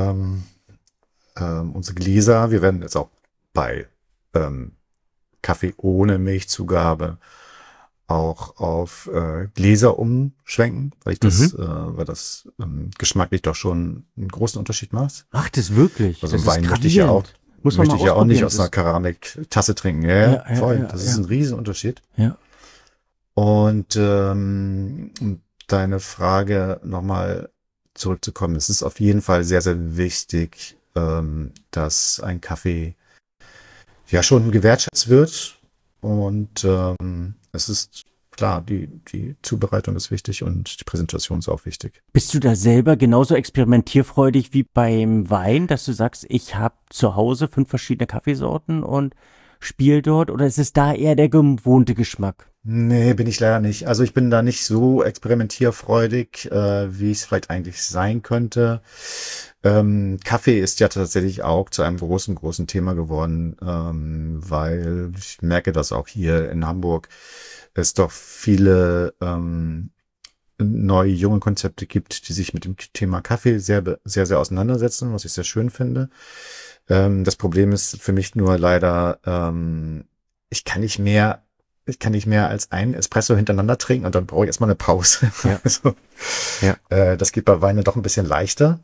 Gläser, wir werden jetzt auch bei Kaffee ohne Milchzugabe auch auf Gläser umschwenken, weil das geschmacklich doch schon einen großen Unterschied macht. Macht es wirklich? Also Das Wein ist möchte ich ja auch, gravierend. Muss man mal auch nicht ausprobieren. aus einer Keramiktasse trinken. Ja, Ja, voll. ja, Das ja. ist ein Riesenunterschied. Ja. Und um deine Frage nochmal zurückzukommen, es ist auf jeden Fall sehr, sehr wichtig, dass ein Kaffee ja schon gewertschätzt wird. Und es ist klar, die Zubereitung ist wichtig und die Präsentation ist auch wichtig. Bist du da selber genauso experimentierfreudig wie beim Wein, dass du sagst, ich habe zu Hause 5 verschiedene Kaffeesorten und spiele dort? Oder ist es da eher der gewohnte Geschmack? Nee, bin ich leider nicht. Also ich bin da nicht so experimentierfreudig, wie es vielleicht eigentlich sein könnte. Kaffee ist ja tatsächlich auch zu einem großen, großen Thema geworden, weil ich merke, dass auch hier in Hamburg es doch viele neue, junge Konzepte gibt, die sich mit dem Thema Kaffee sehr, sehr, sehr auseinandersetzen, was ich sehr schön finde. Das Problem ist für mich nur leider, ich kann nicht mehr als einen Espresso hintereinander trinken und dann brauche ich erstmal eine Pause. Ja. Also, das geht bei Wein doch ein bisschen leichter.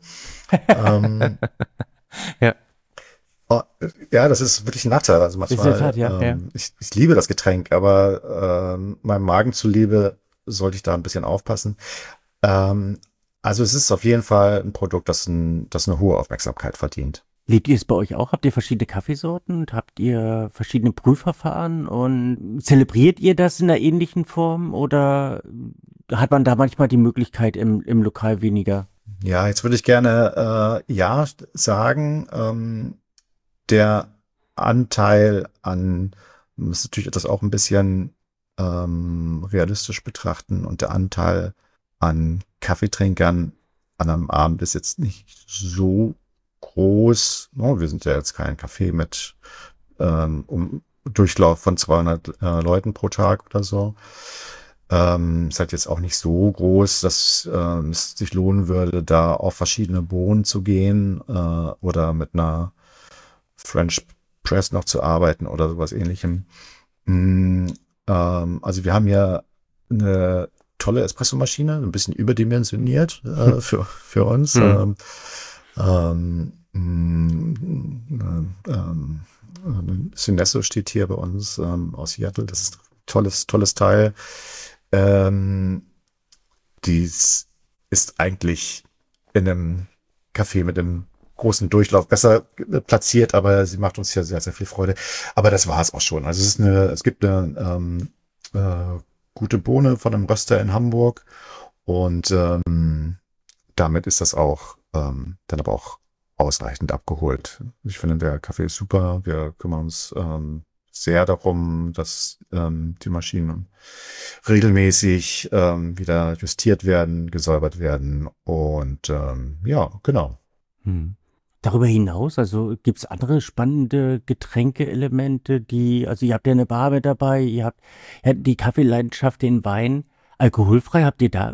Ja. Oh, ja, das ist wirklich ein Nachteil. Also manchmal, in der Tat, ja. Ich liebe das Getränk, aber meinem Magen zuliebe sollte ich da ein bisschen aufpassen. Also es ist auf jeden Fall ein Produkt, das eine hohe Aufmerksamkeit verdient. Lebt ihr es bei euch auch? Habt ihr verschiedene Kaffeesorten und habt ihr verschiedene Prüfverfahren und zelebriert ihr das in einer ähnlichen Form oder hat man da manchmal die Möglichkeit im Lokal weniger? Ja, jetzt würde ich gerne ja sagen. Der Anteil an, man muss natürlich das auch ein bisschen realistisch betrachten und der Anteil an Kaffeetrinkern an einem Abend ist jetzt nicht so groß. Oh, wir sind ja jetzt kein Café mit Durchlauf von 200 Leuten pro Tag oder so. Ist halt jetzt auch nicht so groß, dass es sich lohnen würde, da auf verschiedene Bohnen zu gehen oder mit einer French Press noch zu arbeiten oder sowas ähnlichem. Mm, also wir haben ja eine tolle Espressomaschine, ein bisschen überdimensioniert für uns. Synesso steht hier bei uns aus Seattle. Das ist ein tolles Teil. Dies ist eigentlich in einem Café mit einem großen Durchlauf besser platziert, aber sie macht uns ja sehr, sehr viel Freude. Aber das war es auch schon. Also es gibt eine gute Bohne von einem Röster in Hamburg und damit ist das auch dann aber auch ausreichend abgeholt. Ich finde, der Kaffee ist super. Wir kümmern uns sehr darum, dass die Maschinen regelmäßig wieder justiert werden, gesäubert werden und ja, genau. Hm. Darüber hinaus, also gibt's andere spannende Getränkeelemente, also ihr habt ja eine Bar mit dabei, ihr habt ja die Kaffeeleidenschaft, den Wein, alkoholfrei, habt ihr da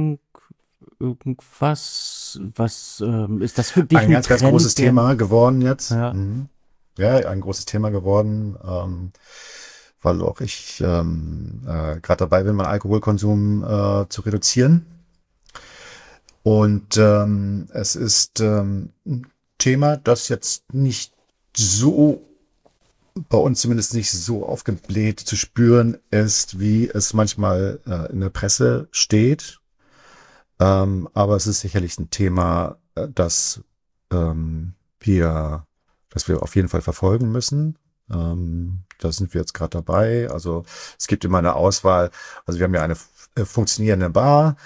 irgendwas, ist das für dich Ein ein ganz Trend, großes Thema geworden jetzt. ja, Mhm. Ja, ein großes Thema geworden, weil auch ich gerade dabei bin, meinen Alkoholkonsum zu reduzieren. Und es ist ein Thema, das jetzt nicht so, bei uns zumindest nicht so aufgebläht zu spüren ist, wie es manchmal in der Presse steht. Aber es ist sicherlich ein Thema, ähm, wir, das wir auf jeden Fall verfolgen müssen. Da sind wir jetzt gerade dabei. Also es gibt immer eine Auswahl. Also wir haben ja eine funktionierende Bar.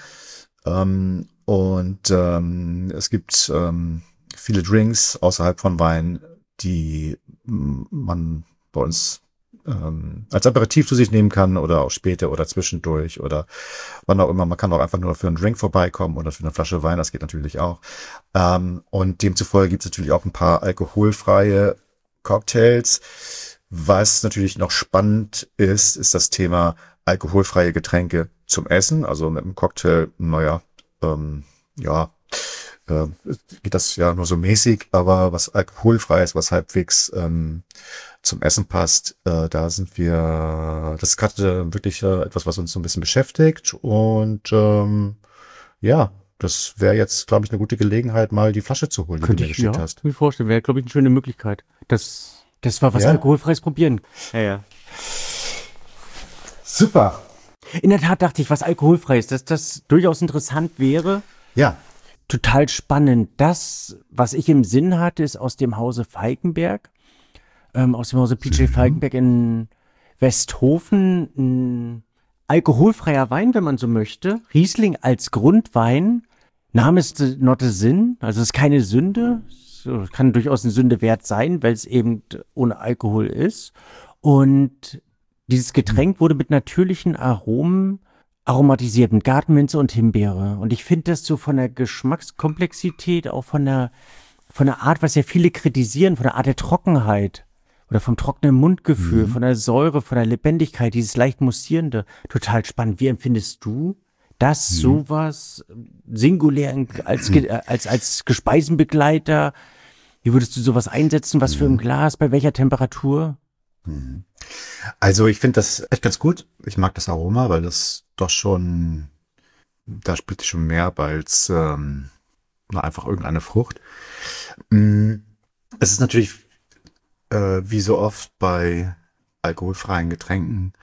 Und es gibt viele Drinks außerhalb von Wein, die man bei uns als Aperitif zu sich nehmen kann oder auch später oder zwischendurch oder wann auch immer. Man kann auch einfach nur für einen Drink vorbeikommen oder für eine Flasche Wein, das geht natürlich auch. Und demzufolge gibt es natürlich auch ein paar alkoholfreie Cocktails. Was natürlich noch spannend ist, ist das Thema alkoholfreie Getränke zum Essen. Also mit einem Cocktail, naja, ja, geht das ja nur so mäßig, aber was alkoholfrei ist, was halbwegs zum Essen passt, da sind wir, das ist gerade wirklich etwas, was uns so ein bisschen beschäftigt und ja, das wäre jetzt, glaube ich, eine gute Gelegenheit, mal die Flasche zu holen, die du könnte mir ich, geschickt ja, hast. mir vorstellen, wäre, glaube ich, eine schöne Möglichkeit. Das war was Ja, alkoholfreies probieren. Ja, ja. super. In der Tat dachte ich, was alkoholfreies, dass das durchaus interessant wäre. Ja, Total spannend. Das, was ich im Sinn hatte, ist aus dem Hause Falkenberg, aus dem Hause PJ Falkenberg in Westhofen, ein alkoholfreier Wein, wenn man so möchte. Riesling als Grundwein. Name ist not a sin, also es ist keine Sünde. So, kann durchaus eine Sünde wert sein, weil es eben ohne Alkohol ist. Und dieses Getränk wurde mit natürlichen Aromen aromatisiert, mit Gartenminze und Himbeere. Und ich finde das so von der Geschmackskomplexität, auch von der Art, was ja viele kritisieren, von der Art der Trockenheit oder vom trockenen Mundgefühl, von der Säure, von der Lebendigkeit, dieses leicht mussierende, total spannend. Wie empfindest du das, sowas singulär als Gespeisenbegleiter? Wie würdest du sowas einsetzen? Was für ein Glas? Bei welcher Temperatur? also ich finde das echt ganz gut. Ich mag das Aroma, weil das doch schon, da spielt schon mehr als nur einfach irgendeine Frucht. Mm, Es ist natürlich wie so oft bei alkoholfreien Getränken,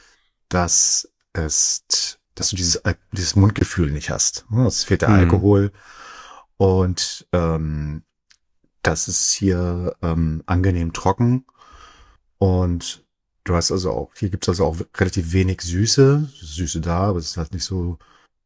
dass du dieses Mundgefühl nicht hast. Es fehlt der Hm. Alkohol und das ist hier angenehm trocken und du hast also auch, hier gibt's also auch relativ wenig Süße da, aber es ist halt nicht so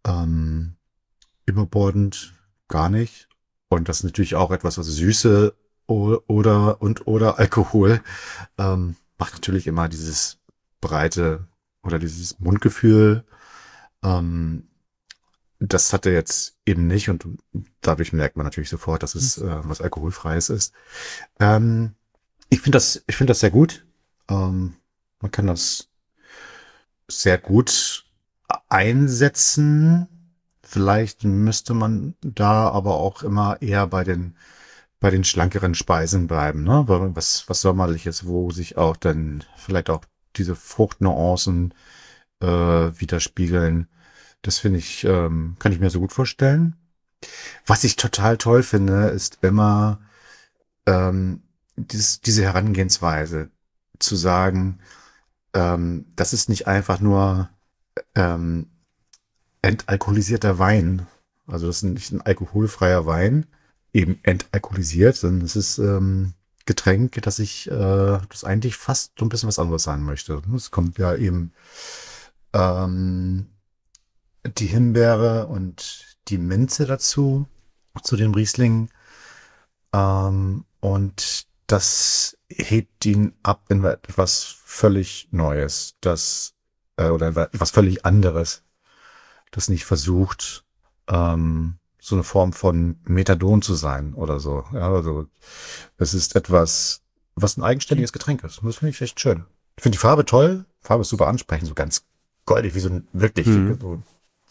überbordend, gar nicht. Und das ist natürlich auch etwas, was Süße oder Alkohol macht natürlich immer dieses breite oder dieses Mundgefühl. Ähm, Das hat er jetzt eben nicht und dadurch merkt man natürlich sofort, dass es was Alkoholfreies ist. Ähm, ich finde das sehr gut. Man kann das sehr gut einsetzen. Vielleicht müsste man da aber auch immer eher bei den schlankeren Speisen bleiben, ne? Weil was Sommerliches, wo sich auch dann vielleicht auch diese Fruchtnuancen widerspiegeln. Das finde ich, kann ich mir so gut vorstellen. Was ich total toll finde, ist immer diese Herangehensweise zu sagen, das ist nicht einfach nur ähm, entalkoholisierter Wein. Also das ist nicht ein alkoholfreier Wein, eben entalkoholisiert, sondern es ist Getränk, das eigentlich fast so ein bisschen was anderes sein möchte. Es kommt ja eben ähm, die Himbeere und die Minze dazu, zu dem Riesling. Und das hebt ihn ab in etwas völlig Neues, oder etwas völlig anderes, das nicht versucht, so eine Form von Methadon zu sein oder so. Ja, also es ist etwas, was ein eigenständiges Getränk ist. Und das finde ich echt schön. Ich finde die Farbe toll. Farbe ist super ansprechend, so ganz goldig, wie so ein wirklich so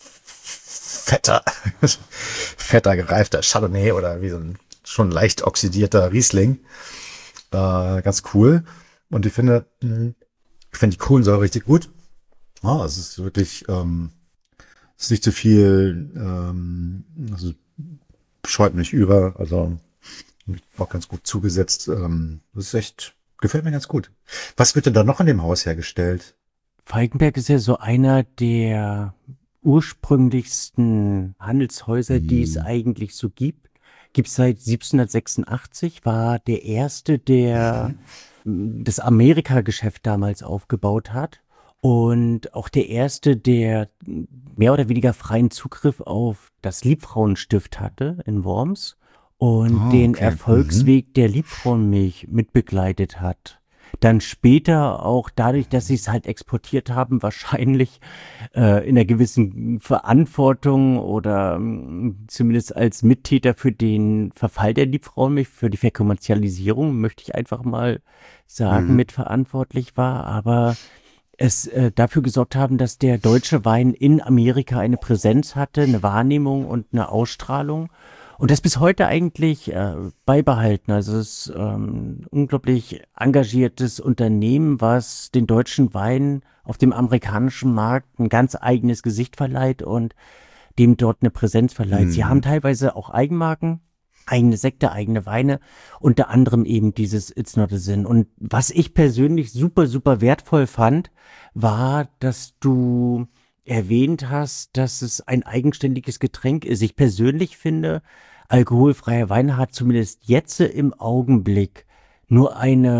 fetter, fetter gereifter Chardonnay oder wie so ein schon leicht oxidierter Riesling. Ganz cool. Und ich finde die Kohlensäure richtig gut. Es ist wirklich, es ist nicht zu viel, also scheut mich über, also auch ganz gut zugesetzt. Das ist echt, gefällt mir ganz gut. Was wird denn da noch in dem Haus hergestellt? Falkenberg ist ja so einer der ursprünglichsten Handelshäuser, die es eigentlich so gibt. Gibt es seit 1786, war der erste, der das Amerika-Geschäft damals aufgebaut hat und auch der erste, der mehr oder weniger freien Zugriff auf das Liebfrauenstift hatte in Worms und den Erfolgsweg der Liebfrauenmilch mitbegleitet hat. Dann später auch dadurch, dass sie es halt exportiert haben, wahrscheinlich in einer gewissen Verantwortung oder zumindest als Mittäter für den Verfall der Liebfrauenmilch, für die Verkommerzialisierung, möchte ich einfach mal sagen, mitverantwortlich war. Aber es dafür gesorgt haben, dass der deutsche Wein in Amerika eine Präsenz hatte, eine Wahrnehmung und eine Ausstrahlung. Und das bis heute eigentlich beibehalten. Also es ist unglaublich engagiertes Unternehmen, was den deutschen Wein auf dem amerikanischen Markt ein ganz eigenes Gesicht verleiht und dem dort eine Präsenz verleiht. Sie haben teilweise auch Eigenmarken, eigene Sekte, eigene Weine, unter anderem eben dieses It's Not a Sin. Und was ich persönlich super, super wertvoll fand, war, dass du erwähnt hast, dass es ein eigenständiges Getränk ist. Ich persönlich finde, alkoholfreier Wein hat zumindest jetzt im Augenblick nur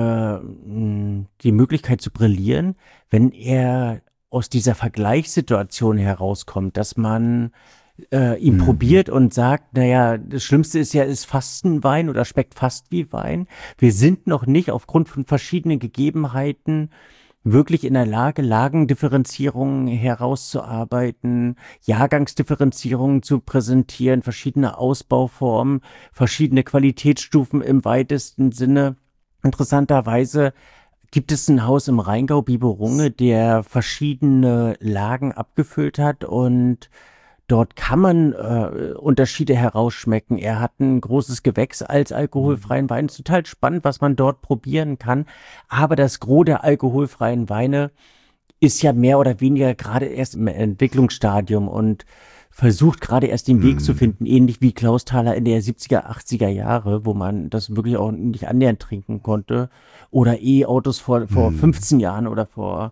die Möglichkeit zu brillieren, wenn er aus dieser Vergleichssituation herauskommt, dass man ihn probiert und sagt, naja, das Schlimmste ist ja, ist fast ein Wein oder schmeckt fast wie Wein. Wir sind noch nicht aufgrund von verschiedenen Gegebenheiten wirklich in der Lage, Lagendifferenzierungen herauszuarbeiten, Jahrgangsdifferenzierungen zu präsentieren, verschiedene Ausbauformen, verschiedene Qualitätsstufen im weitesten Sinne. Interessanterweise gibt es ein Haus im Rheingau, Biberunge, der verschiedene Lagen abgefüllt hat und dort kann man Unterschiede herausschmecken. Er hat ein großes Gewächs als alkoholfreien Wein. Es ist total spannend, was man dort probieren kann. Aber das Gros der alkoholfreien Weine ist ja mehr oder weniger gerade erst im Entwicklungsstadium und versucht gerade erst den Weg zu finden, ähnlich wie Klausthaler in der 70er, 80er Jahre, wo man das wirklich auch nicht annähernd trinken konnte. Oder E-Autos vor 15 Jahren oder vor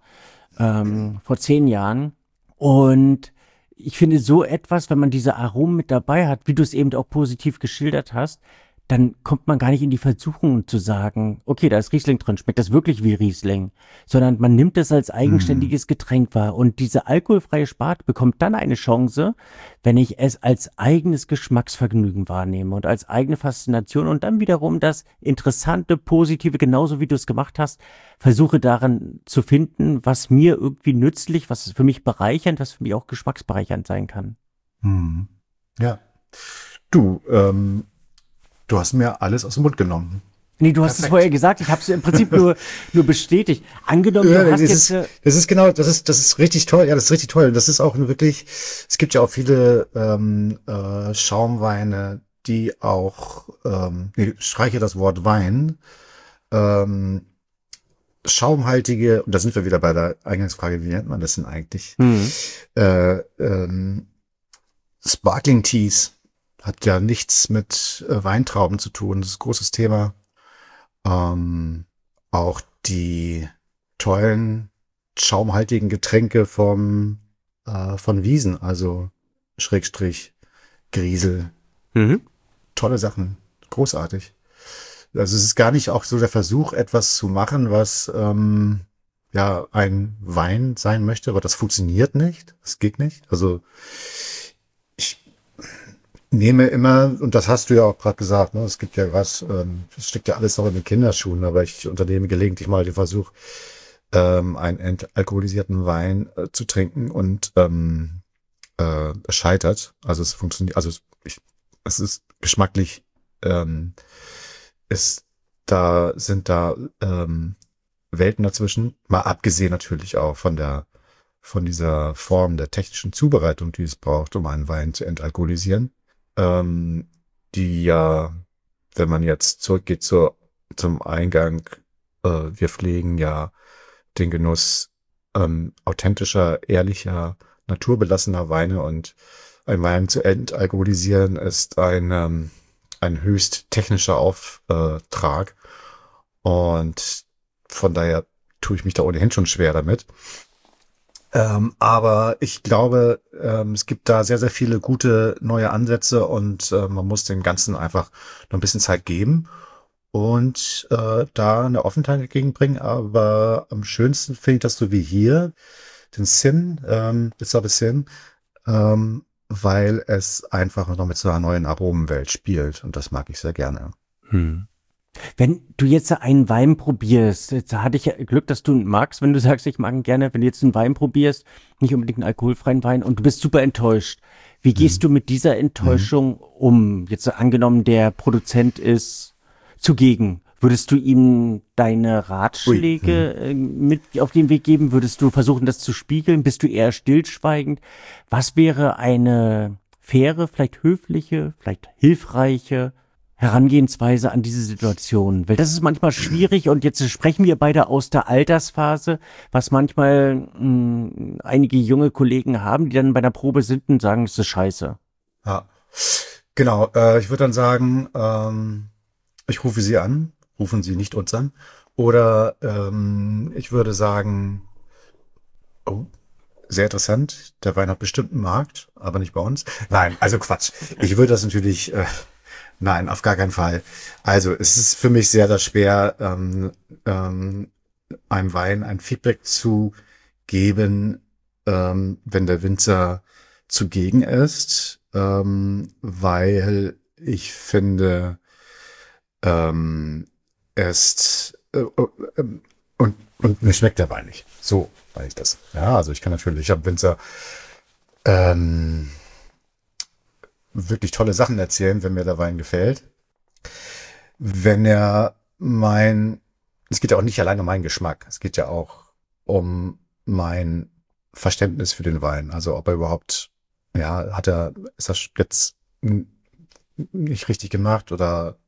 10 Jahren. Und ich finde so etwas, wenn man diese Aromen mit dabei hat, wie du es eben auch positiv geschildert hast, dann kommt man gar nicht in die Versuchung zu sagen, okay, da ist Riesling drin, schmeckt das wirklich wie Riesling, sondern man nimmt es als eigenständiges Getränk wahr und diese alkoholfreie Sparte bekommt dann eine Chance, wenn ich es als eigenes Geschmacksvergnügen wahrnehme und als eigene Faszination und dann wiederum das Interessante, Positive, genauso wie du es gemacht hast, versuche daran zu finden, was mir irgendwie nützlich, was für mich bereichernd, was für mich auch geschmacksbereichernd sein kann. Hm. Ja. Du, du hast mir alles aus dem Mund genommen. Nee, du hast es Perfekt. vorher gesagt, ich habe es im Prinzip nur bestätigt. Angenommen, Ja, du hast das jetzt... ist genau, das ist richtig toll. Ja, das ist richtig toll. Das ist auch wirklich, es gibt ja auch viele Schaumweine, die auch, ich streiche das Wort Wein, ähm, schaumhaltige, und da sind wir wieder bei der Eingangsfrage, wie nennt man das denn eigentlich? Äh, ähm, Sparkling Teas hat ja nichts mit Weintrauben zu tun. Das ist ein großes Thema. Auch die tollen, schaumhaltigen Getränke von Wiesen, also Schrägstrich, Griesel. Tolle Sachen. Großartig. Also es ist gar nicht auch so der Versuch, etwas zu machen, was ja ein Wein sein möchte, aber das funktioniert nicht. Das geht nicht. Also ich nehme immer, und das hast du ja auch gerade gesagt, ne, es gibt ja was, das steckt ja alles noch in den Kinderschuhen, aber ich unternehme gelegentlich mal den Versuch, einen entalkoholisierten Wein zu trinken und es scheitert. Also es funktioniert, es ist geschmacklich, sind da Welten dazwischen, mal abgesehen natürlich auch von dieser Form der technischen Zubereitung, die es braucht, um einen Wein zu entalkoholisieren, die ja, wenn man jetzt zurückgeht zum Eingang, wir pflegen ja den Genuss authentischer, ehrlicher, naturbelassener Weine, und ein Wein zu entalkoholisieren ist ein höchst technischer Auftrag, und von daher tue ich mich da ohnehin schon schwer damit. Aber ich glaube, es gibt da sehr, sehr viele gute neue Ansätze, und man muss dem Ganzen einfach noch ein bisschen Zeit geben und da eine Offenheit entgegenbringen. Aber am schönsten finde ich das so wie hier, den Sin, Bissau Sin, weil es einfach noch mit so einer neuen Aromenwelt spielt, und das mag ich sehr gerne. Wenn du jetzt einen Wein probierst, jetzt hatte ich ja Glück, dass du ihn magst, wenn du sagst, ich mag ihn gerne, wenn du jetzt einen Wein probierst, nicht unbedingt einen alkoholfreien Wein, und du bist super enttäuscht. Wie gehst du mit dieser Enttäuschung um? Jetzt angenommen, der Produzent ist zugegen. Würdest du ihm deine Ratschläge mit auf den Weg geben? Würdest du versuchen, das zu spiegeln? Bist du eher stillschweigend? Was wäre eine faire, vielleicht höfliche, vielleicht hilfreiche Herangehensweise an diese Situation? Weil das ist manchmal schwierig, und jetzt sprechen wir beide aus der Altersphase, was manchmal einige junge Kollegen haben, die dann bei der Probe sind und sagen, es ist scheiße. Ja, genau. Ich würde dann sagen, ich rufe Sie an, rufen Sie nicht uns an. Oder ich würde sagen, oh, sehr interessant, der Wein hat bestimmt einen Markt, aber nicht bei uns. Nein, also Quatsch. Ich würde das natürlich, nein, auf gar keinen Fall. Also es ist für mich sehr, sehr schwer, einem Wein ein Feedback zu geben, wenn der Winzer zugegen ist, weil ich finde, und mir schmeckt der Wein nicht. So meine ich das. Ja, also ich habe Winzer wirklich tolle Sachen erzählen, wenn mir der Wein gefällt. Wenn es geht ja auch nicht allein um meinen Geschmack. Es geht ja auch um mein Verständnis für den Wein. Also ob er überhaupt, ja, ist er jetzt nicht richtig gemacht, oder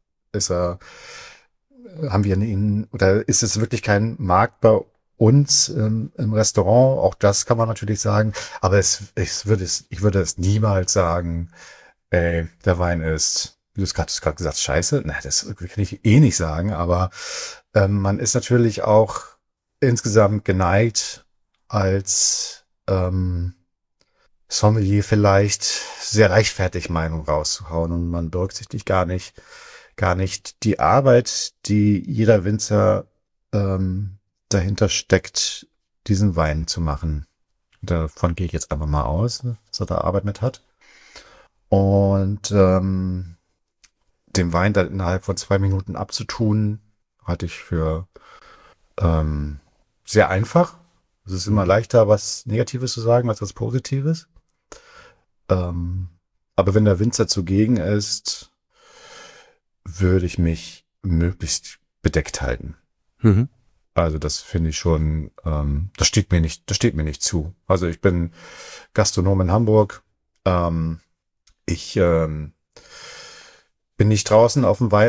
haben wir ihn, oder ist es wirklich kein Markt bei uns im Restaurant? Auch das kann man natürlich sagen. Aber ich würde es niemals sagen, ey, der Wein ist, wie du es gerade gesagt, scheiße. Na, das kann ich eh nicht sagen, aber man ist natürlich auch insgesamt geneigt, als Sommelier vielleicht sehr leichtfertig Meinung rauszuhauen, und man berücksichtigt gar nicht gar nicht die Arbeit, die jeder Winzer dahinter steckt, diesen Wein zu machen. Davon gehe ich jetzt einfach mal aus, dass er da Arbeit mit hat. Und den Wein dann innerhalb von 2 Minuten abzutun, halte ich für sehr einfach. Es ist immer leichter, was Negatives zu sagen, als was Positives. Aber wenn der Winzer zugegen ist, würde ich mich möglichst bedeckt halten. Mhm. Also das finde ich schon, das steht mir nicht zu. Also ich bin Gastronom in Hamburg. Ich bin nicht draußen auf dem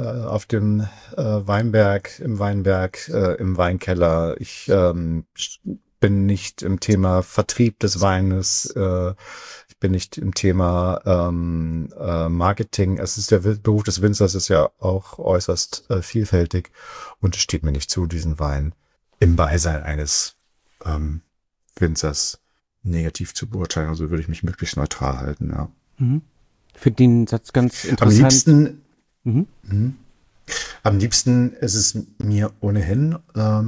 Weinberg, im Weinkeller. Ich bin nicht im Thema Vertrieb des Weines. Ich bin nicht im Thema Marketing. Es ist der Beruf des Winzers ist ja auch äußerst vielfältig und es steht mir nicht zu, diesen Wein im Beisein eines Winzers negativ zu beurteilen. Also würde ich mich möglichst neutral halten, ja. Mhm. Ich finde den Satz ganz Am interessant. liebsten ist es mir ohnehin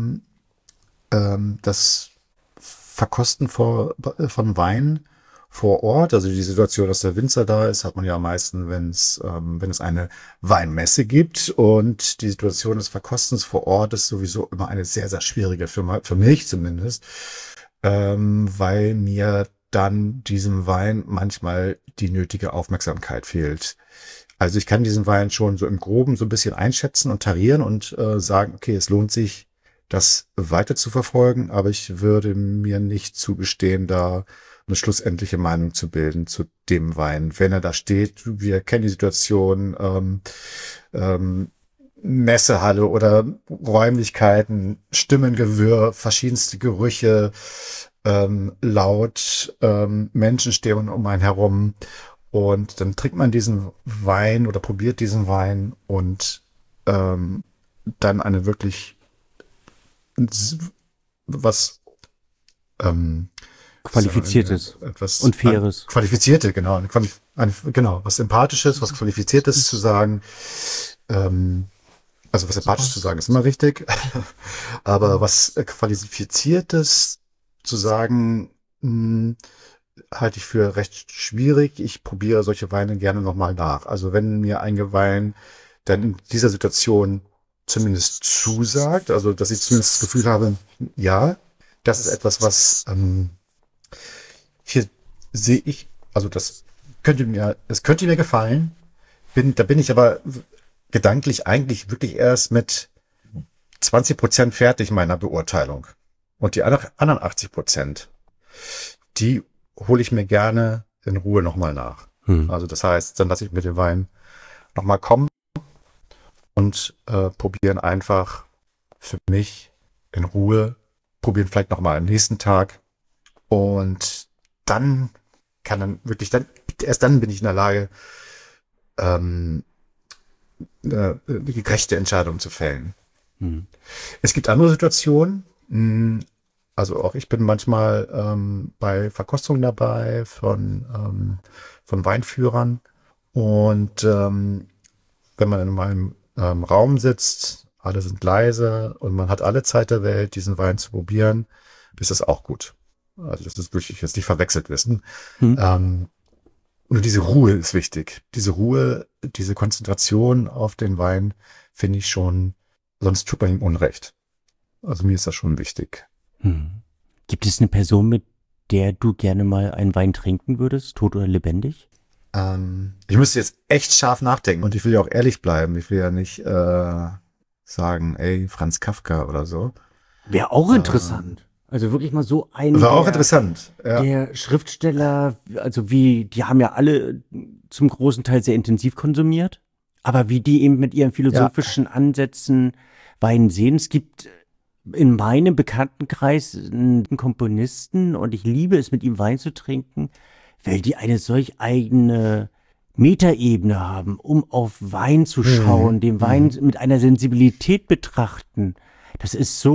das Verkosten von Wein vor Ort. Also die Situation, dass der Winzer da ist, hat man ja am meisten, wenn es eine Weinmesse gibt. Und die Situation des Verkostens vor Ort ist sowieso immer eine sehr, sehr schwierige für mich zumindest, weil mir dann diesem Wein manchmal die nötige Aufmerksamkeit fehlt. Also ich kann diesen Wein schon so im Groben so ein bisschen einschätzen und tarieren und sagen, okay, es lohnt sich, das weiter zu verfolgen, aber ich würde mir nicht zugestehen, da eine schlussendliche Meinung zu bilden zu dem Wein. Wenn er da steht, wir kennen die Situation, Messehalle oder Räumlichkeiten, Stimmengewirr, verschiedenste Gerüche, laut, Menschen stehen um einen herum und dann trinkt man diesen Wein oder probiert diesen Wein und dann eine wirklich was Qualifiziertes etwas und Faires. Qualifizierte, genau. Genau, was Sympathisches, was Qualifiziertes zu sagen. Also was Sympathisches zu sagen ist immer wichtig. Aber was Qualifiziertes zu sagen, halte ich für recht schwierig. Ich probiere solche Weine gerne nochmal nach. Also wenn mir ein Wein dann in dieser Situation zumindest zusagt, also dass ich zumindest das Gefühl habe, ja, das ist etwas, was hier sehe ich, also das könnte mir gefallen. Da bin ich aber gedanklich eigentlich wirklich erst mit 20% fertig meiner Beurteilung. Und die anderen 80%, die hole ich mir gerne in Ruhe nochmal nach. Also das heißt, dann lasse ich mir den Wein nochmal kommen und probieren einfach für mich in Ruhe, probieren vielleicht nochmal am nächsten Tag und dann erst dann bin ich in der Lage, eine gerechte Entscheidung zu fällen. Es gibt andere Situationen, also auch ich bin manchmal bei Verkostungen dabei von Weinführern und wenn man in meinem Raum sitzt, alle sind leise und man hat alle Zeit der Welt, diesen Wein zu probieren, ist das auch gut. Also das ist wirklich jetzt nicht verwechselt wissen. Und diese Ruhe ist wichtig. Diese Ruhe, diese Konzentration auf den Wein finde ich schon, sonst tut man ihm Unrecht. Also mir ist das schon wichtig. Gibt es eine Person, mit der du gerne mal einen Wein trinken würdest, tot oder lebendig? Ich müsste jetzt echt scharf nachdenken und ich will ja auch ehrlich bleiben. Ich will ja nicht sagen, ey, Franz Kafka oder so. Wäre auch interessant. Also wirklich mal so ein War auch interessant. Ja. Der Schriftsteller, also die haben ja alle zum großen Teil sehr intensiv konsumiert, aber wie die eben mit ihren philosophischen Ansätzen Wein sehen. Es gibt in meinem Bekanntenkreis einen Komponisten und ich liebe es, mit ihm Wein zu trinken, weil die eine solch eigene Metaebene haben, um auf Wein zu schauen, den Wein mit einer Sensibilität betrachten. Das ist so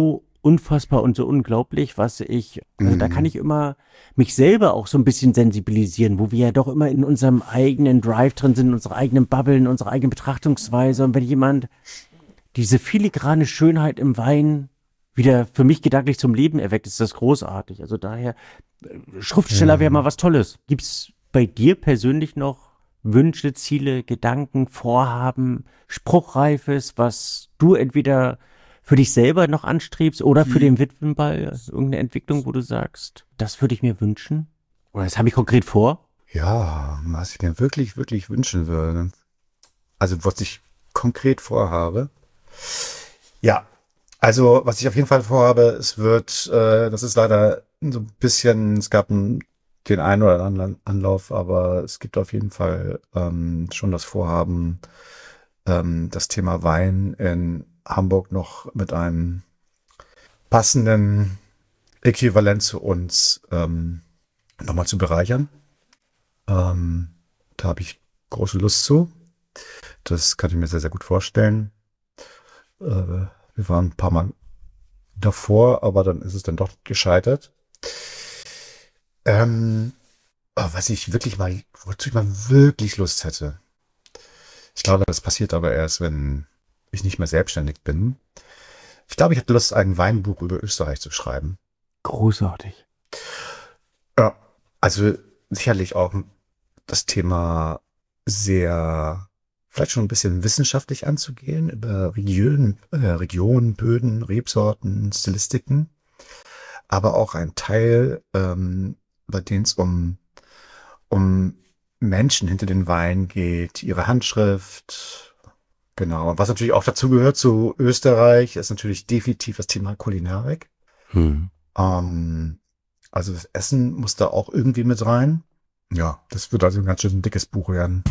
unfassbar und so unglaublich, da kann ich immer mich selber auch so ein bisschen sensibilisieren, wo wir ja doch immer in unserem eigenen Drive drin sind, in unserer eigenen Bubble, in unserer eigenen Betrachtungsweise. Und wenn jemand diese filigrane Schönheit im Wein wieder für mich gedanklich zum Leben erweckt, ist das großartig. Also daher, Schriftsteller wäre mal was Tolles. Gibt's bei dir persönlich noch Wünsche, Ziele, Gedanken, Vorhaben, Spruchreifes, was du entweder für dich selber noch anstrebst oder für den Witwenball, irgendeine Entwicklung, wo du sagst, das würde ich mir wünschen? Oder das habe ich konkret vor? Ja, was ich mir wirklich, wirklich wünschen würde. Also was ich konkret vorhabe. Ja, also was ich auf jeden Fall vorhabe, das ist leider so ein bisschen, es gab den einen oder anderen Anlauf, aber es gibt auf jeden Fall schon das Vorhaben, das Thema Wein in Hamburg noch mit einem passenden Äquivalent zu uns nochmal zu bereichern. Da habe ich große Lust zu. Das kann ich mir sehr, sehr gut vorstellen. Wir waren ein paar Mal davor, aber dann ist es dann doch gescheitert. Wozu ich mal wirklich Lust hätte. Ich glaube, das passiert aber erst, wenn ich nicht mehr selbstständig bin. Ich glaube, ich hätte Lust, ein Weinbuch über Österreich zu schreiben. Großartig. Ja, also sicherlich auch das Thema vielleicht schon ein bisschen wissenschaftlich anzugehen, über Regionen, Böden, Rebsorten, Stilistiken, aber auch ein Teil, bei dem es um Menschen hinter den Weinen geht, ihre Handschrift. Genau. Was natürlich auch dazu gehört zu Österreich, ist natürlich definitiv das Thema Kulinarik. Also das Essen muss da auch irgendwie mit rein. Ja, das wird also ein ganz schön dickes Buch werden.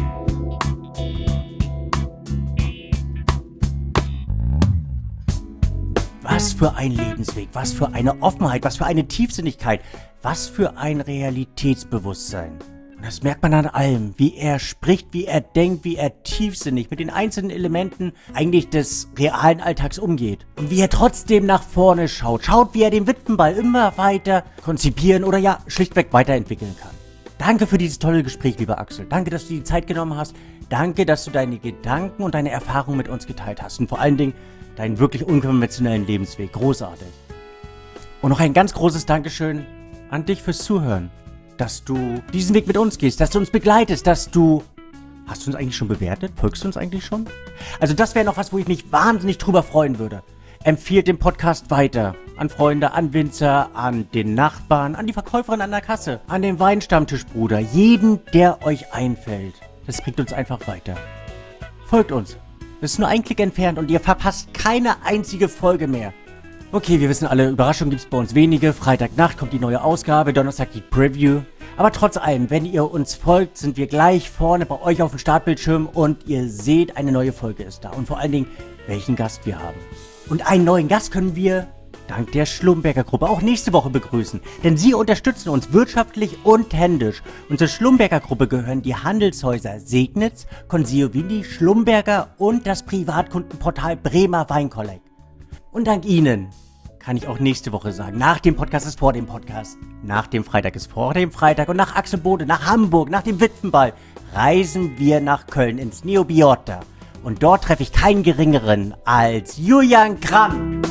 Was für ein Lebensweg, was für eine Offenheit, was für eine Tiefsinnigkeit, was für ein Realitätsbewusstsein. Und das merkt man an allem, wie er spricht, wie er denkt, wie er tiefsinnig mit den einzelnen Elementen eigentlich des realen Alltags umgeht. Und wie er trotzdem nach vorne schaut, wie er den Witwenball immer weiter konzipieren oder ja schlichtweg weiterentwickeln kann. Danke für dieses tolle Gespräch, lieber Axel. Danke, dass du die Zeit genommen hast. Danke, dass du deine Gedanken und deine Erfahrungen mit uns geteilt hast. Und vor allen Dingen deinen wirklich unkonventionellen Lebensweg. Großartig. Und noch ein ganz großes Dankeschön an dich fürs Zuhören. Dass du diesen Weg mit uns gehst, dass du uns begleitest, Hast du uns eigentlich schon bewertet? Folgst du uns eigentlich schon? Also das wäre noch was, wo ich mich wahnsinnig drüber freuen würde. Empfiehlt den Podcast weiter. An Freunde, an Winzer, an den Nachbarn, an die Verkäuferin an der Kasse, an den Weinstammtischbruder. Jeden, der euch einfällt. Das bringt uns einfach weiter. Folgt uns. Das ist nur ein Klick entfernt und ihr verpasst keine einzige Folge mehr. Okay, wir wissen alle, Überraschungen gibt's bei uns wenige. Freitagnacht kommt die neue Ausgabe, Donnerstag die Preview. Aber trotz allem, wenn ihr uns folgt, sind wir gleich vorne bei euch auf dem Startbildschirm und ihr seht, eine neue Folge ist da. Und vor allen Dingen, welchen Gast wir haben. Und einen neuen Gast können wir, dank der Schlumberger Gruppe, auch nächste Woche begrüßen. Denn sie unterstützen uns wirtschaftlich und händisch. Und zur Schlumberger Gruppe gehören die Handelshäuser Segnitz, Consigliere, Schlumberger und das Privatkundenportal Bremer Weinkolleg. Und dank ihnen kann ich auch nächste Woche sagen, nach dem Podcast ist vor dem Podcast, nach dem Freitag ist vor dem Freitag und nach Axel Bode, nach Hamburg, nach dem Witwenball reisen wir nach Köln ins Neobiota. Und dort treffe ich keinen geringeren als Julian Kramm.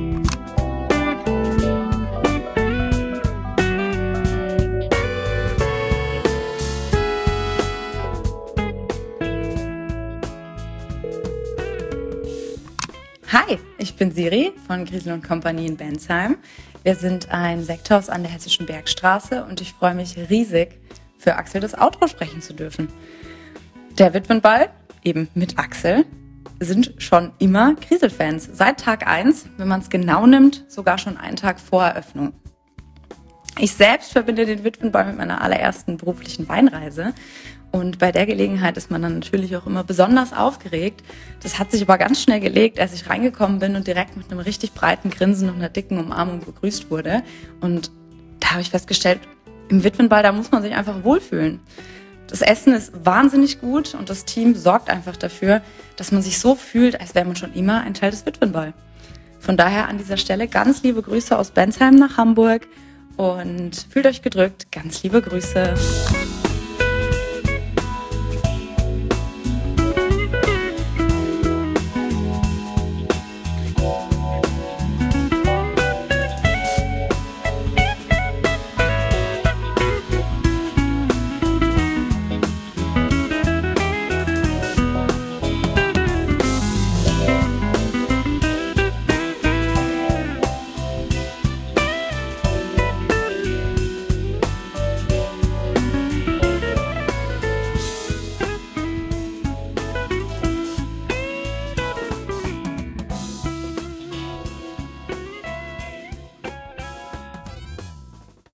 Hi, ich bin Siri von Griesel & Company in Bensheim. Wir sind ein Sekthaus an der Hessischen Bergstraße und ich freue mich riesig, für Axel das Outro sprechen zu dürfen. Der Witwenball, eben mit Axel, sind schon immer Griesel-Fans. Seit Tag 1, wenn man es genau nimmt, sogar schon einen Tag vor Eröffnung. Ich selbst verbinde den Witwenball mit meiner allerersten beruflichen Weinreise. Und bei der Gelegenheit ist man dann natürlich auch immer besonders aufgeregt. Das hat sich aber ganz schnell gelegt, als ich reingekommen bin und direkt mit einem richtig breiten Grinsen und einer dicken Umarmung begrüßt wurde. Und da habe ich festgestellt, im Witwenball, da muss man sich einfach wohlfühlen. Das Essen ist wahnsinnig gut und das Team sorgt einfach dafür, dass man sich so fühlt, als wäre man schon immer ein Teil des Witwenball. Von daher an dieser Stelle ganz liebe Grüße aus Bensheim nach Hamburg und fühlt euch gedrückt. Ganz liebe Grüße.